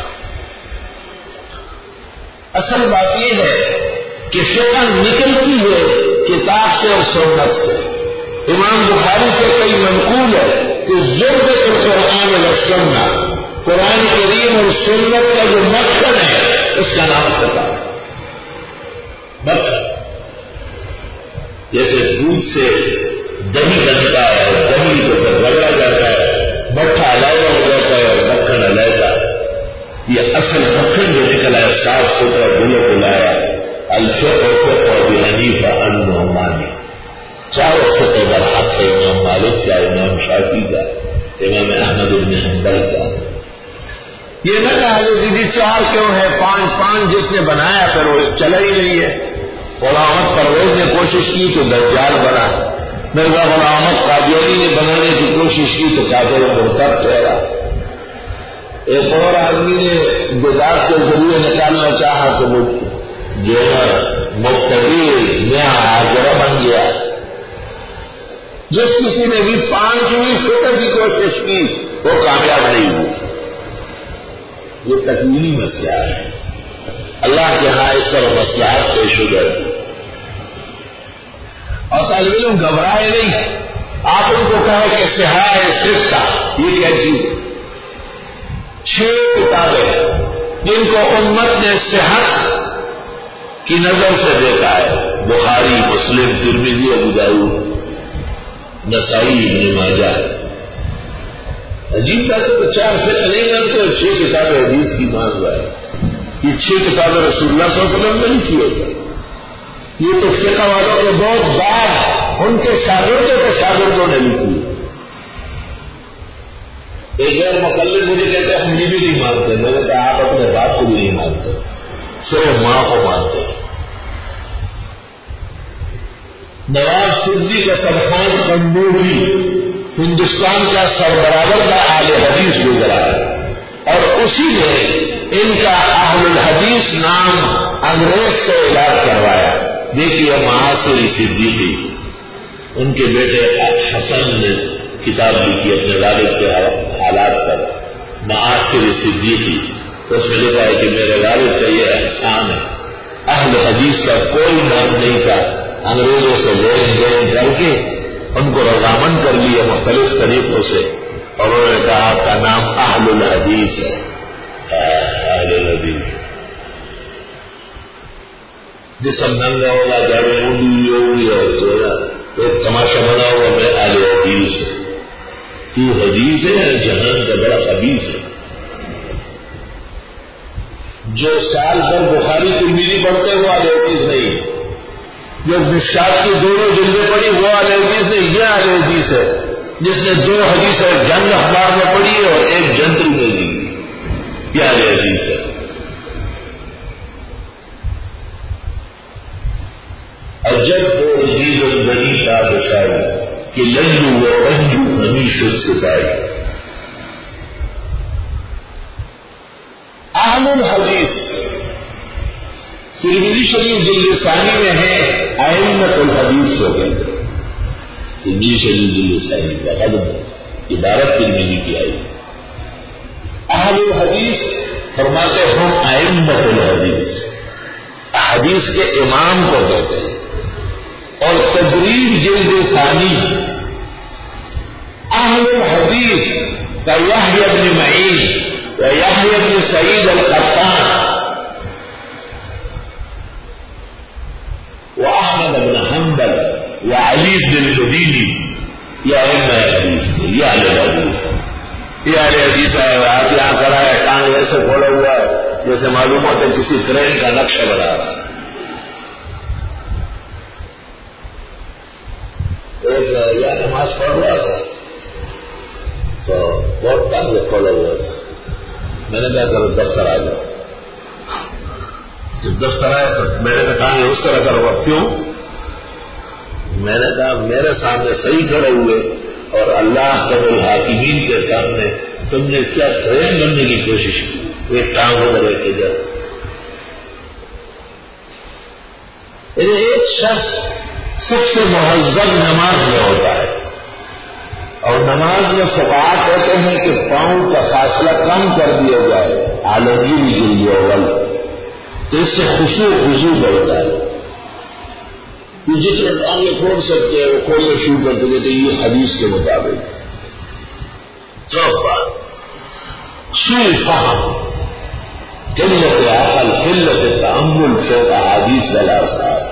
اصل بات یہ ہے کہ فقہ نکلتی ہے کتاب سے اور سنت سے. امام بخاری سے کئی منقول ہے کہ ضرورت القرآن والسنہ، قرآن کریم اور سنت کا جو مکھن ہے اس کا نام فقہ ہے. مکھن جیسے دودھ سے دہی بنتا ہے اور دہی کو پھر رگڑا جاتا ہے، مٹھا علیحدہ ہو جاتا ہے اور مکھن علیحدہ. یہ اصل مکھن جو نکلا ہے صاف ستھرا دلوں کو لایا. الفقہ فقہ ابی حنیفہ عن نعمان، چاروں فقہ در حق ہے، امام مالک کا، امام شافعی کا، امام احمد بن حنبل کا. یہ نہ کہا دیدی چار کیوں ہے، پانچ جس نے بنایا پھر وہ چلا ہی نہیں ہے. غلام احمد پرویز نے کوشش کی تو دجال بنا، مرزا غلام احمد قادیانی نے بنانے کی کوشش کی تو کافر مرتد ٹھہرا. ایک اور آدمی نے بدعت کے ذریعے نکالنا چاہا تو وہ جو ہے مبتدی نیا حاضرہ بن گیا. جس کسی نے بھی 5ویں فقہ کی کوشش کی وہ کامیاب نہیں ہوئی. یہ تکوینی مسئلہ ہے، اللہ کے یہاں اس طرح مسئلات پیش ہو گئے. اور طالب علم گھبرائے نہیں، آپ ان کو کہیں کہ صحاح سکہ یہ کیا چیز ہے؟ 6 کتابیں جن کو امت نے صحت کی نظر سے دیکھا ہے، بخاری، مسلم، ترمذی، ابو داؤد، نسائی، ابن ماجہ. عجیب بات ہے تو 4 فقہ نہیں مانتے اور 6 کتابیں حدیث کی مان رہا ہے. یہ 6 کتابیں رسول اللہ صلی اللہ علیہ وسلم نے لکھی ہوتا. یہ تو فقہ والوں کے بہت بعد ان کے شاگردوں کے شاگردوں نے لکھی. ایک غیر مقلد مجھے کہتے ہیں ہم یہ بھی نہیں مانتے. میں نے کہا آپ اپنے باپ کو بھی نہیں مانتے، صرف ماں کو مانتے. نواب سدی کا سرخان قندوری ہندوستان کا سربراہ کا اہل حدیث گزرا اور اسی نے ان کا اہل الحدیث نام انگریز سے علاج کروایا. دیکھیے معاصر صدیقی، ان کے بیٹے حسن نے کتاب لکھی اپنے والد کے حالات پر، معاصر صدیقی. اس میں لکھا ہے کہ میرے والد کا یہ احسان ہے، اہل حدیث کا کوئی نام نہیں تھا، انگریزوں سے لین دین کر کے ان کو رضامند کر لیا مختلف طریقوں سے، اور انہوں نے کہا آپ کا نام اہل الحدیث ہے. اہل الحدیث جسم ننگا ہوگا، گاڑی اونڈی ہوگی اور جو ہے ایک تماشا بنا ہوا میں اہل حدیث ہے. تو حدیث ہے جہان کا بڑا خبیث ہے. جو سال بھر بخاری ترمذی پڑھتے وہ اہل حدیث نہیں، جو مشکات کی دونوں جلدیں پڑھی وہ اہل حدیث نہیں. یہ اہل حدیث ہے جس نے 2 حدیثیں جنگ اخبار میں پڑھی ہے اور 1 جنتری میں دی. یہ اہل حدیث ہے. اور جب وہ عزیز البری کا کہ لنجو و پنجو ہمیش ستائی. اہل الحدیث ترمذی شریف جلد ثانی میں ہے ائمۃ الحدیث کو کہتے ہیں. ترمذی شریف جلد ثانی کا قدم عبارت ترمذی کی آئی. اہل الحدیث فرماتے ہم ائمۃ الحدیث حدیث کے امام کو کہتے ہیں. اور تدریب جلد ثانی اہل الحدیث کا یحیی بن معین و یحیی بن سعید القطان و احمد بن حنبل و علی بن المدینی یہ ائمہ حدیث یہ اہل الحدیث. یہ اہل حدیث ہے. آپ یہاں کھڑا ہے ٹانگ ایسے کھولا ہوا ہے جیسے معلوم ہوتا ہے کسی ٹرین کا نقشہ بنا رہا ہے. ایک یا نماز پڑھ رہا تھا تو بہت ٹانگ کھولا ہوا تھا. میں نے کہا کرو دفتر آ جاؤ. جب دفتر آیا تو میں نے کہا ٹانگ اس طرح کرو. کیوں؟ میں نے کہا میرے سامنے صحیح کھڑے ہوئے اور اللہ سب الحاکمین کے سامنے تم نے کیا ٹرین بننے کی کوشش کی. ایک ٹانگ ادھر ایک ادھر. ایک شخص سب سے مہذب نماز میں ہوتا ہے اور نماز میں فقہاء کہتے ہیں کہ پاؤں کا فاصلہ کم کر دیا جائے عالمگیری کے لیے اول تو اس سے خضوع بڑھتا ہے. یہ جتنے ٹانگیں کھول سکتے ہیں وہ کھولنے شروع کر دیتے تھے. یہ حدیث کے مطابق چوتھا سوء فہم قلت عقل قلت تأمل فوق احادیث والاثار.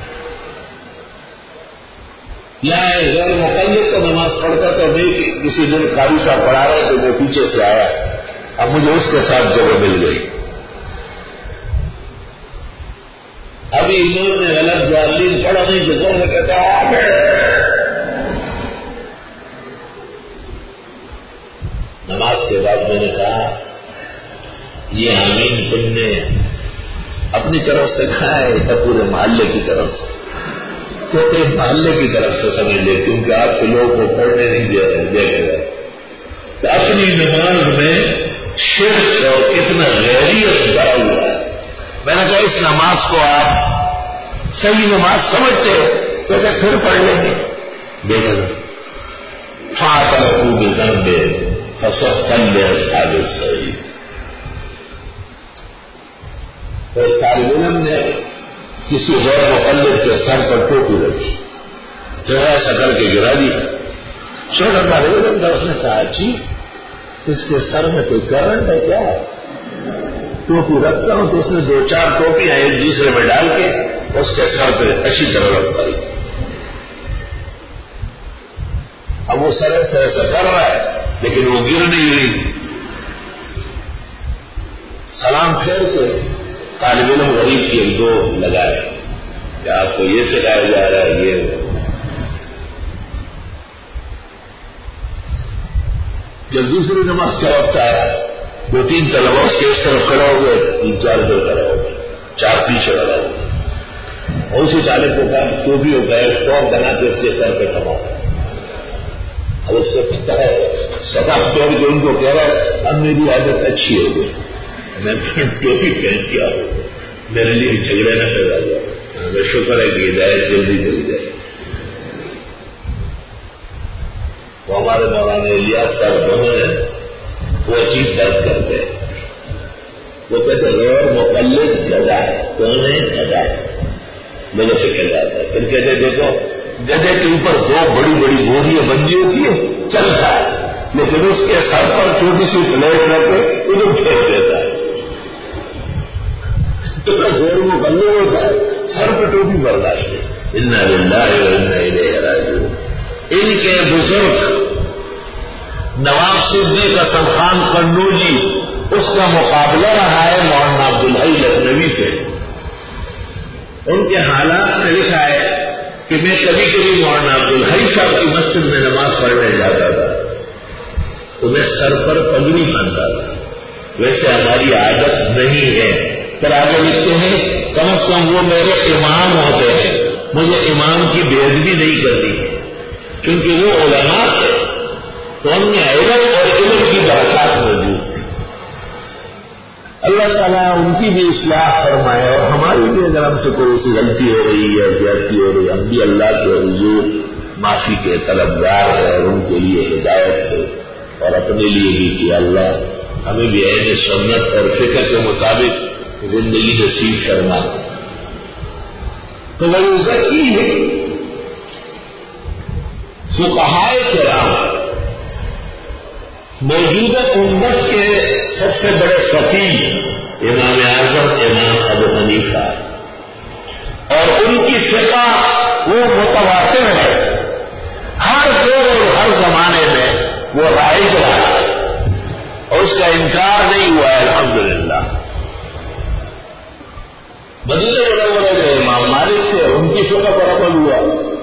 یہاں غیر مقلد تو نماز پڑھتا تو نہیں. کسی دن قاری صاحب پڑھا رہے تو میں پیچھے سے آیا. اب مجھے اس کے ساتھ جگہ مل گئی. ابھی انہوں نے غلط ضالین پڑھا نہیں تو زور سے کہتا نماز کے بعد میں نے کہا یہ آمین تم نے اپنی طرف سے کہا ہے یا پورے محلے کی طرف سے؟ کہتے محلے کی طرف سے سمجھ لے کیونکہ آپ کے لوگوں کو پڑھنے نہیں دے رہے دیکھ رہے. تو اپنی نماز میں شرک اور اتنا غیریت بھرا ہوا ہے. میں نے کہا اس نماز کو آپ صحیح نماز سمجھتے ہو کہتے پھر پڑھ لیں گے. دیکھنا فاطمہ بھی ذنبے فسخن اصحاب الصحیح. اور طالب علم نے کسی غیر مقلد کے سر پر ٹوپی رکھی تو ایسا کر کے گرا دیا. چھوٹا طالب علم تھا. اس نے کہا جی اس کے سر میں کوئی کرنٹ ہے کیا؟ ٹوپی رکھتا ہوں تو اس نے 2-4 ٹوپیاں ایک دوسرے میں ڈال کے اس کے سر پہ اچھی طرح رکھ پائی. اب وہ سر ایسا ایسا کر رہا ہے لیکن وہ گر نہیں رہی. سلام پھیر کے طالب علم غریب کی 1-2 لگائے کہ آپ کو یہ سکھایا جا رہا ہے یہ. جب دوسری نماز کا وقت آیا 2-3 طلبا اس کے اس طرف کھڑا ہو گئے 3-4 ادھر کھڑا ہو گئے 4 پیچھے لگا ہو گئے. اور اسی طالب کو کہا تو بھی ہوتا ہے فارم بنا کے اس کے سر پہ کماؤ. اب اس کو پتہ ہے سطح توڑ کے ان کو کہہ رہا ہے اب میری عادت اچھی ہو گئی میں ٹوپی پہن کے آؤں میرے لیے جھگڑے نہ پیدا ہوا. میں شکر ہے کہ ہدایت جلدی چلی جائے. وہ ہمارے مولانا الیاس صاحب دونوں نے وہ عجیب بات کرتے ہیں. وہ کہتے غیر مقلد گدھا ہے. کون ہے؟ گدھا ہے. لوگوں سے کہہ جاتا ہے. پھر کہتے دیکھو گدھے کے اوپر 2 بڑی بڑی بوریاں بندی ہوتی ہے چلتا ہے لیکن اس کے سر پر چھوٹی سی پلیٹ رکھ کے ادھر پھینک دیتا ہے. تو غیر مقلد ہوتا ہے سر پہ ٹوپی برداشت ہے. انا للہ و انا الیہ راجعون. ان کے بزرگ نواب صدیق حسن خان قنوجی اس کا مقابلہ رہا ہے مولانا عبدالحی لکھنوی سے. ان کے حالات میں لکھا ہے کہ میں کبھی کبھی مولانا عبدالحی صاحب کی مسجد میں نماز پڑھنے جاتا تھا تو میں سر پر پگڑی باندھتا تھا. ویسے ہماری عادت نہیں ہے. پر آگے لکھتے ہیں کم از کم وہ میرے امام ہوتے ہیں مجھے امام کی بے ادبی نہیں کرنی. کیونکہ وہ علماء تھے تو ان میں علم اور علم کی برکات موجود تھی. اللہ تعالیٰ ان کی بھی اصلاح فرمائے اور ہماری بھی اگر ہم سے کوئی سی غلطی ہو رہی ہے زیادتی ہو رہی ہے ہم بھی اللہ کے حضور معافی کے طلبگار ہے اور ان کے لیے ہدایت ہے اور اپنے لیے بھی کہ اللہ ہمیں بھی عین سنت اور فکر کے مطابق زندگی نصیب فرما. تو وہ یزکی ہے فقہائے کرام موجودہ امت کے سب سے بڑے فقیہ امام اعظم امام ابو حنیفہ اور ان کی فقہ وہ متواتر ہے. ہر دور اور ہر زمانے میں وہ رائج رہا اور اس کا انکار نہیں ہوا ہے الحمدللہ. مدینہ منورہ میں امام مالک تھے ان کی فقہ پر عمل ہوا.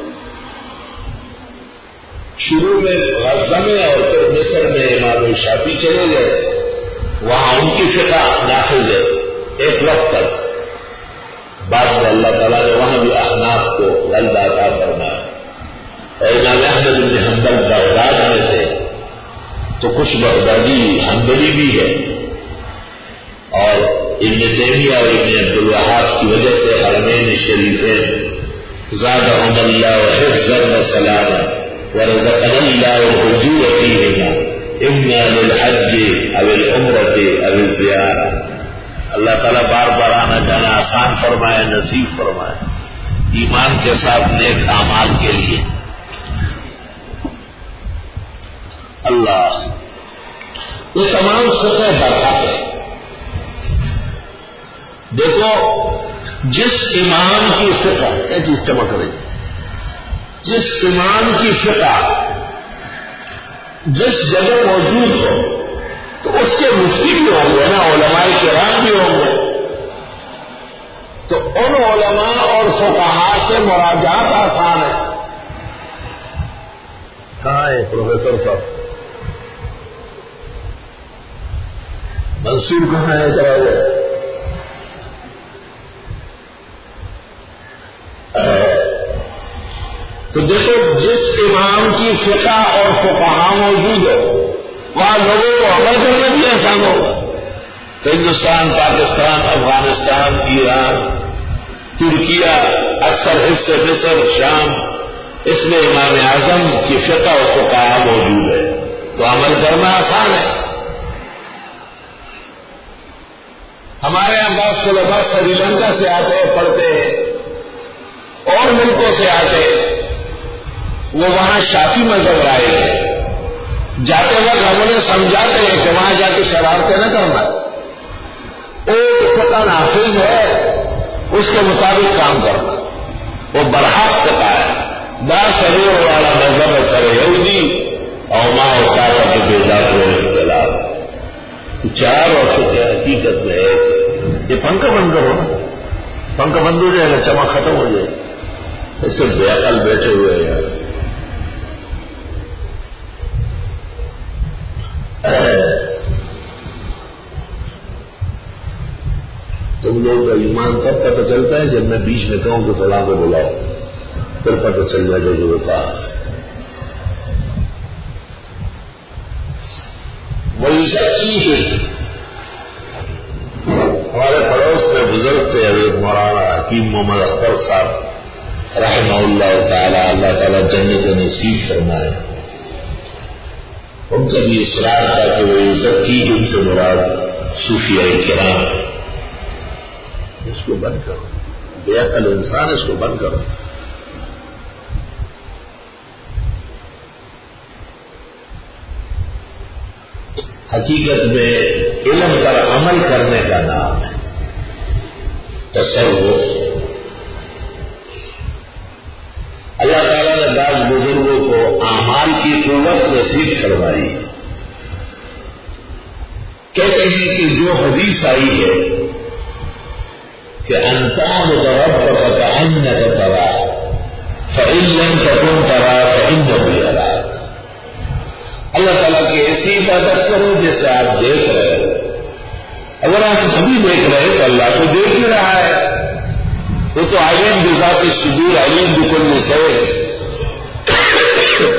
شروع میں غزہ میں اور پھر مصر میں امام شافعی چلے گئے وہاں ان کی فقہ نافذ ہے ایک وقت تک. بعد میں اللہ تعالیٰ نے وہاں بھی احناف کو غلبہ عطا فرمایا اور امام احمد بن حنبل بغداد میں تھے تو کچھ بغدادی حنبلی بھی ہے اور ابن تیمیہ اور ابن عبدالوہاب کی وجہ سے حرمین شریفین زادہم اللہ حفظا وسلاما ورزقنا اللہ الحجور فیہما اما للحج او العمرۃ او الزیارہ. اللہ تعالیٰ بار بار آنا جانا آسان فرمائے نصیب فرمائے ایمان کے ساتھ نیک اعمال کے لیے. اللہ یہ تمام سطح برکات ہے. دیکھو جس امام کی فقہ کیا چیز چمک رہی جس امام کی فقہ جس جگہ موجود ہو تو اس کے مفتی بھی ہوں گے نا علماء کرام بھی ہوں گے تو ان علماء اور فقہاء سے مراجعات آسان ہے. کہاں ہے پروفیسر صاحب منصور کہاں ہے جواب تو دیکھو جس امام کی فقہ اور فقہاء موجود ہے وہاں لوگوں کو عمل کرنا بھی آسان ہوگا. تو ہندوستان پاکستان افغانستان ایران ترکیہ اکثر حصے مصر شام اس میں امام اعظم کی فقہ اور فقہاء موجود ہے تو عمل کرنا آسان ہے. ہمارے یہاں بعض طلباء سری لنکا سے آتے ہیں پڑھتے ہیں اور ملکوں سے آتے وہ وہاں شافعی مذہب رائے ہیں. جاتے وقت ہم انہیں سمجھاتے ہیں کہ وہاں جا کے شرارتیں نہ کرنا ایک فقہ نافذ ہے اس کے مطابق کام کرنا وہ برحق فقہ ہے. دا سرور والا مذہب سر یہودی اور ماں ہوتا ہے کہ بیدار ہو اختلاف چار اور فقہ حقیقت میں ایک. یہ پنکھا بند کرو نا پنکھا بند ہو جائے گا چمک ختم ہو جائے گا اس سے بے عقل بیٹھے ہوئے ہیں. تم لوگ کا ایمان تب پتہ چلتا ہے جب میں بیچ میں کہوں تو فلاں کو بلاؤ پھر پتہ چل جائے گا کہ وہ کہا وہی سچی ہے. ہمارے پڑوس میں بزرگ تھے حضرت مولانا حکیم محمد اختر صاحب رحمہ اللہ تعالی اللہ تعالیٰ جنت نصیب فرمائے. ان کا بھی اصرار تھا کہ وہ عزت کی ان سے مراد صوفیاء کرام. اس کو بند کرو بے عقل انسان اس کو بند کرو. حقیقت میں علم پر عمل کرنے کا نام ہے تصوف. اللہ تعالیٰ نے بعض بزرگوں کو اعمال کی قوت نصیب فرمائی. کہتے ہیں کہ جو حدیث آئی ہے کہ ان تعبد ربک کأنک تراہ فإن لم تکن تراہ فإنہ یراک. اللہ تعالیٰ کی ایسی عبادت کرو جیسے آپ دیکھ رہے ہو. اگر آپ سبھی دیکھ رہے تو اللہ کو دیکھ ہی رہا ہے. وہ تو علیم بذات الصدور علیم بکل شیء.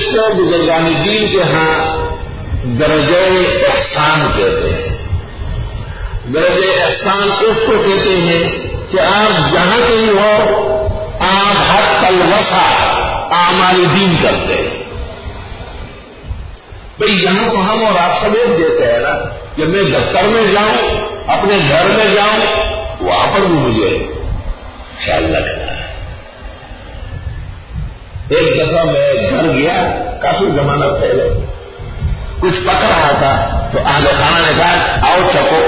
کو بزرگان دین کے ہاں درجہ احسان کہتے ہیں. درجہ احسان اس کو کہتے ہیں کہ آپ جہاں کہیں ہو آپ حق الوسع اعمال دین کرتے ہیں. بھئی یہاں تو ہم اور آپ سب ایک جیسے ہیں نا. جب میں دفتر میں جاؤں اپنے گھر میں جاؤں وہاں پر بھی مجھے خیال رکھنا ہے. ایک دفعہ میں گھر گیا کافی زمانہ پہلے, کچھ پک رہا تھا تو اہل خانہ نے کہا آؤ چکو.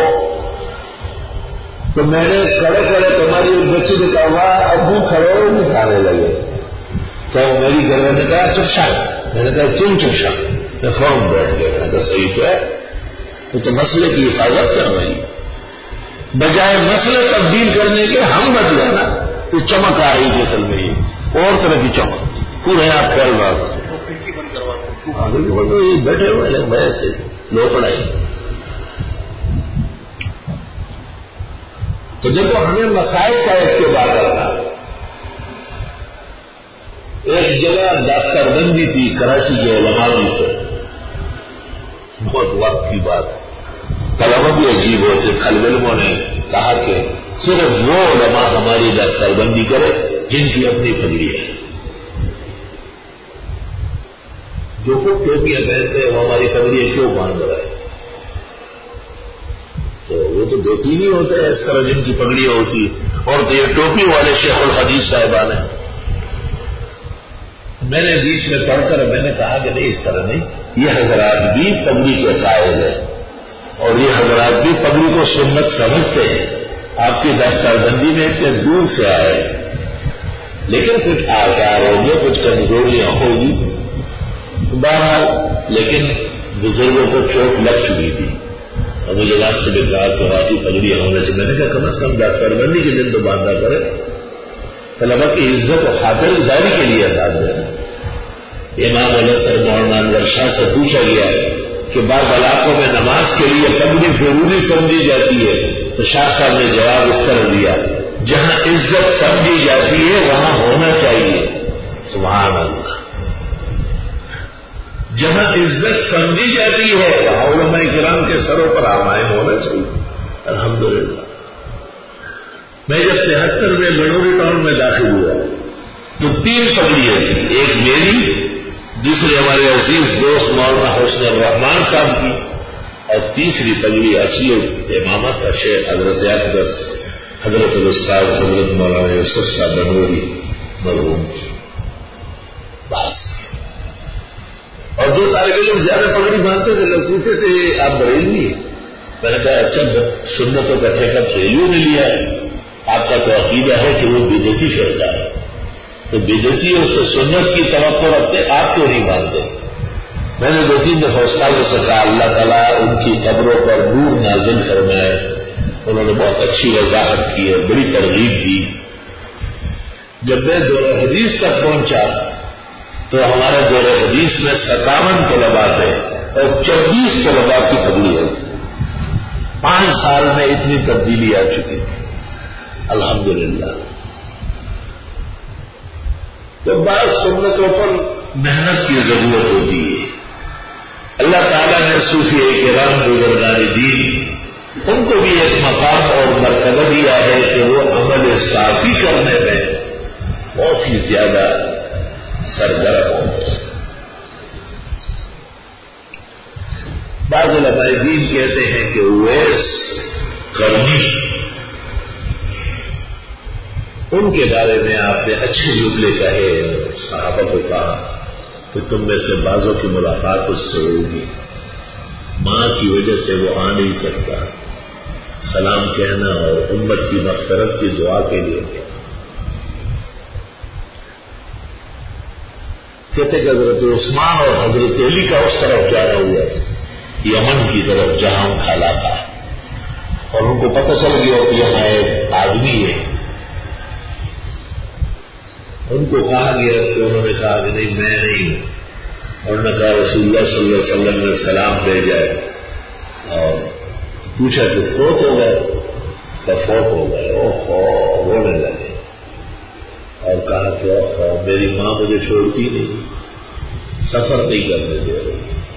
تو میں نے کھڑے کھڑے تمہاری ایک بچی نے کہا ابو کھڑے ہو نہیں کھانے لگے. تو میری گھر میں نے کہا چپ شا. میں نے کہا کیوں چپ شا؟ میں فوراً بیٹھ گیا. میں کہا صحیح تو ہے, تو مسئلے کی حفاظت کر رہی, بجائے مسئلے تبدیل کرنے کے ہم بدلے نا. تو چمک آ رہی جسل میں اور طرح کی چمک پورے آپ کر بات بیٹھے ہوئے بڑے سے لو پڑائی. تو جب ہمیں مسائل کا اتباع کرنا. ایک جگہ داستر بندی تھی کراچی کے علماء بھی تھے, بہت وقت کی بات. طلبہ بھی عجیب ہوتے. طالب علموں نے کہا کہ صرف وہ علماء ہماری داستر بندی کرے جن کی اپنی پگڑی ہے. جو خود ٹوپیاں پہنتے ہیں وہ ہماری پگڑیاں کیوں باندھ رہے ہیں؟ تو وہ تو دو تین ہی ہوتے ہیں اس طرح جن کی پگڑیاں ہوتی. اور تو یہ ٹوپی والے شیخ الحدیث صاحبان ہیں. میں نے بیچ میں پڑھ کر میں نے کہا کہ نہیں اس طرح نہیں, یہ حضرات بھی پگڑی کے قائل ہیں اور یہ حضرات بھی پگڑی کو سنت سمجھتے ہیں. آپ کی دستار بندی میں اتنے دور سے آئے لیکن کچھ آزار ہوں گے, کچھ کمزوریاں ہوگی بہرحال. لیکن بزرگوں کو چوٹ لگ چکی تھی اور مجھے راستے میں کہا کہ واقعی پگڑیاں ہونے سے. میں نے کہا کم از کم دستار بندی کے دن تو باندھا کرے. طلبا کی عزت و خاطر داری کے لیے انداز ہے. امام علیہ مولانا انور شاہ سے پوچھا گیا کہ بعض علاقوں میں نماز کے لیے پگڑی ضروری سمجھی جاتی ہے, تو شاہ صاحب نے جواب اس طرح دیا جہاں عزت سمجھی جاتی ہے وہاں ہونا چاہیے. سبحان اللہ. جہاں عزت سمجھی جاتی ہے وہاں علماء کرام کے سروں پر آمائن ہونا چاہیے. الحمدللہ. میں جب 73 میں گنوری ٹاؤن میں داخل ہوا تو 3 پگڑیاں تھیں. ایک میری, دوسری ہمارے عزیز دوست مولانا حسن الرحمان صاحب کی, اور تیسری پگڑی اصلی امامت شیخ حضرت اقدس حضرت الاستاذ حضرت مولانا یوسف صاحب گنوری مرحوم کی. بس. اور جو طالب علم زیادہ پگڑی باندھتے تھے لوگ پوچھتے تھے آپ بریلوی ہیں؟ میں نے کہا اچھا سنتوں کا ٹھیکہ بریلویوں نے لیا ہے, آپ کا تو عقیدہ ہے کہ وہ بدعتی فرقہ ہے, تو بدعتی اس سے سنت کی توقع رکھتے, آپ کیوں نہیں باندھتے؟ میں نے 2-3 دفعہ استادوں سے کہا اللہ تعالیٰ ان کی قبروں پر نور نازل فرمائے. انہوں نے بہت اچھی وضاحت کی ہے, بڑی ترغیب دی. جب میں دور حدیث تک پہنچا تو ہمارے دور حدیث میں 57 طلباء تھے اور 24 طلباء کی پگڑی ہے. 5 سال میں اتنی تبدیلی آ چکی تھی الحمدللہ. تو بعض سنتوں پر محنت کی ضرورت ہوتی ہے. اللہ تعالیٰ نے صوفیہ کرام بزرگان دین ان کو بھی ایک مقام اور مرتبہ دیا ہے کہ وہ عمل صافی کرنے میں بہت ہی زیادہ سرگرم ہوتے ہیں. بعض علماء دین کہتے ہیں کہ اویس قرنی, ان کے بارے میں آپ نے اچھے جملے کہے. صحابہ کو کہا کہ تم میں سے بعضوں کی ملاقات اس سے ہوگی, ماں کی وجہ سے وہ آ نہیں سکتا, سلام کہنا اور امت کی مغفرت کی دعا کے لیے. کہتے کہ حضرت عثمان اور حضرت علی کا اس طرف جانا ہوا یمن کی طرف جہاں کھالا تھا, اور ان کو پتہ چل گیا کہ یہاں ایک آدمی ہے. ان کو کہا گیا کہ انہوں نے کہا کہ نہیں میں نہیں ہوں. انہوں نے کہا رسول اللہ صلی اللہ علیہ وسلم نے سلام بھیجا ہے, اور پوچھا کہ فوت ہو گئے؟ تو فوت ہو گئے. اوہ رونے لگے اور کہا کہ میری ماں مجھے چھوڑتی نہیں, سفر نہیں کرنے دے رہے.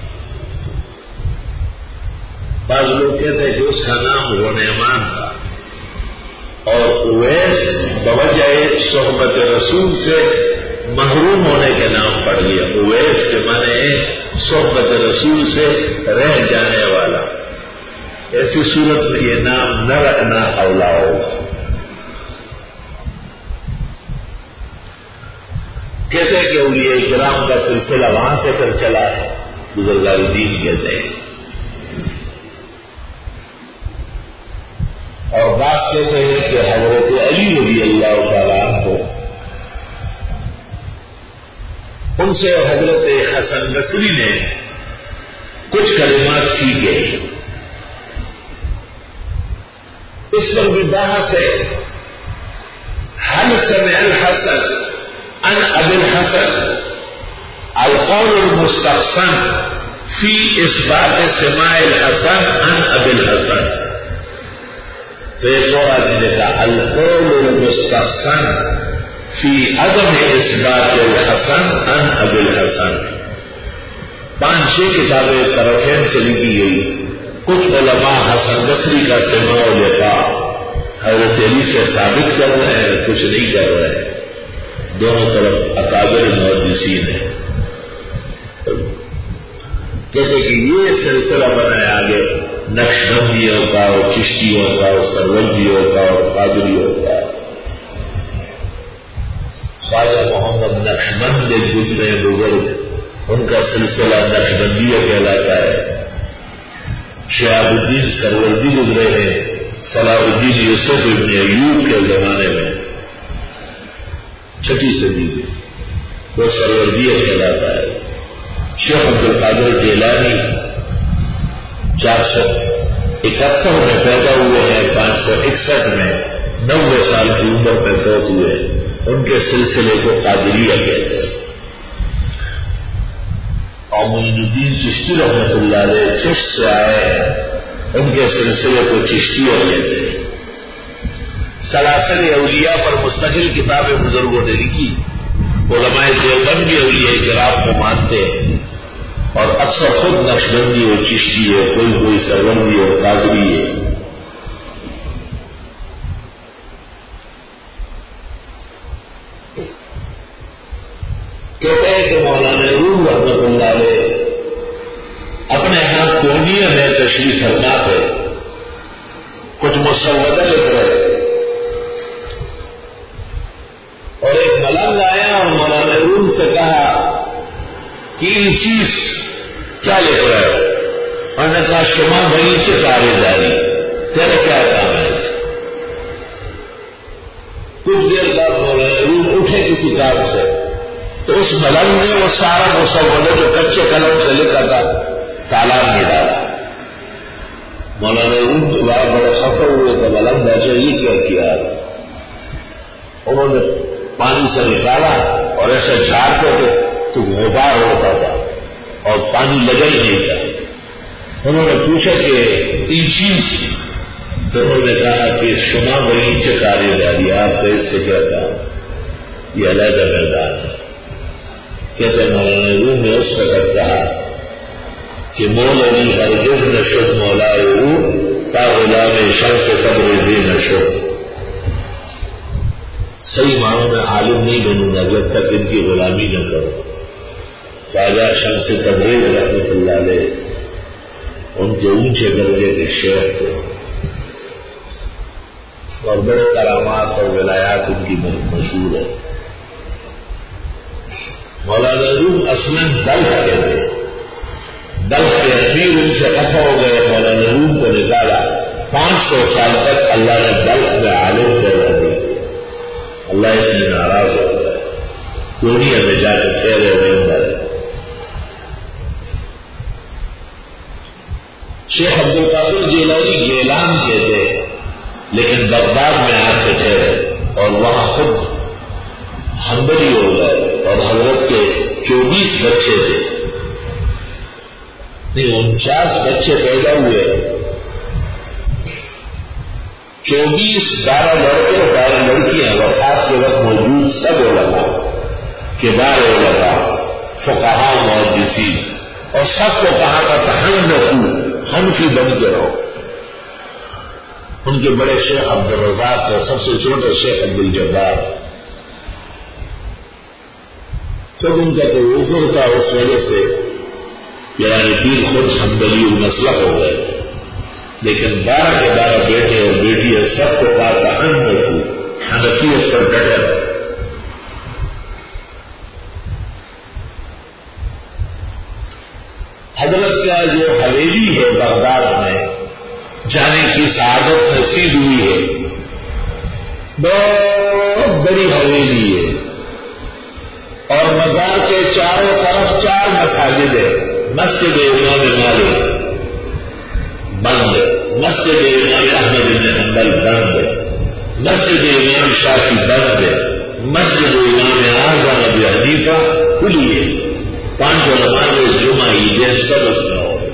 بعض لوگ کہتے ہیں کہ اس کا نام غنیمان تھا اور اویس بوجہ صحبت رسول سے محروم ہونے کے نام پڑ گیا. اویس کے معنی صحبت رسول سے رہ جانے والا. ایسی صورت میں یہ نام نہ رکھنا اولا ہوگا. کہتے ہیں کہ اولیاء کرام کا سلسلہ وہاں سے کر چلا ہے, بزرگان دین کہتے ہیں. اور بات کہتے ہیں کہ حضرت علی رضی اللہ تعالیٰ عنہ ان سے حضرت حسن بصری نے کچھ کلمات سیکھے. اس پر بھی بحث ہے. هل سمع الحسن عن ابي الحسن القول المستحسن في اثبات سماع الحسن عن ابي الحسن. تو ایک اور آدمی نے کہا القول المستحسن فی عدم اثبات الحسن عن ابی الحسن. 5-6 کتابیں طرفین سے لکھی گئی. کچھ علماء حسن بصری کا سماع و لقاء حضرت علی سے ثابت کر رہے ہیں, کچھ نہیں کر رہے ہیں. دونوں طرف اکابر محدثین ہیں. کہتے کہ یہ سلسلہ بنایا آگے نقشبندیوں کا اور چشتیوں کا اور سرورجیوں کا اور قادریوں کا. خواجہ محمد نقشبند ایک گزرے بزرگ, ان کا سلسلہ نقشبندیوں کہلاتا ہے. شہاب الدین سروردی گزرے ہیں صلاح الدین یوسف ابن ایوب کے زمانے میں 6 صدی میں, وہ سروردیہ کہلاتا ہے. شیخ عبد القادر جیلانی 471 میں پیدا ہوئے ہیں, 561 میں 90 سال کی عمر میں فوت ہوئے. ان کے سلسلے کو قادریہ کہتے ہیں. اور معین الدین چشتی رحمۃ اللہ علیہ چشت سے آئے ہیں, ان کے سلسلے کو چشتیہ کہتے ہیں. سلاسل اولیاء پر مستقل کتابیں بزرگوں نے لکھی. علماء دیوبند بھی اولیاء کرام کو مانتے ہیں اور اکثر خود نقشبندی اور چشتی ہے, کوئی سربندی اور قادری ہے. کہتے ہیں کہ مولانا روم رحمۃ اللہ علیہ اپنے ہاں کونیا میں تشریف فرما ہے, کچھ مسودہ لکھ رہے اور ایک ملنگ آیا اور مولانا روم سے کہا کہ یہ چیز کیا لکھ رہے ہو؟ اور نے کہا شما بھائی سے کاری داری, تیرا کیا کام ہے؟ کچھ دیر بعد مولانا روم اٹھے کسی کام سے, تو اس ملنگ نے وہ سارا مسودہ جو کچے قلم سے لکھا تھا تالاب میں ڈالا. مولانا روم کے بعد بڑے خفے ہوئے تو ملنگ بیٹھے یہ کیا کیا؟ انہوں نے پانی سے نکالا اور ایسے جھاڑتے تھے تو غبار ہوتا تھا اور پانی لگا ہی نہیں تھا. انہوں نے پوچھا کہ یہ چیز, تو انہوں نے کہا کہ شما وہی چکاری داری, آپ کا اس سے کیا کام؟ یہ علیحدہ میدان ہے. کہتے مولانا روم نے اس وقت کہا کہ مولوی ہرگز نہ شد مولائے تا غلام شمس تبریزی نہ شد. صحیح معنوں میں عالم نہیں بنوں گا جب تک ان کی غلامی نہ کروں. خواجہ شمس تبریز رحمۃ اللہ علیہ ان کے اونچے درجے کے شیخ تھے اور بڑے کرامات اور ولایات ان کی مشہور ہے. مولانا روم اصلاً دلف کہتے ہیں. دلف کے امیر ان سے خفا ہو گئے, مولانا روم کو نکالا. 500 سال تک اللہ نے دلف میں عالم پیدا دی. اللہ اس میں ناراض ہو گیا, دنیا میں جا کے ٹھہرے ہوئے رہے. شیخ عبد القادر جیلانی گیلان کہتے لیکن بغداد میں آ کے ٹھہرے اور وہاں خود حنبلی ہو گئے اور حضرت کے 24 بچے تھے, نہیں 49 بچے پیدا ہوئے. 24 12 لڑکے اور 12 لڑکیاں وفات کے وقت موجود. سب علماء کبار علماء فقہا محدثین، اور سب کو کہا تھا تحنفوا، حنفی بن کے رہو۔ ان کے بڑے شیخ عبدالرزاق اور سب سے چھوٹے شیخ عبدالجبار، خود ان کا تو عذر تھا اس وجہ سے یعنی پیر خود حنبلی المسلک ہو گئے، لیکن 12 کے 12 بیٹے اور بیٹیاں سب کو کہا تحنفوا، حنفیت پر ڈٹے رہو۔ حضرت کا جو حویلی ہے بغداد میں جانے کی سعادت نصیب ہوئی ہے، بہت بڑی حویلی ہے، اور مزار کے چاروں طرف 4 مساجد ہیں۔ مسجد امام مالک بند، مسجد امام احمد بن حنبل بند، مسجد امام شافعی بند، مسجد امام اعظم ابی حنیفہ کھلی ہے، 5 نمازیں جمعہ عیدین سب اس میں ہو۔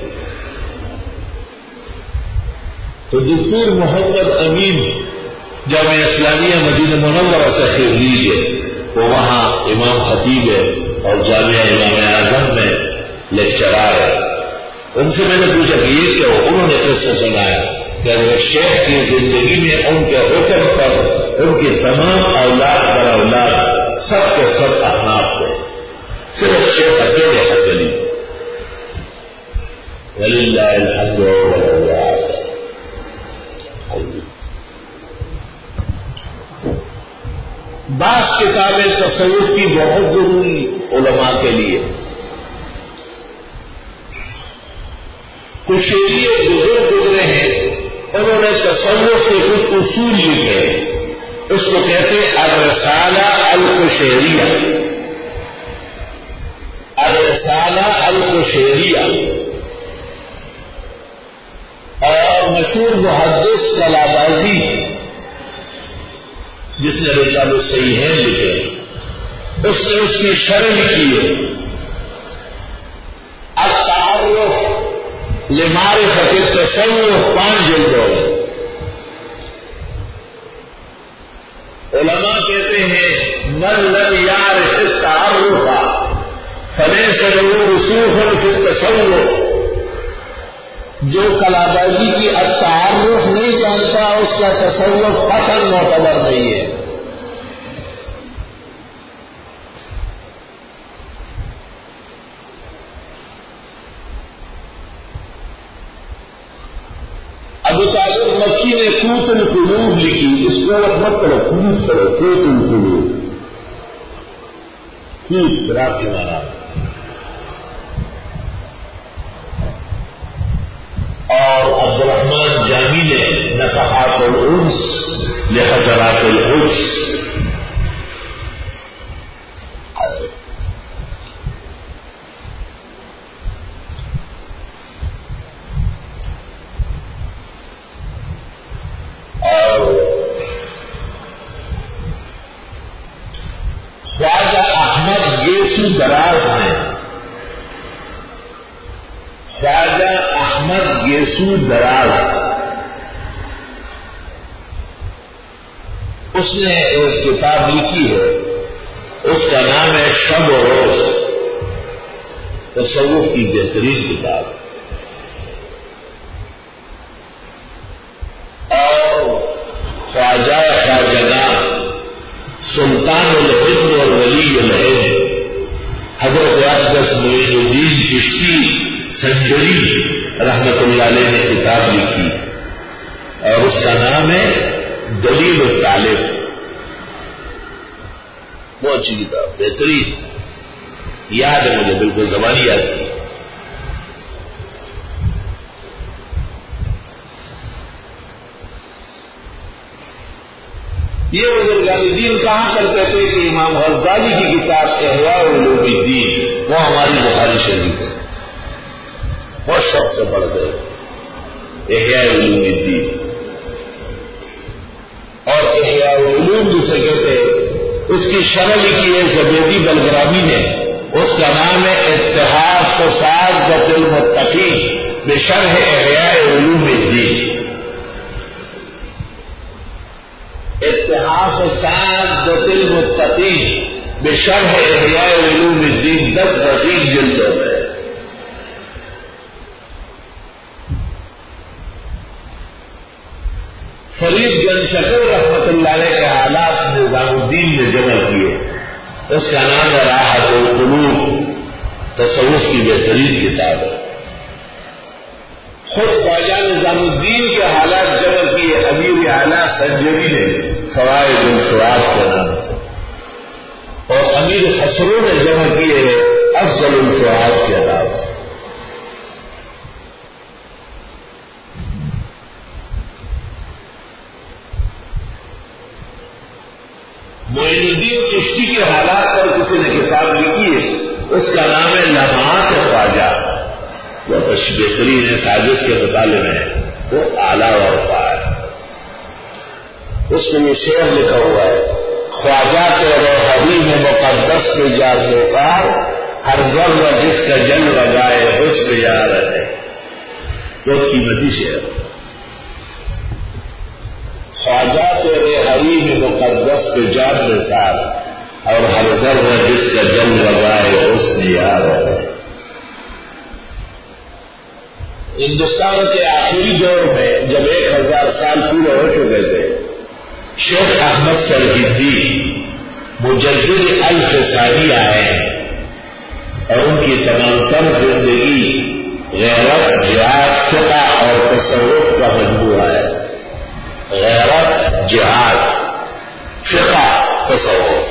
تو دکتور محمد امین جامعہ اسلامیہ مدینہ منورہ سے خرید ہے، وہ وہاں امام خطیب ہے اور جامعہ امام اعظم میں لیکچرار ہے۔ ان سے میں نے پوچھا کہ یہ کیا ہو؟ انہوں نے قصہ سنایا کہ شیخ کی زندگی میں ان کے حکم پر ان کی تمام اولاد پر اولاد سب کے سب احناف تھے، صرف شیخ اکیلے حنبلی۔ وللہ الحمد واللہ۔ بعض کتابیں تصوف کی بہت ضروری علماء کے لیے۔ کچھ بزرگ گزرے ہیں، انہوں نے تصوف کے کچھ اصول لکھے، اس کو کہتے ہیں الرسالہ القشیریہ، الرسالہ القشیریہ۔ اور مشہور محدث کلابازی جس نے رجال الصحیحین لکھے، اس نے اس کی شرح لکھی ہے التعرف لمعرفۃ التصوف، 5 جلدوں میں۔ علماء کہتے ہیں من لم یعرف التعرف فلیس له رسوخ فی التصوف، جو کلابازی کی التعرف نہیں جانتا اس کا تصوف قطعاً معتبر نہیں ہے۔ ابو طالب مکی نے قوت القلوب لکھی، اس کو مت کرو، قوت کرو، قوت القلوب، قوت خراب کے مانا۔ اور عبدالرحمن جامی نے نفحات الانس لحضرات القدس، اور خواجہ احمد گیسو دراز نے، خواجہ احمد گیسو دراز، اس نے ایک کتاب لکھی ہے، اس کا نام ہے شب و روز، تصوف کی بہترین کتاب۔ اور خواجہ خواجگان سلطان الہند اور ولی الہند حضرت اقدس معین الدین چشتی سنجری رحمت اللہ علیہ نے کتاب لکھی، اور اس کا نام ہے دلیل الطالب۔ بہت اچھی کتاب، بہترین، یاد ہے مجھے، بالکل زبانی یاد کی۔ یہ بزرگان دین کہا کرتے تھے کہ امام غزالی کی کتاب احیاء علوم الدین وہ ہماری بخاری شریف ہے، بہت شوق سے پڑھ گئے احیاء علوم الدین۔ اور احیاء علوم جسے کہتے ہیں، اس کی شرح لکھی ہے زبیدی بلگرامی نے، اس کا نام ہے اتحاف سعادت المتقین بشرح احیاء علوم الدین۔ اتحاف سعادت المتقین بشرح احیاء علوم الدین 10 وسیع جلدوں میں. فرید گنج شکر رحمت اللہ علیہ کے حالات نظام الدین نے جمع کیے. اس کا نام ہے راحت القلوب، تصوف کی بہترین کتاب ہے. خود خواجہ نظام الدین کے حالات جمع کیے امیر اعلیٰ سنجوی نے فوائد الفرات کے نام سے، اور امیر خسرو نے جمع کیے افضل الفرات کے نام سے. معین الدین چشتی کے حالات پر کسی نے کتاب لکھی ہے، اس کا نام ہے لمحات خواجہ. وہ بہترین ہے، سازش کے مطالعے میں ہے، وہ اعلیٰ ورفا ہے. اس میں یہ شعر لکھا ہوا ہے: خواجہ تیرے حبیب مقدس کے جاننے سار، ہر ذرہ جس کا جل لگائے اس پہ جا رہے. بہت قیمتی شعر. خواجہ تیرے حبیب مقدس کے جان نثار، اور ہر ذرہ جس کا جل لگائے اس میں یاد ہے. ہندوستان کے آخری دور میں جب 1000 سال پورے ہو چکے تھے، شیخ احمد سرہندی مجدد الف ثانی آئے ہیں، اور ان کی تمام تر زندگی غیرت، جہاد، فقہ اور تصوف کا مجموعہ ہے. غیرت، جہاد، فقہ، تصوف.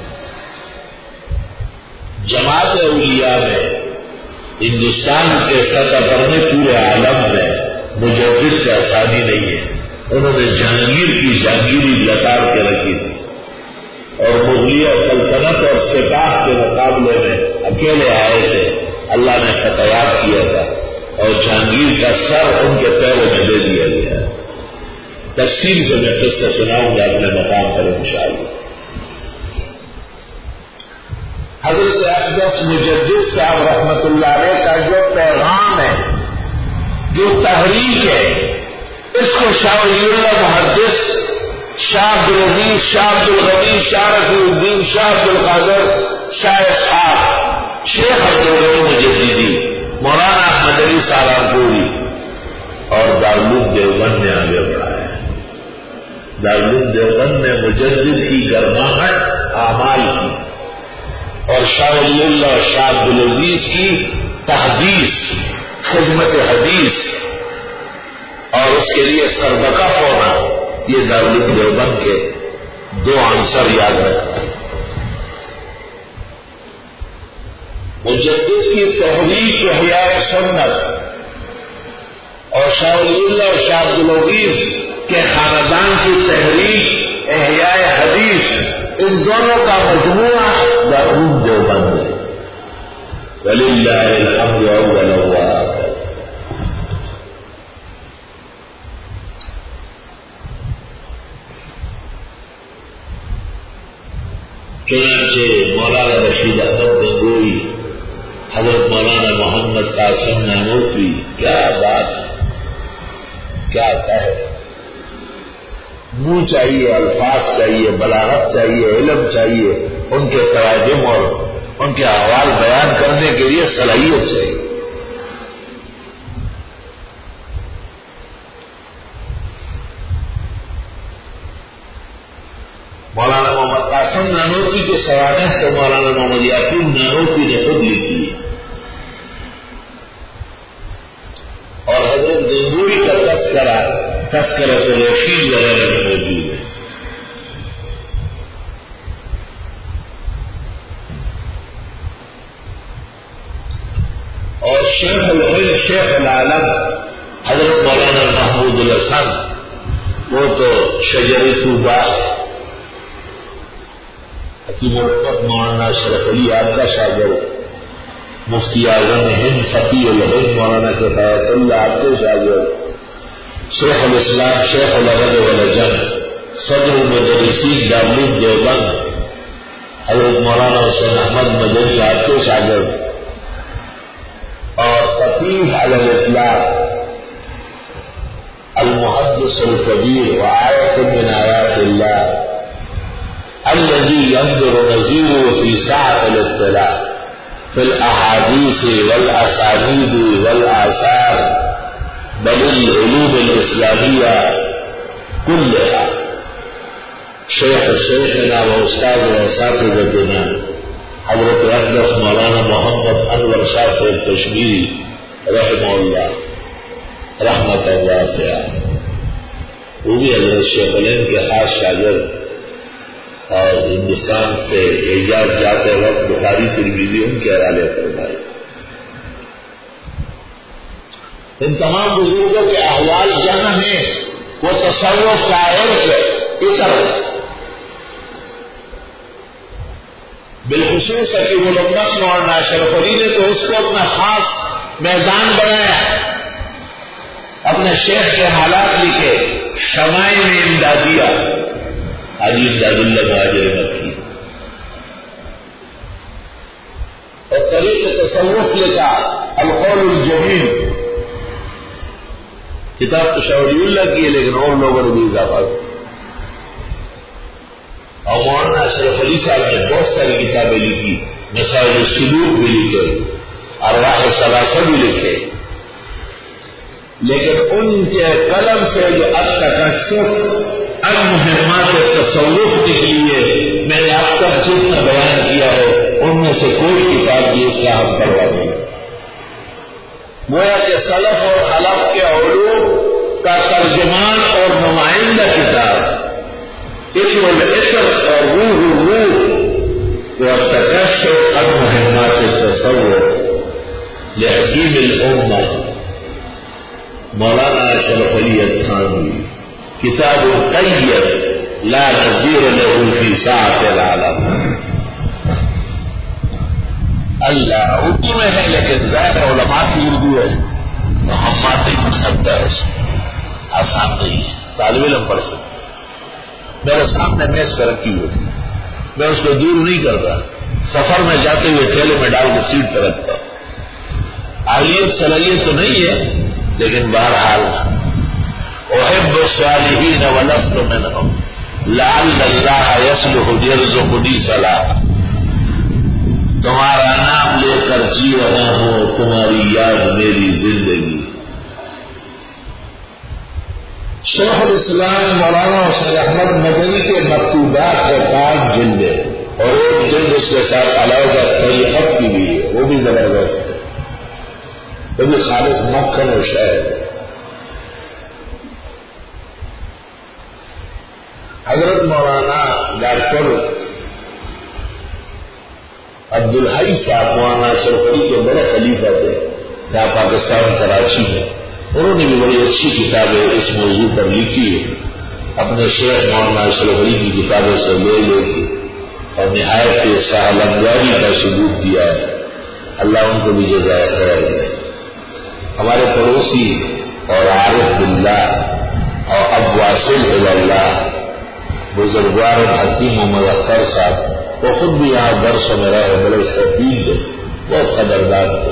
جماعت اولیاء میں ہندوستان کے سطح پر میں پورے عالم میں مجدد کا ثانی نہیں ہے. انہوں نے جہانگیر کی جہانگیری لتاڑ کے رکھی تھی، اور مغلیہ سلطنت اور سپاہ کے مقابلے میں اکیلے آئے تھے. اللہ نے فتویات کیا تھا، اور جہانگیر کا سر ان کے پیروں میں دے دیا گیا. تفصیل سے میں قصہ سناؤں گا اپنے مقام پر انشاءاللہ. حضرت اقدس مجدد صاحب رحمت اللہ علیہ کا جو پیغام ہے، جو تحریک ہے، اس کو شاہ ولی اللہ محدث شاہ عبدالعزیز، شاہ عبدالغنی، شاہ رفیع الدین، شاہ عبدالقادر، شاہ اسحاق، شیخ عبدالغنی مجددی، مولانا احمد علی سالارپوری اور دارالعلوم دیوبند نے آگے بڑھایا. دارالعلوم دیوبند میں مجدد کی گرماہٹ اعمال کی، اور شاہ ولی اللہ اور شاہ عبدالعزیز کی تحدیث، خدمت حدیث اور اس کے لیے سربکف ہونا، یہ دارالعلوم دیوبند کے 2 عنصر یاد رکھنا. مجدد کی تحریک احیاء سنت اور شاہ ولی اللہ اور شاہ عبدالعزیز کے خاندان کی تحریک احیاء حدیث، ان دونوں کا مجموعہ دارالعلوم دیوبند ہے. وللہ الحمد اول و آخر. چنانچہ مولانا رشید احمد گنگوئی، حضرت مولانا محمد قاسم نانوتوی، کیا بات ہے، کیا کہے. منہ چاہیے، الفاظ چاہیے، بلاغت چاہیے، علم چاہیے، ان کے تراجم اور ان کے احوال بیان کرنے کے لیے صلاحیت چاہیے. مولانا محمد قاسم نانوتوی کے سوانح تو مولانا محمد یعقوب نانوتوی نے خود لکھی، اور حضرت گنگوئی کا تذکرہ تو رشید وغیرہ میں موجود ہے. اور شیخ العلم، شیخ العالم حضرت مولانا محمود الحسن، وہ تو شجر طوبہ، حکیم الحکمت مولانا اشرف علی آپ کا شاگرد، مفتی اعظم ہند فقیہ الہند مولانا کفایت اللہ آپ کے شاگرد، شیخ الاسلام شیخ العرب والعجم، صدر المدرسین دارالعلوم دیوبند حضرت مولانا حسین احمد مدنی آپ کے شاگرد، اور فقیہ علی الاطلاق المحدث الکبیر وآیۃ من آیات اللہ الذي ينظر نظيره في ساعة الاطلاع في الأحاديث والأسانيد والآثار بل العلوم الإسلامية كلها. شيخنا وأستاذ وأساتذتنا حضرت اقدس مولانا محمد انور شاہ صاحب کشمیری رحمہ اللہ رحمت واسعہ، وہ بھی حضرت شیخ الہند کے خاص شاگرد، اور ہندوستان سے حجاز جاتے وقت بخاری ترمذی ان کے حوالے فرمائے. ان تمام بزرگوں کے احوال جہاں ہیں وہ تصوف کا علم اثر ہے. بالخصوص حکیم الامت مولانا اشرف علی نے تو اس کو اپنا خاص میدان بنایا، اپنے شیخ کے حالات لکھے، شمائل امدادیہ حاجی امداد اللہ مہاجر مکی، اور طریق تصوف لکھا القول الجمیل، کتاب تو شاہ ولی اللہ کی ہے لیکن اور لوگوں نے بھی اضافہ کیا. اور مولانا اشرف علی صاحب نے بہت ساری کتابیں لکھی، مسائل السلوک بھی لکھے، ارواح ثلاثہ بھی لکھے، لیکن ان کے قلم سے جو التکشف عن مہمات تصوف نکلی ہے، میں نے آپ تک جتنا بیان کیا ہے ان میں سے کوئی کتاب بھی اس کا ہم پڑھا نہیں. گویا کہ سلف اور خلف کے علوم کا ترجمان اور نمائندہ کتاب اسم العطر اور روح الروح والتکشف عن مہمات التصوف لحکیم الامہ مولانا اشرف علی التھانوی، کتاب طیب لا نظیر له فی ساعة العالم. اللہ اردو میں ہے لیکن ظاہر علماء کی اردو ہے تو ہم ماتے ہی پڑھ سکتا ہے، اس آسان نہیں ہے، طالب علم پڑھ سکتا. میرے سامنے میز پہ رکھی ہوئی تھی، میں اس کو دور نہیں کرتا، سفر میں جاتے ہوئے تھیلے میں ڈال کے سیٹ پہ رکھتا. اہلیت صلاحیت تو نہیں ہے لیکن بہرحال احب الصالحین ولست منهم لعل اللہ یصلح یرزقنی صلاح. تمہارا نام لے کر جی رہا ہوں، تمہاری یاد میری زندگی. شیخ الاسلام مولانا حسین احمد مدنی کے مکتوبات کے 5 جلدیں اور ایک جلد اس کے ساتھ علاوہ طریقت کی بھی ہے، وہ بھی زبردست ہے، وہ بھی خالص مکھن و شہد. حضرت مولانا ڈاکٹر عبدالحی صاحب مولانا اشرف علی کے بڑے خلیفہ تھے یہاں پاکستان کراچی میں، انہوں نے بھی بڑی اچھی کتابیں اس موضوع پر لکھی ہے، اپنے شیخ مولانا اشرف علی کی کتابوں سے لے کے اور نہایت سہلنگاری کا ثبوت دیا ہے. اللہ ان کو بھی جزائے خیر دے. ہمارے پڑوسی اور عارف باللہ اور اب واصل اللہ بزرگوار حکیم محمد اختر صاحب، وہ خود بھی یہاں درسوں میں رہے، بڑے شوقین تھے، بہت قدردان تھے.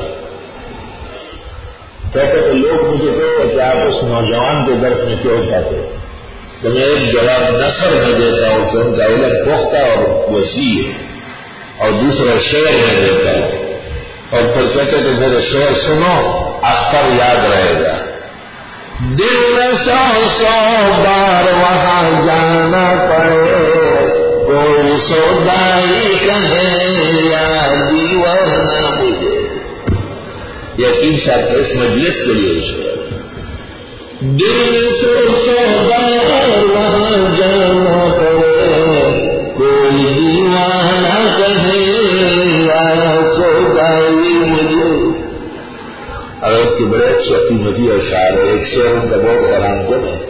کہتے کہ لوگ مجھے کہتے کہ آپ اس نوجوان کے درس میں کیوں جاتے، تو میں ایک جواب نثر میں دیتا ہوں کہ ان کا علم پختہ اور وسیع ہے، اور دوسرا شعر میں دیتا ہوں، اور پھر کہتے کہ میرے شعر سنو اختر یاد رہے گا. دل میں 100 بار وہاں جانا پڑے، کوئی سودائی کہے یا دیوانہ مجھے. یقین صاحب اس مجلس کے لیے دل میں 100 بار وہاں جانا پڑے، کوئی دیوانہ کہے یا سودائی مجھے. اور ایک کی بڑے اچھی قیمتی اشعار ہے، ایک شعر ان کا بہت حیران کن ہے.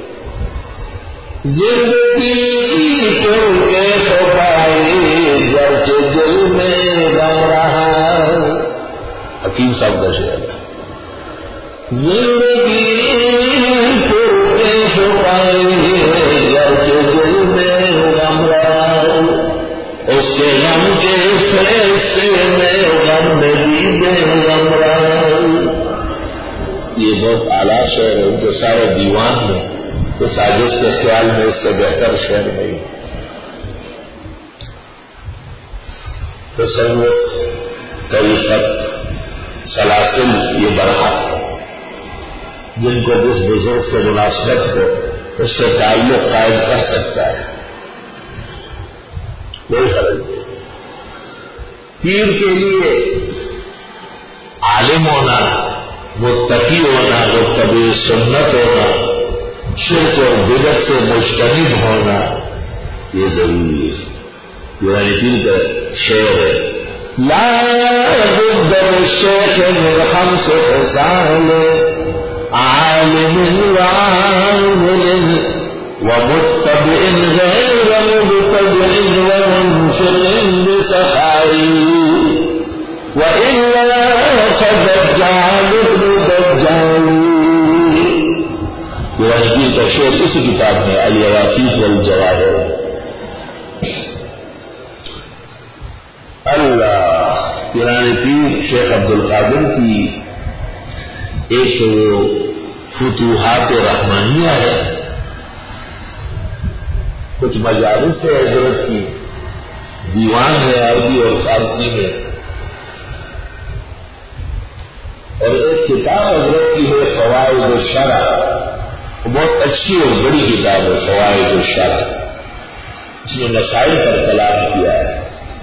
زندگی کو کیسے پائی گرچہ دل میں غم رہا. حکیم صاحب کا شعر ہے. زندگی کو کیسے پائی گرچہ دل میں غم رہا، اس کے غم کے فیصلے میں غم بھی بے غم رہا. یہ بہت اعلیٰ شعر ہے، ان کے سارے دیوان میں تو سازش کے خیال میں اس سے بہتر شعر نہیں. تصوف، طریقت، سلاسل یہ برحق ہے، جن کو جس بزرگ سے مناسبت ہو اس سے تعلق قائم کر سکتا ہے، کوئی فرق نہیں۔ پیر کے لیے عالم ہونا، متقی ہونا، متبع سنت ہونا، شرک اور بدعت سے مجتنب ہونا یہ ضروری ہے۔ یعنی پیر کا شعر ہے، لا بد للشیخ من خمس خصال عالم وعامل ومتبع غير مبتدع ومنفق بسخائه وإلا فدجال ابن دجال۔ قرآن پیر کا شعر اسی کتاب میں الیواقیت والجواہر۔ اللہ قرآن پیر شیخ عبد القادر کی ایک تو وہ فتوحات رحمانیہ ہے، کچھ مجالس سے حضرت کی دیوان ہے عربی اور فارسی میں، اور ایک کتاب حضرت کی ہے فوائد الشرع، بہت اچھی اور بڑی کتاب ہے فوائد الشرع، اس میں مسائل پر کلام کیا ہے۔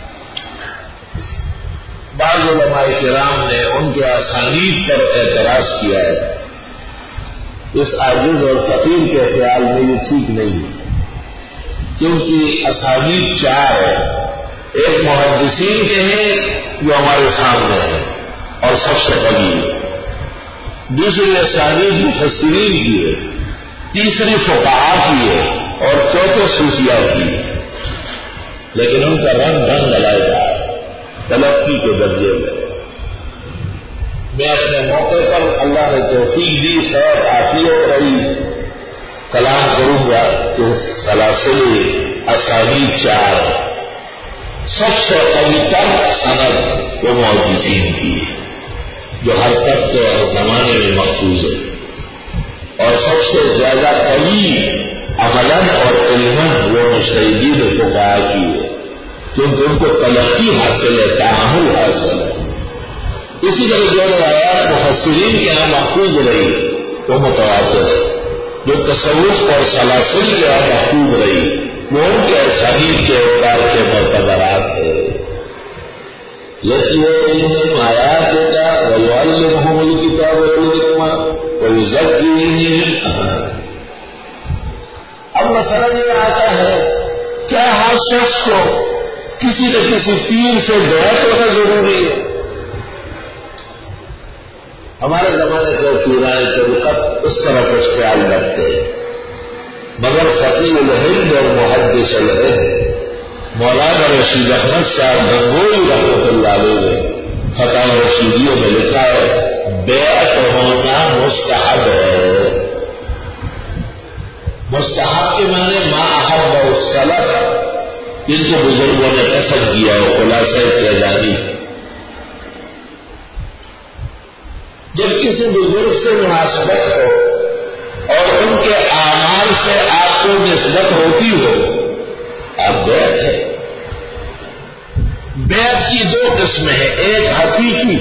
بعض علماء کرام نے ان کے اسانید پر اعتراض کیا ہے، اس عاجز اور فقیر کے خیال میں یہ ٹھیک نہیں ہے، کیونکہ اسانید چار ہے، ایک محدثین کے ہیں جو ہمارے سامنے ہیں اور سب سے قوی ہے، دوسری اسانید مفسرین کی ہے، تیسری فقہاء کی ہے اور چوتھے صوفیاء کی ہے، لیکن ان کا رنگ ڈھنگ علیحدہ ہے تلقی کے درجے میں۔ میں اپنے موقع پر اللہ نے توفیق دی، صحت عافیت رہی، کلام کروں گا کہ سلاسل اسانید چار، سب سے قوی تر سند وہ محدثین کی ہے جو ہر طبقے اور زمانے میں محفوظ ہے، اور سب سے زیادہ قوی عملاً اور علماً وہ مجتہدین فقہاء کی ہے، کیونکہ ان کو تلقی حاصل ہے، تعامل حاصل ہے۔ اسی طرح جو روایات مفسرین کے یہاں محفوظ رہی وہ متواتر ہے، جو تصوف اور سلاسل کے یہاں محفوظ رہی وہ ان کے اسانید کے اعتبار سے معتبرات ہے۔ یتلونہم آیاتک ویعلمہم الکتاب والحکمہ ویزکیہم۔ اب مسئلہ یہ آتا ہے کیا ہر شخص کو کسی نہ کسی پیر سے بیعت ہونا ضروری ہے؟ ہمارے زمانے کے پیران طریقت اس طرح کچھ خیال رکھتے ہیں، مگر فقیہ الہند اور محدث الہند مولانا رشید احمد صاحب گنگوئی رحمۃ اللہ علیہ نے فتاوی رشیدیوں میں لکھا ہے بیعت ہونا مستحب ہے۔ مستحب کے معنی ما احب السلف، جن کو بزرگوں نے پسند کیا ہو، خلاصہ فیضانی۔ جب کسی بزرگ سے مناسبت ہو اور ان کے اعمال سے آپ کو نسبت ہوتی ہو، اب بیعت ہے۔ بیعت کی دو قسمیں ہیں، ایک حقیقی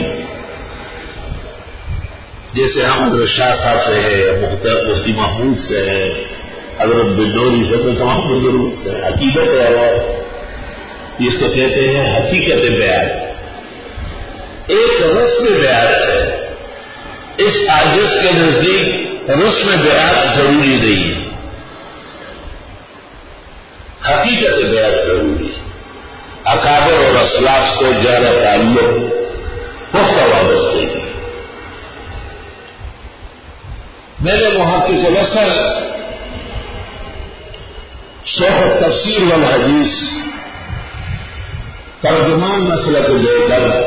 جیسے ہم حضرت شاہ صاحب سے ہے، مفتی محمود سے ہے، حضرت بنوری سے، تو تمام بزرگ سے عقیدت ہے، اور اس کو کہتے ہیں حقیقت بیعت۔ ایک رسم بیعت ہے، اس عاجز کے نزدیک رسم بیعت ضروری نہیں ہے، حقیقت بیعت ضروری ہے۔ اکابر اور اسلاف سے گہرا تعلق پختہ وابستگی۔ میرے محقق الاصل شیخ التفسیر والحدیث ترجمان مسلک دیوبند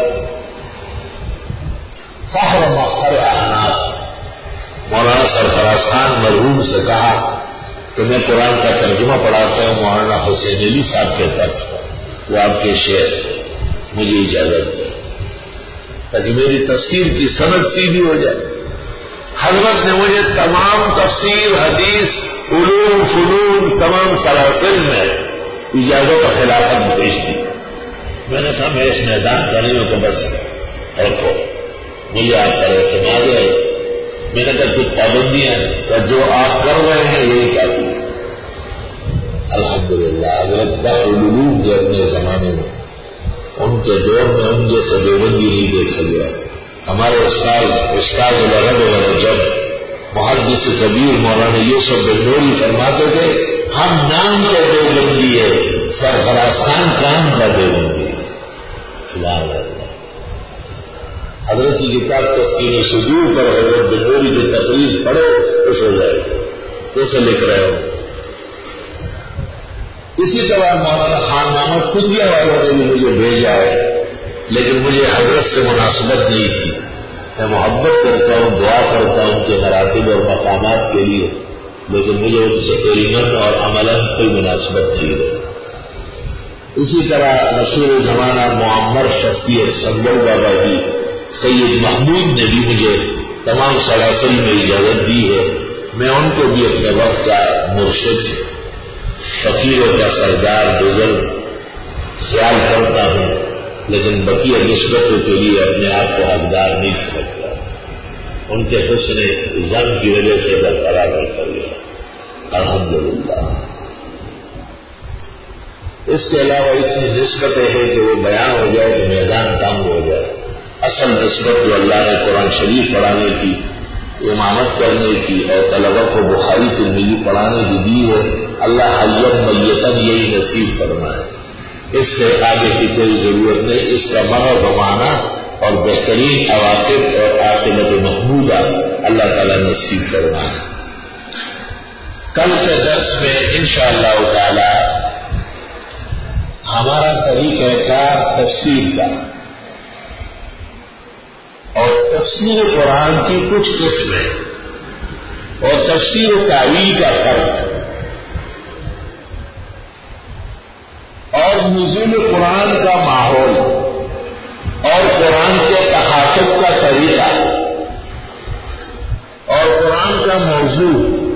فخر مفخر احناف مولانا سرفراز خان مرحوم سے کہا کہ میں قرآن کا ترجمہ پڑھاتا ہوں مولانا حسین علی صاحب کے طرف، وہ آپ کے شیخ، مجھے اجازت دے تاکہ میری تفسیر کی سند سیدھی ہو جائے۔ حضرت نے مجھے تمام تفسیر، حدیث، علوم، فنون، تمام سلاسل میں اجازت و خلافت بھیج دی۔ میں نے کہا میں اس میدان کا نہیں ہوں تو بس رکھو، مجھے آپ پر اعتماد ہے. میں نے کہا کچھ پابندیاں ہیں، جو آپ کر رہے ہیں یہی کافی ہے. الحمدللہ حضرت بحر العلوم کے اپنے زمانے میں ان کے دور میں ان جیسے دیوبندی نہیں دیکھا گیا. ہمارے استاد العرب والعجم محدث کبیر مولانا یوسف بنوری فرماتے تھے ہم نام کے دیوبندی ہے، سرفرازخان کام کا دیوبندی. سبحان اللہ. حضرت کی کتاب تسکین صدور پر حضرت بنوری کی تقریر پڑھو خوش ہو جائے گا کیسے لکھ رہے ہو. اسی طرح مولانا خان محمد کنجیا والوں نے بھی مجھے بھیجا ہے، لیکن مجھے حضرت سے مناسبت نہیں تھی. میں محبت کرتا ہوں، دعا کرتا ہوں کہ مراتب اور مقامات کے لیے، لیکن مجھے ان سے علماً اور عملاً کوئی مناسبت نہیں ہے. اسی طرح مشہور زمانہ معمر شخصیت سنگل بابا جی سید محمود نے بھی مجھے تمام سلاسل میں اجازت دی ہے. میں ان کو بھی اپنے وقت کا مرشد، فقیروں کا سردار بزرگ خیال کرتا ہوں، لیکن بقیہ نسبتوں کے لیے اپنے آپ کو حقدار نہیں سمجھتا. ان کے حسن ظن کی وجہ سے برقرار کر لیا. الحمدللہ. اس کے علاوہ اتنی نسبتیں ہیں کہ وہ بیان ہو جائے کہ میدان تنگ ہو جائے. اصل نسبت جو اللہ نے قرآن شریف پڑھانے کی، امامت کرنے کی اور طلبہ کو بخاری ترمذی پڑھانے کی دی ہے، اللہ حیّن میتن یہی نصیب فرمائے. اس سے آگے کی کوئی ضرورت نہیں. اس کا محض معنی اور بہترین عواقب اور عاقبت محمودہ اللہ تعالیٰ نصیب فرمائے. کل کے درس میں انشاءاللہ تعالی ہمارا طریقہ کار تفسیر کا اور تفسیر قرآن کی کچھ قسمیں اور تفسیر و تعویل کا فرق اور نزول قرآن کا ماحول اور قرآن کے تخاطب کا طریقہ اور قرآن کا موضوع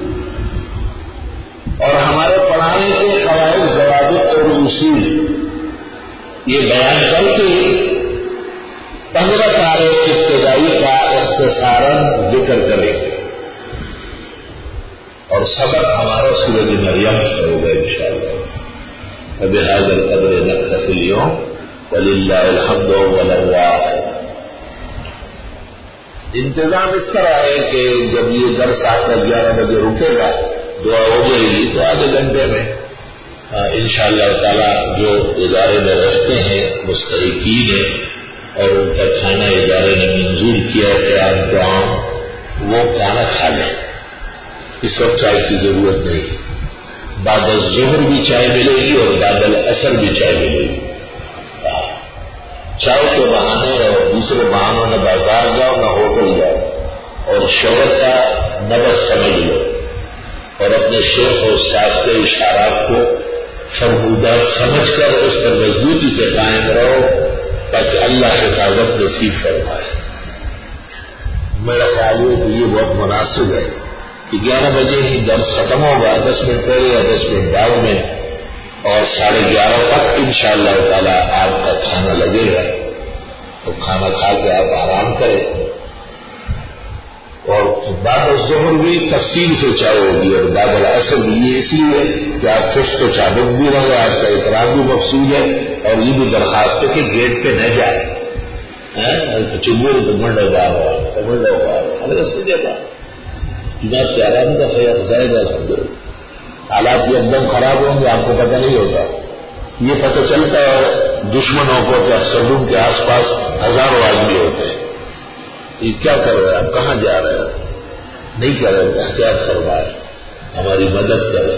اور ہمارے پڑھانے کے قواعد ضوابط اور اصول یہ بیان کر کے 15 پارے ابتدائی کا اختصاراً ذکر کریں گے اور سبق ہمارا سورۃ مریم سے ہوگا انشاءاللہ. وبهذا القدر نكتفي اليوم ولله الحمد والواحد. انتظام اس طرح ہے کہ جب یہ درس آپ کا 11 بجے رکے گا، دعا ہو جائے گی تو آدھے گھنٹے میں انشاءاللہ تعالی جو ادارے میں رہتے ہیں مستحقین ہیں اور ان کا کھانا ادارے نے منظور کیا ہے کہ عام وہ کھانا کھا لیں. اس وقت چائے کی ضرورت نہیں. بعد الظہر بھی چائے ملے گی اور بعد العصر بھی چائے ملے گی. چائے کے بہانے اور دوسرے بہانوں نہ بازار جاؤ نہ ہوٹل جاؤ اور شہرت کا نبض سمجھ لو اور اپنے شیخ اور استاد کے اشارات کو فرمودات سمجھ کر اس پر مضبوطی سے قائم رہو تاکہ اللہ حفاظت نصیب فرمائے. میرا خیال ہے کہ یہ بہت مناسب ہے کہ 11 بجے ہی درس ختم ہوگا، 10 منٹ پہلے یا 10 منٹ بعد میں، اور 11:30 تک انشاءاللہ تعالی آپ کا کھانا لگے گا. تو کھانا کھا کے آپ آرام کریں اور بعد الظہر بھی تفصیل سے چائے ہوگی اور بعد العصر بھی. یہ اس لیے کہ آپ چست و چابک بھی رہے، آپ کا احترام بھی مقصود ہے اور یہ بھی درخواست ہے کہ گیٹ پہ نہ جائے. چنگل منڈو بار منڈو بار سیدھے بار جناب کے آرام کا خیال زائد ہے. سمجھو حالات بھی ایک دم خراب ہوں گے، آپ کو پتہ نہیں ہوتا. یہ پتہ چلتا ہے دشمنوں کو کہ سلون کے آس پاس ہزاروں آدمی ہوتے ہیں. یہ کیا کر رہے ہیں آپ، کہاں جا رہے ہیں؟ نہیں کر رہے، احتیاط فرمائے، ہماری مدد کریں.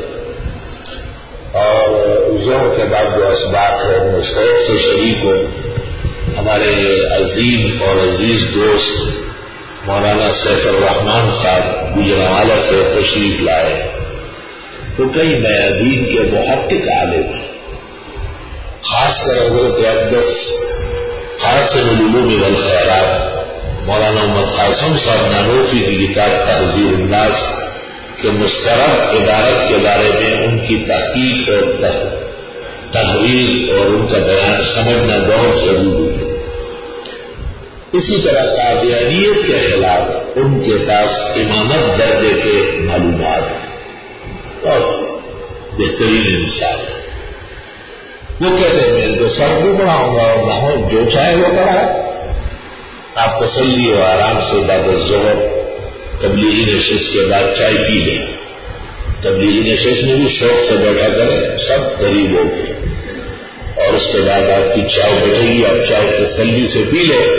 اور ظہر کے بعد جو اسباق ہے ان میں صحت سے شریک ہو. ہمارے عظیم اور عزیز دوست مولانا سیف الرحمان صاحب گجرانوالہ سے تشریف لائے. تو کئی میادین کے محقق عالم ہیں، خاص کر حضرت اقدس حاصل العلوم والخیرات مولانا محمد قاسم صاحب نانوتوی کی کتاب تحذیر الناس کے مسترد عبارت کے بارے میں ان کی تحقیق اور تحریر اور ان کا بیان سمجھنا بہت ضروری ہے۔ اسی طرح قادیانیت کے خلاف ان کے پاس امامت درجے کے معلومات ہیں اور بہترین انسان ہے۔ وہ کہتے ہیں میں تو سب کو پڑھاؤں گا اور نہ جو چاہے وہ پڑھائے، آپ تسلی و آرام سے بعد الظہر تبلیغی نشست کے بعد چائے پی لیں۔ تبلیغی نشست میں بھی شوق سے بیٹھا کریں، سب غریب ہو گئے، اور اس کے بعد آپ کی چائے بیٹھے گی، آپ چائے تسلی سے پی لیں۔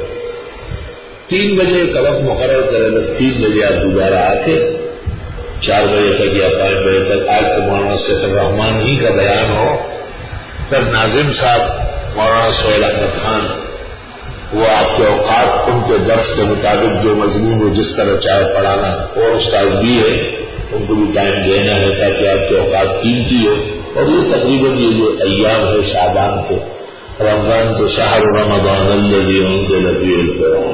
3 بجے کا وقت مقرر کریں، بس 3 بجے آپ دوبارہ آ کے 4 بجے تک یا 5 بجے تک آج تو مولانا سیف الرحمان ہی کا بیان ہو، پھر ناظم صاحب مولانا سہیل احمد خان وہ آپ کے اوقات ان کے درس کے مطابق جو مضمون ہو جس طرح چاہے پڑھانا، اور استاد بھی ہے ان کو بھی ٹائم دینا ہے تاکہ آپ کے اوقات قیمتی ہو۔ اور یہ تقریباً یہ جو ایام ہے شعبان کے، رمضان تو شہر رمضان الذی انزل فیہ القرآن،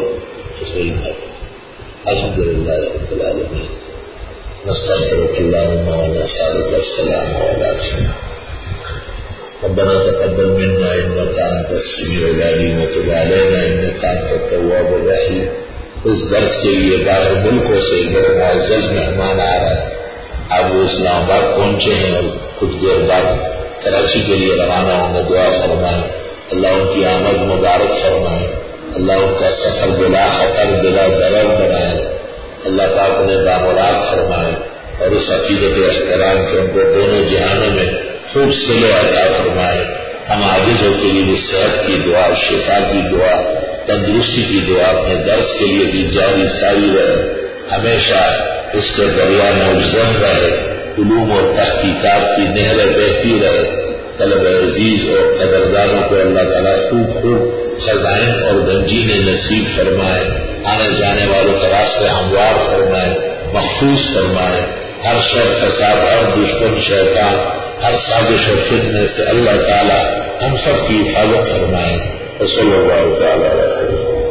الحمد للہ رب العالمین، نستغفرک اللہم ونسألک السلام علیکم، ربنا تقبل منا انك انت السميع العليم وتب علينا انك انت التواب الرحيم۔ اس درس کے لیے باہر ملکوں سے بڑے معزز مہمان آ رہے ہیں، اب وہ اسلام آباد پہنچے ہیں اور کچھ دیر بعد کراچی کے لیے روانہ ہوں گے۔ دعا فرمائیں اللہ ان کی آمد مبارک فرمائے، اللہ ان کا سفر بلا خطر بلا ضرر بنائے، اللہ پاک انہیں بامراد فرمائے اور اس عقیدت احترام کے ان کو دونوں جہانوں میں خوب صلح عطا فرمائے۔ ہم عاجزوں کے لیے بھی صحت کی دعا، شفا کی دعا، تندرستی کی دعا اپنے درس کے لیے بھی جاری ساری رہے، ہمیشہ اس کے دریا مجزن رہے، علوم اور تحقیقات کی نہریں بہتی رہے۔ طلب عزیز اور قدردانوں کو اللہ تعالیٰ خوب خزائن اور گنجینے نصیب فرمائے، آنے جانے والوں کا راستے ہموار فرمائے، محفوظ فرمائے، ہر شر فساد، ہر دشمن شیطان، ہر سازش و فتنے سے اللہ تعالیٰ ہم سب کی حفاظت فرمائے۔ وصلی اللہ تعالیٰ علیہ وسلم۔